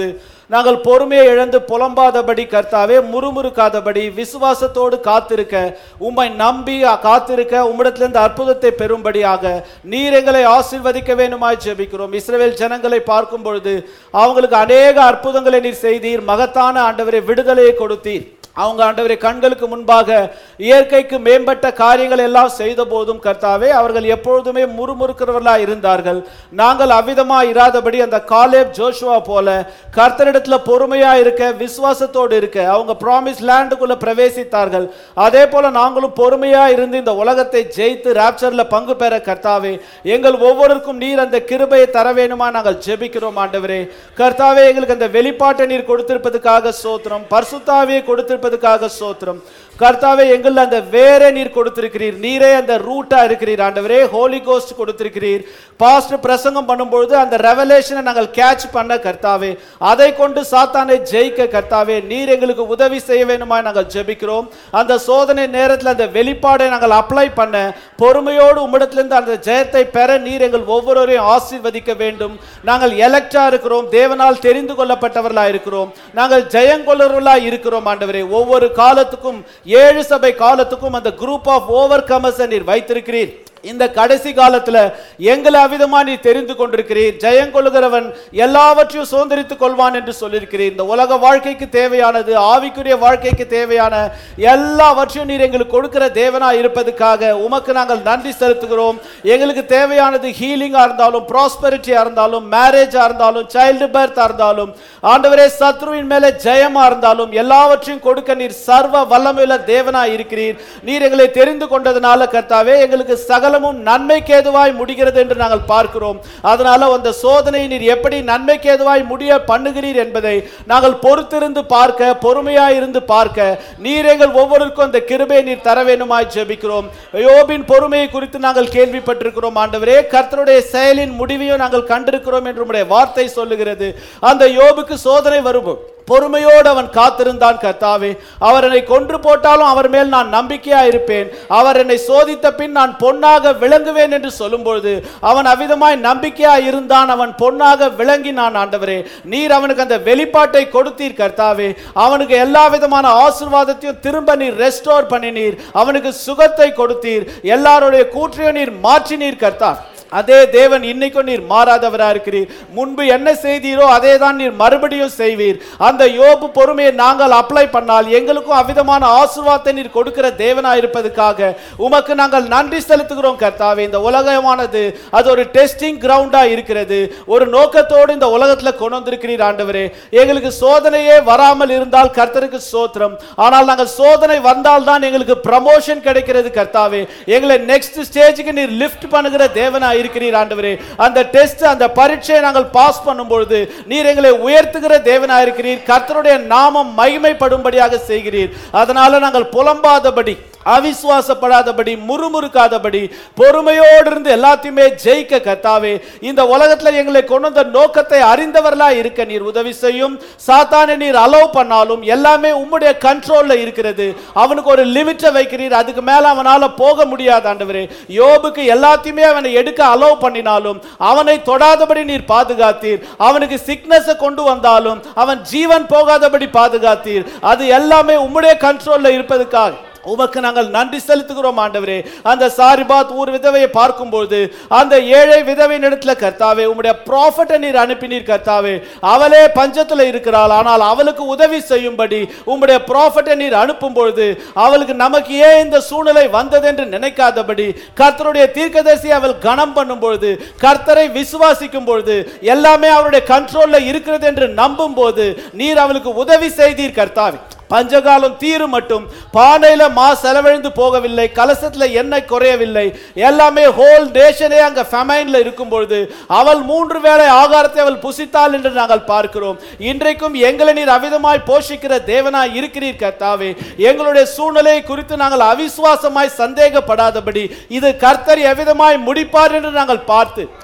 நாங்கள் பொறுமையை இழந்து புலம்பாதபடி கர்த்தாவே, முறுமுறுக்காதபடி விசுவாசத்தோடு காத்திருக்க, உம்மை நம்பி காத்திருக்க, உம்மிடத்திலிருந்து அற்புதத்தை பெறும்படியாக நீர் எங்களை ஆசீர்வதிக்க வேண்டுமாய் ஜெபிக்கிறோம். இஸ்ரவேல் ஜனங்களை பார்க்கும் பொழுது அவங்களுக்கு அநேக அற்புதங்களை நீர் செய்தீர். மகத்தான ஆண்டவரே விடுதலையை கொடுத்தீர். அவங்க ஆண்டவரே கண்களுக்கு முன்பாக இயற்கைக்கு மேம்பட்ட காரியங்கள் எல்லாம் செய்த போதும் கர்த்தாவே, அவர்கள் எப்பொழுதுமே முறுமுறுக்கிறவர்களாக இருந்தார்கள். நாங்கள் அவ்விதமா இராதபடி அந்த காலேப் ஜோஷுவா போல கர்த்தரிடத்துல பொறுமையா இருக்க, விசுவாசத்தோடு இருக்க அவங்க ப்ராமிஸ் லேண்டுக்குள்ள பிரவேசித்தார்கள். அதே போல நாங்களும் பொறுமையா இருந்து இந்த உலகத்தை ஜெயித்து ராப்சர்ல பங்கு பெற கர்த்தாவே, எங்கள் ஒவ்வொருக்கும் நீர் அந்த கிருபையை தர வேணுமா நாங்கள் ஜெபிக்கிறோம். ஆண்டவரே கர்த்தாவே, எங்களுக்கு அந்த வெளிப்பாட்டை நீர் கொடுத்திருப்பதுக்காக ஸ்தோத்திரம். பரிசுத்தாவியை கொடுத்திருப்பதுக்காக ஸ்தோத்திரம். கர்த்தாவே, எங்கள் அந்த வேரே நீர் கொடுத்திருக்கிறீர். நீரே அந்த ரூட்டா இருக்கிறீர். ஆண்டவரே ஹோலி கோஸ்ட் கொடுத்திருக்கிறீர். பாஸ்டர் பிரசங்கம் பண்ணும்போது அந்த ரெவலேஷனை நாங்கள் கேட்ச் பண்ண கர்த்தாவே, அதை கொண்டு சாத்தானை ஜெயிக்க கர்த்தாவே நீர் எங்களுக்கு உதவி செய்ய வேண்டுமா நாங்கள் ஜெபிக்கிறோம். அந்த சோதனை நேரத்தில் அந்த வெளிப்பாடை நாங்கள் அப்ளை பண்ண பொறுமையோடு உம்மிடத்திலிருந்து அந்த ஜெயத்தை பெற நீர் எங்கள் ஒவ்வொருவரையும் ஆசீர்வதிக்க வேண்டும். நாங்கள் எலெக்டா இருக்கிறோம், தேவனால் தெரிந்து கொள்ளப்பட்டவர்களா இருக்கிறோம், நாங்கள் ஜெயங்கொள்ளவர்களா இருக்கிறோம். ஆண்டவரே ஒவ்வொரு காலத்துக்கும், ஏழு சபை காலத்துக்கும் அந்த குரூப் ஆஃப் ஓவர் கமர்ஸ் நீர் வைத்திருக்கிறீர். இந்த கடைசி காலத்துல எங்களை அவிதமா நீ தெரிந்து கொண்டிருக்கிறீர். ஜெயங்கொள்கிறவன் எல்லாவற்றையும் சுதந்திரித்துக் கொள்வான் என்று சொல்லியிருக்கிறீர். இந்த உலக வாழ்க்கைக்கு தேவையானது, ஆவிக்குரிய வாழ்க்கைக்கு தேவையான எல்லாவற்றையும் நீர் எங்களுக்கு கொடுக்கிற தேவனா இருப்பதுக்காக உமக்கு நாங்கள் நன்றி செலுத்துகிறோம். எங்களுக்கு தேவையானது ஹீலிங்கா இருந்தாலும், ப்ராஸ்பெரிட்டியா இருந்தாலும், மேரேஜா இருந்தாலும், சைல்டு பர்த்தா இருந்தாலும், ஆண்டவரே சத்ருவின் மேலே ஜெயமா இருந்தாலும் எல்லாவற்றையும் கொடுக்க நீர் சர்வ வல்லமையுள்ள தேவனா இருக்கிறீர். நீர் எங்களை தெரிந்து கொண்டதுனால கர்த்தாவே எங்களுக்கு சகல நன்மைக்கு ஏதுவாய் முடிகிறது என்று நாங்கள் பார்க்கிறோம். அதனால அந்த சோதனை நீர் எப்படி நன்மைக்கு ஏதுவாய் முடிய பண்ணுகிறீர் என்பதை நாங்கள் பொறுத்திருந்து பார்க்க, பொறுமையாய் இருந்து பார்க்க நீர் எங்கள் ஒவ்வொருக்கும் அந்த கிருபையை நீர் தர வேண்டுமாய் ஜெபிக்கிறோம். யோபின் பொறுமையை குறித்து நாங்கள் கேள்விப்பட்டிருக்கிறோம். ஆண்டவரே கர்த்தருடைய செயலின் முடிவையும் நாங்கள் கண்டிருக்கிறோம் என்று உம்முடைய வார்த்தை சொல்லுகிறது. அந்த யோபுக்கு சோதனை வரும் பொறுமையோடு அவன் காத்திருந்தான் கர்த்தாவே. அவர் என்னை கொன்று போட்டாலும் அவர் மேல் நான் நம்பிக்கையா இருப்பேன், அவர் என்னை சோதித்த பின் நான் பொன்னாக விளங்குவேன் என்று சொல்லும்பொழுது அவன் அவ்விதமாய் நம்பிக்கையா இருந்தான். அவன் பொன்னாக விளங்கினான். ஆண்டவரே நீர் அவனுக்கு அந்த வெளிப்பாட்டை கொடுத்தீர் கர்த்தாவே. அவனுக்கு எல்லா விதமான ஆசீர்வாதத்தையும் திரும்ப நீர் ரெஸ்டோர் பண்ணினீர். அவனுக்கு சுகத்தை கொடுத்தீர். எல்லாருடைய கூற்றையும் நீர் மாற்றினீர் கர்த்தா. அதே தேவன் இன்னைக்கும் நீர் மாறாதவரா இருக்கிறீர். முன்பு என்ன செய்தீரோ அதே தான் நீர் மறுபடியும் செய்வீர். அந்த யோபு பொறுமையை நாங்கள் அப்ளை பண்ணால் எங்களுக்கும் அவ்விதமான ஆசீர்வாதத்தை நீர் கொடுக்கிற தேவனா இருப்பதற்காக உமக்கு நாங்கள் நன்றி செலுத்துகிறோம் கர்த்தாவே. இந்த உலகமானது அது ஒரு டெஸ்டிங் கிரவுண்டா இருக்கிறது. ஒரு நோக்கத்தோடு இந்த உலகத்துல கொண்டு வந்திருக்கிறீர் ஆண்டவரே. எங்களுக்கு சோதனையே வராமல் இருந்தால் கர்த்தருக்கு ஸ்தோத்திரம். ஆனால் நாங்கள் சோதனை வந்தால் தான் எங்களுக்கு ப்ரமோஷன் கிடைக்கிறது கர்த்தாவே. எங்களை நெக்ஸ்ட் ஸ்டேஜுக்கு நீர் லிஃப்ட் பண்ணுகிற தேவனா இருக்கிறீர் ஆண்டவரே. அந்த டெஸ்ட், அந்த பரீட்சையை நாங்கள் பாஸ் பண்ணும் பொழுது நீர் எங்களை உயர்த்துகிற தேவனா இருக்கிறீர். கர்த்தருடைய நாமம் மகிமைப்படும்படியாக செய்கிறீர். அதனால நாங்கள் புலம்பாதபடி, அவிசுவாசப்படாதபடி, முறுமுறுக்காதபடி பொறுமையோடு இருந்து எல்லாத்தையுமே ஜெயிக்க கர்த்தாவே இந்த உலகத்தில் எங்களை கொண்டு வந்த நோக்கத்தை அறிந்தவர்களா இருக்க நீர் உதவி செய்யும். சாத்தானை நீர் அலோவ் பண்ணாலும் எல்லாமே உம்முடைய கண்ட்ரோல்ல இருக்கிறது. அவனுக்கு ஒரு லிமிட்டை வைக்கிறீர், அதுக்கு மேல அவனால போக முடியாது ஆண்டவரே. யோபுக்கு எல்லாத்தையுமே அவனை எடுக்க அலோவ் பண்ணினாலும் அவனை தொடாதபடி நீர் பாதுகாத்தீர். அவனுக்கு சிக்னஸ் கொண்டு வந்தாலும் அவன் ஜீவன் போகாதபடி பாதுகாத்தீர். அது எல்லாமே உம்முடைய கண்ட்ரோல்ல இருப்பதற்காக உமக்கு நாங்கள் நன்றி செலுத்துகிறோம் ஆண்டவரே. அந்த சாரிபாத் ஊர் விதவையை பார்க்கும்போது அந்த ஏழை விதவையின் இடத்துல கர்த்தாவே உம்முடைய ப்ராஃபட்டை நீர் அனுப்பினீர் கர்த்தாவே. அவளே பஞ்சத்துல இருக்கிறாள், ஆனால் அவளுக்கு உதவி செய்யும்படி உம்முடைய ப்ராஃபட்டை நீர் அனுப்பும் பொழுது அவளுக்கு நமக்கு ஏன் இந்த சூழ்நிலை வந்தது என்று நினைக்காதபடி கர்த்தருடைய தீர்க்கதரிசி அவள் கனம் பண்ணும் பொழுது, கர்த்தரை விசுவாசிக்கும் பொழுது, எல்லாமே அவருடைய கண்ட்ரோல்ல இருக்கிறது என்று நம்பும் போது நீர் அவளுக்கு உதவி செய்தீர் கர்த்தாவே. பஞ்சகாலம் தீரு மட்டும் பானையில மா செலவழிந்து போகவில்லை, கலசத்துல எண்ணெய் குறையவில்லை. எல்லாமே ஹோல் நேஷனே அங்க ஃபெமைன்ல இருக்கும் பொழுது அவள் மூன்று வேளை ஆகாரத்தை அவள் புசித்தாள் என்று நாங்கள் பார்க்கிறோம். இன்றைக்கும் எங்களை நீர் அவிதமாய் போஷிக்கிற தேவனாய் இருக்கிறீர் கர்த்தாவே. எங்களுடைய சூழ்நிலை குறித்து நாங்கள் அவிசுவாசமாய் சந்தேகப்படாதபடி இது கர்த்தர் எவ்விதமாய் முடிப்பார் என்று நாங்கள் பார்த்து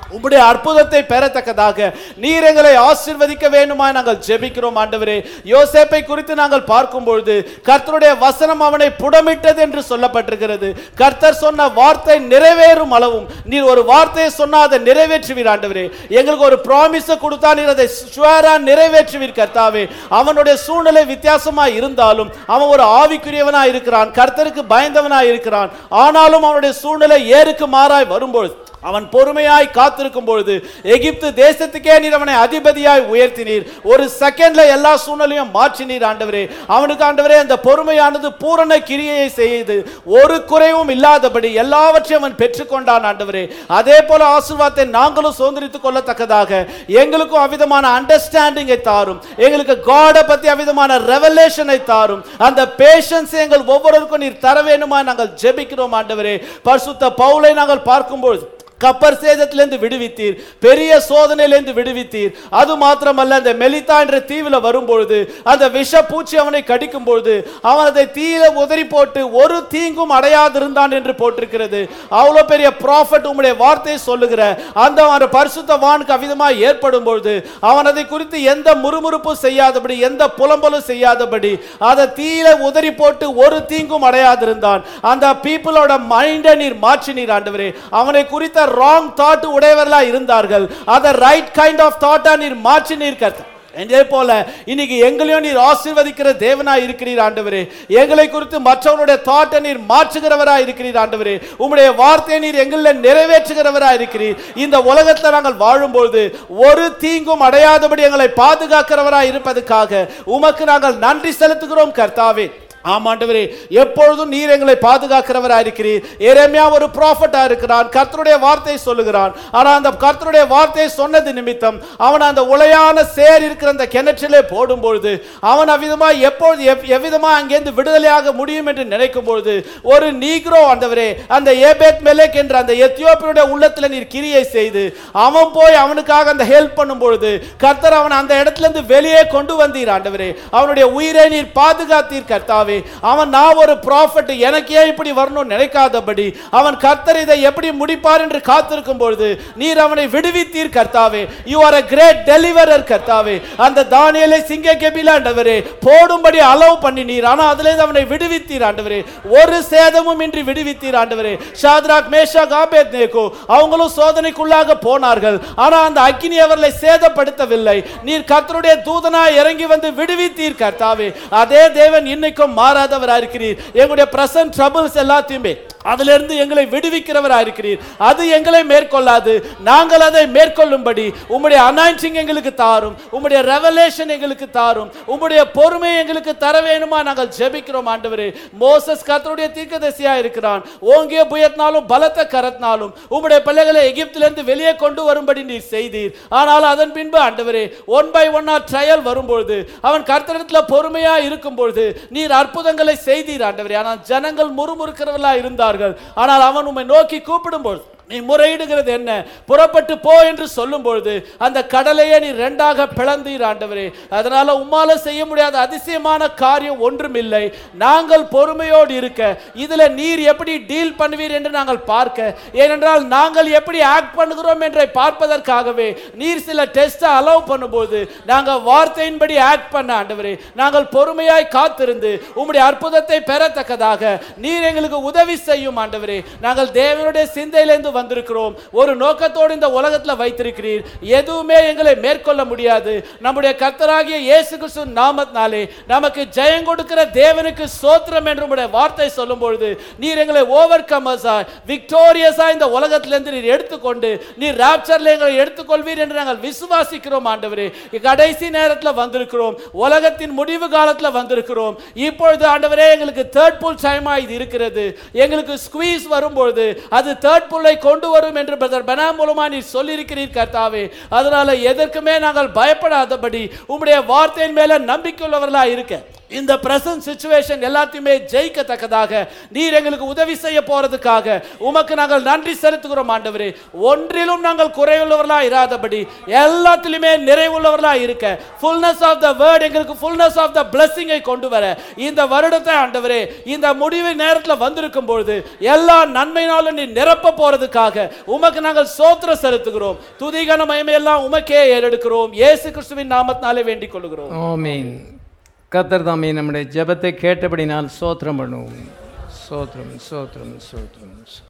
உம்முடைய அற்புதத்தை பெறத்தக்கதாக நீர் எங்களை ஆசீர்வதிக்க வேண்டுமா நாங்கள் ஜெபிக்கிறோம் ஆண்டவரே. யோசேப்பை குறித்து நாங்கள் பார்க்கும் பொழுது கர்த்தருடைய வசனம் அவனை புடமிட்டது என்று சொல்லப்பட்டிருக்கிறது. கர்த்தர் சொன்ன வார்த்தை நிறைவேறும் அளவும் நீர் ஒரு வார்த்தையை சொன்னா அதை நிறைவேற்றுவீர் ஆண்டவரே. எங்களுக்கு ஒரு ப்ராமிஸ் கொடுத்தா நீர் அதை ஷுவரா நிறைவேற்றுவீர் கர்த்தாவே. அவனுடைய சூழ்நிலை வித்தியாசமா இருந்தாலும் அவன் ஒரு ஆவிக்குரியவனா இருக்கிறான், கர்த்தருக்கு பயந்தவனா இருக்கிறான். ஆனாலும் அவனுடைய சூழ்நிலை ஏருக்கு மாறாய் வரும்பொழுது அவன் பொறுமையாய் காத்திருக்கும் பொழுது எகிப்து தேசத்துக்கே நீர் அவனை அதிபதியாய் உயர்த்தினீர். ஒரு செகண்ட்ல எல்லா சூழ்நிலையும் மாற்றினீர் ஆண்டவரே. அவனுக்கு ஆண்டவரே அந்த பொறுமையானது பூரண கிரியையை செய்து ஒரு குறைவும் இல்லாதபடி எல்லாவற்றையும் அவன் பெற்றுக்கொண்டான் ஆண்டவரே. அதே போல ஆசீர்வாதத்தை நாங்களும் சுதந்திரித்துக் கொள்ளத்தக்கதாக எங்களுக்கும் அவ்விதமான அண்டர்ஸ்டாண்டிங்கை தாரும், எங்களுக்கு காட பத்தி அவ்விதமான ரெவலேஷனை தாரும். அந்த பேஷன்ஸ் எங்கள் ஒவ்வொருவருக்கும் நீர் தர வேண்டுமா நாங்கள் ஜெபிக்கிறோம் ஆண்டவரே. பரிசுத்த பவுலை நாங்கள் பார்க்கும்போது கப்பர் சேதத்திலிருந்து விடுவித்தீர், பெரிய சோதனையிலிருந்து விடுவித்தீர். அது மாத்திரமல்ல, அந்த மெலிதா என்ற தீவில வரும்பொழுது அந்த விஷ பூச்சி அவனை கடிக்கும் பொழுது அவன் அதை தீயில உதறி போட்டு ஒரு தீங்கும் அடையாதிருந்தான் என்று போட்டிருக்கிறது. அவ்வளோ பெரிய ப்ராஃபட் உம்முடைய வார்த்தையை சொல்லுகிற அந்த பரிசுத்தவானுக்கு அவ்விதமாக ஏற்படும் பொழுது அவன் அதை குறித்து எந்த முறுமுறுப்பும் செய்யாதபடி எந்த புலம்பலும் செய்யாதபடி அதை தீயில உதறி போட்டு ஒரு தீங்கும் அடையாதிருந்தான். அந்த பீப்புளோட மைண்டை நீர் மாற்றினீர் ஆண்டவரே. அவனை குறித்த ராங் தாட் உடையவர்களா இருந்தார்கள், அதை ரைட் கைண்ட் ஆஃப் தாட்டா நீர் மாற்றி நீர் கர்த்தர். இதே போல இன்னைக்கு எங்களையும் நீர் ஆசீர்வதிக்கிற தேவனாய் இருக்கிறீர் ஆண்டவரே. எங்களை குறித்து மற்றவருடைய தாட்டை நீர் மாற்றுகிறவராய் இருக்கிறீர் ஆண்டவரே. உம்முடைய வார்த்தையை நீர் எங்களில் நிறைவேற்றுகிறவராய் இருக்கிறீர். இந்த உலகத்தில் நாங்கள் வாழும்போது ஒரு தீங்கும் அடையாதபடி எங்களை பாதுகாக்கிறவராய் இருப்பதற்காக உமக்கு நாங்கள் நன்றி செலுத்துகிறோம் கர்த்தாவே. ஆமாண்டவரே, எப்பொழுதும் நீர் எங்களை பாதுகாக்கிறவராக இருக்கிறீர். எரேமியா ஒரு ப்ராஃபட்டா இருக்கிறான், கர்த்தருடைய வார்த்தையை சொல்லுகிறான். ஆனால் அந்த கர்த்தருடைய வார்த்தையை சொன்னது நிமித்தம் அவன் அந்த உளையான சேர் இருக்கிற அந்த கிணற்றிலே போடும்பொழுது அவன் அவ்விதமா எப்பொழுது எவ்விதமா அங்கேருந்து விடுதலையாக முடியும் என்று நினைக்கும் பொழுது ஒரு நீக்ரோ ஆண்டவரே அந்த ஏபேத் மெலேக் என்ற அந்த எத்தியோப்பியருடைய உள்ளத்தில் நீர் கிரியை செய்து அவன் போய் அவனுக்காக அந்த ஹெல்ப் பண்ணும் பொழுது கர்த்தர் அவன் அந்த இடத்துல இருந்து வெளியே கொண்டு வந்தீர் ஆண்டவரே. அவனுடைய உயிரை நீர் பாதுகாத்தீர் கர்த்தாவே. அவன் நான் ஒரு ப்ராஃபட் எனக்கே இப்படி வரணும் நினைக்காதபடி அவன் கர்த்தர் இதை எப்படி முடிப்பார் என்று காத்திருக்கும் பொழுது நீர் அவனை விடுவித்தீர் கர்த்தாவே. You are a great deliverer கர்த்தாவே. அந்த தானியேலை சிங்க கெபில ஆண்டவரே போடும்படி அலோவ் பண்ணினீர், ஆனா அதிலிருந்து அவனை விடுவித்தீர் ஆண்டவரே. ஒரு சேதமும் இன்றி விடுவித்தீர் ஆண்டவரே. ஷாத்ராக் மேஷாக் ஆபேத்நேகோ அவங்களும் சோதனைக்குள்ளாக போனார்கள், ஆனா அந்த அக்கினி அவர்களை சேதப்படுத்தவில்லை. நீர் கர்த்தருடைய தூதனாய் இறங்கி வந்து விடுவித்தீர் கர்த்தாவே. அதே தேவன் இன்னைக்கும் மாறாதவராக இருக்கிறீர். எங்களுடைய பிரசன்ட் ட்ரபிள்ஸ் எல்லாத்தையுமே அதிலிருந்து எங்களை விடுவிக்கிறவராக இருக்கிறீர். அது எங்களை மேற்கொள்ளாது, நாங்கள் அதை மேற்கொள்ளும்படி உம்முடைய அனாயிண்டிங் எங்களுக்கு தாரும், உம்முடைய ரெவலேஷன் எங்களுக்கு தாரும், உம்முடைய பொறுமை எங்களுக்கு தர வேணுமா நாங்கள் ஜெபிக்கிறோம் ஆண்டவரே. மோசஸ் கர்த்தருடைய தீர்க்கதரிசியா இருக்கிறான், ஓங்கிய புயத்தினாலும் பலத்த கரத்தினாலும் உம்முடைய பிள்ளைகளை எகிப்திலிருந்து வெளியே கொண்டு வரும்படி நீர் செய்தீர். ஆனால் அதன் பின்பு ஆண்டவரே ஒன் பை ஒன் ட்ரையல் வரும்பொழுது அவன் கர்த்தரிடத்தில் பொறுமையா இருக்கும் பொழுது நீர் அற்புதங்களை செய்தீர் ஆண்டவரே. ஆனால் ஜனங்கள் முறுமுறுக்கிறவர்களா இருந்தார். ஆனால் அவன் உம்மை நோக்கி கூப்பிடும்போது நீ முறையிடுகிறது என்ன? புறப்பட்டு போ என்று சொல்லும் பொழுது அந்த கடலையே நீ ரெண்டாக பிளந்தீர் ஆண்டவரே. அதனால உம்மால செய்ய முடியாத அதிசயமான காரியம் ஒன்றும் இல்லை. நாங்கள் பொறுமையோடு இருக்க இதுல நீர் எப்படி டீல் பண்ணுவீர் என்று நாங்கள் பார்க்க, ஏனென்றால் நாங்கள் எப்படி ஆக்ட் பண்ணுகிறோம் என்றை பார்ப்பதற்காகவே நீர் சில டெஸ்ட் அலோவ் பண்ணும்போது நாங்கள் வார்த்தையின்படி ஆக்ட் பண்ண ஆண்டவரே. நாங்கள் பொறுமையாய் காத்திருந்து உம்முடைய அற்புதத்தை பெறத்தக்கதாக நீர் எங்களுக்கு உதவி செய்யும் ஆண்டவரே. நாங்கள் தேவனுடைய சிந்தையிலிருந்து வந்திருக்கிறோம், ஒரு நோக்கத்தோடு இந்த உலகத்தில் வைத்திருக்கிறீர். எதுவுமே எங்களை மேற்கொள்ள முடியாது. நம்முடைய கர்த்தராகிய இயேசு கிறிஸ்து நாமத்தினாலே நமக்கு ஜெயம் கொடுக்கிற தேவனுக்கு ஸ்தோத்திரம் என்று உம்முடைய வார்த்தை சொல்லும் பொழுது நீர் எங்களை ஓவர் கமர்ஸா விக்டோரியஸா இந்த உலகத்திலிருந்து நீர் எடுத்துக்கொண்டு நீர் ராப்சர்ல எங்களை எடுத்துக்கொள்வீர் என்று நாங்கள் விசுவாசிக்கிறோம் ஆண்டவரே. கடைசி நேரத்தில் வந்திருக்கிறோம், உலகத்தின் முடிவு காலத்தில் வந்திருக்கிறோம். இப்பொழுது ஆண்டவரே எங்களுக்கு தேர்ட் புல் டைமா இது இருக்கிறது. எங்களுக்கு ஸ்குவீஸ் வரும்பொழுது அது தேர்ட் புல்லை கொண்டு வரும் என்று பிரதர் பெனாம் மூலமா நீர் சொல்லியிருக்கிறீர் கர்த்தாவே. அதனால எதற்குமே நாங்கள் பயப்படாதபடி உம்முடைய வார்த்தையின் மேல நம்பிக்கை உள்ளவர்களாக இருக்க இந்த பிரசன்ட் சிச்சுவேஷன் எல்லாத்தையுமே ஜெயிக்கத்தக்கதாக நீர் எங்களுக்கு உதவி செய்ய போறதுக்காக உமக்கு நாங்கள் நன்றி செலுத்துகிறோம் ஆண்டவரே. ஒன்றிலும் நாங்கள் குறைவுள்ளவர்களா இராதபடி எல்லாத்திலுமே நிறைவுள்ளவர்களா இருக்க, ஃபுல்னஸ் ஆஃப் த வேர்ட் எங்களுக்கு ஃபுல்னஸ் ஆஃப் த பிளெஸிங்கை கொண்டு வர இந்த வருடத்தை ஆண்டவரே இந்த முடிவு நேரத்தில் வந்திருக்கும் பொழுது எல்லா நன்மையினாலும் நீ நிரப்ப போறதுக்காக உமக்கு நாங்கள் ஸ்தோத்திரம் செலுத்துகிறோம். துதிகன மகிமையெல்லாம் உமக்கே ஏறெடுக்கிறோம். இயேசு கிறிஸ்துவின் நாமத்தினாலே வேண்டிக் கொள்கிறோம். ஆமென். கர்த்தர் தாமே நம்முடைய ஜெபத்தை கேட்டபடினால் ஸ்தோத்திரம் பண்ணுவோம். ஸ்தோத்திரம் ஸ்தோத்திரம் ஸ்தோத்திரம்.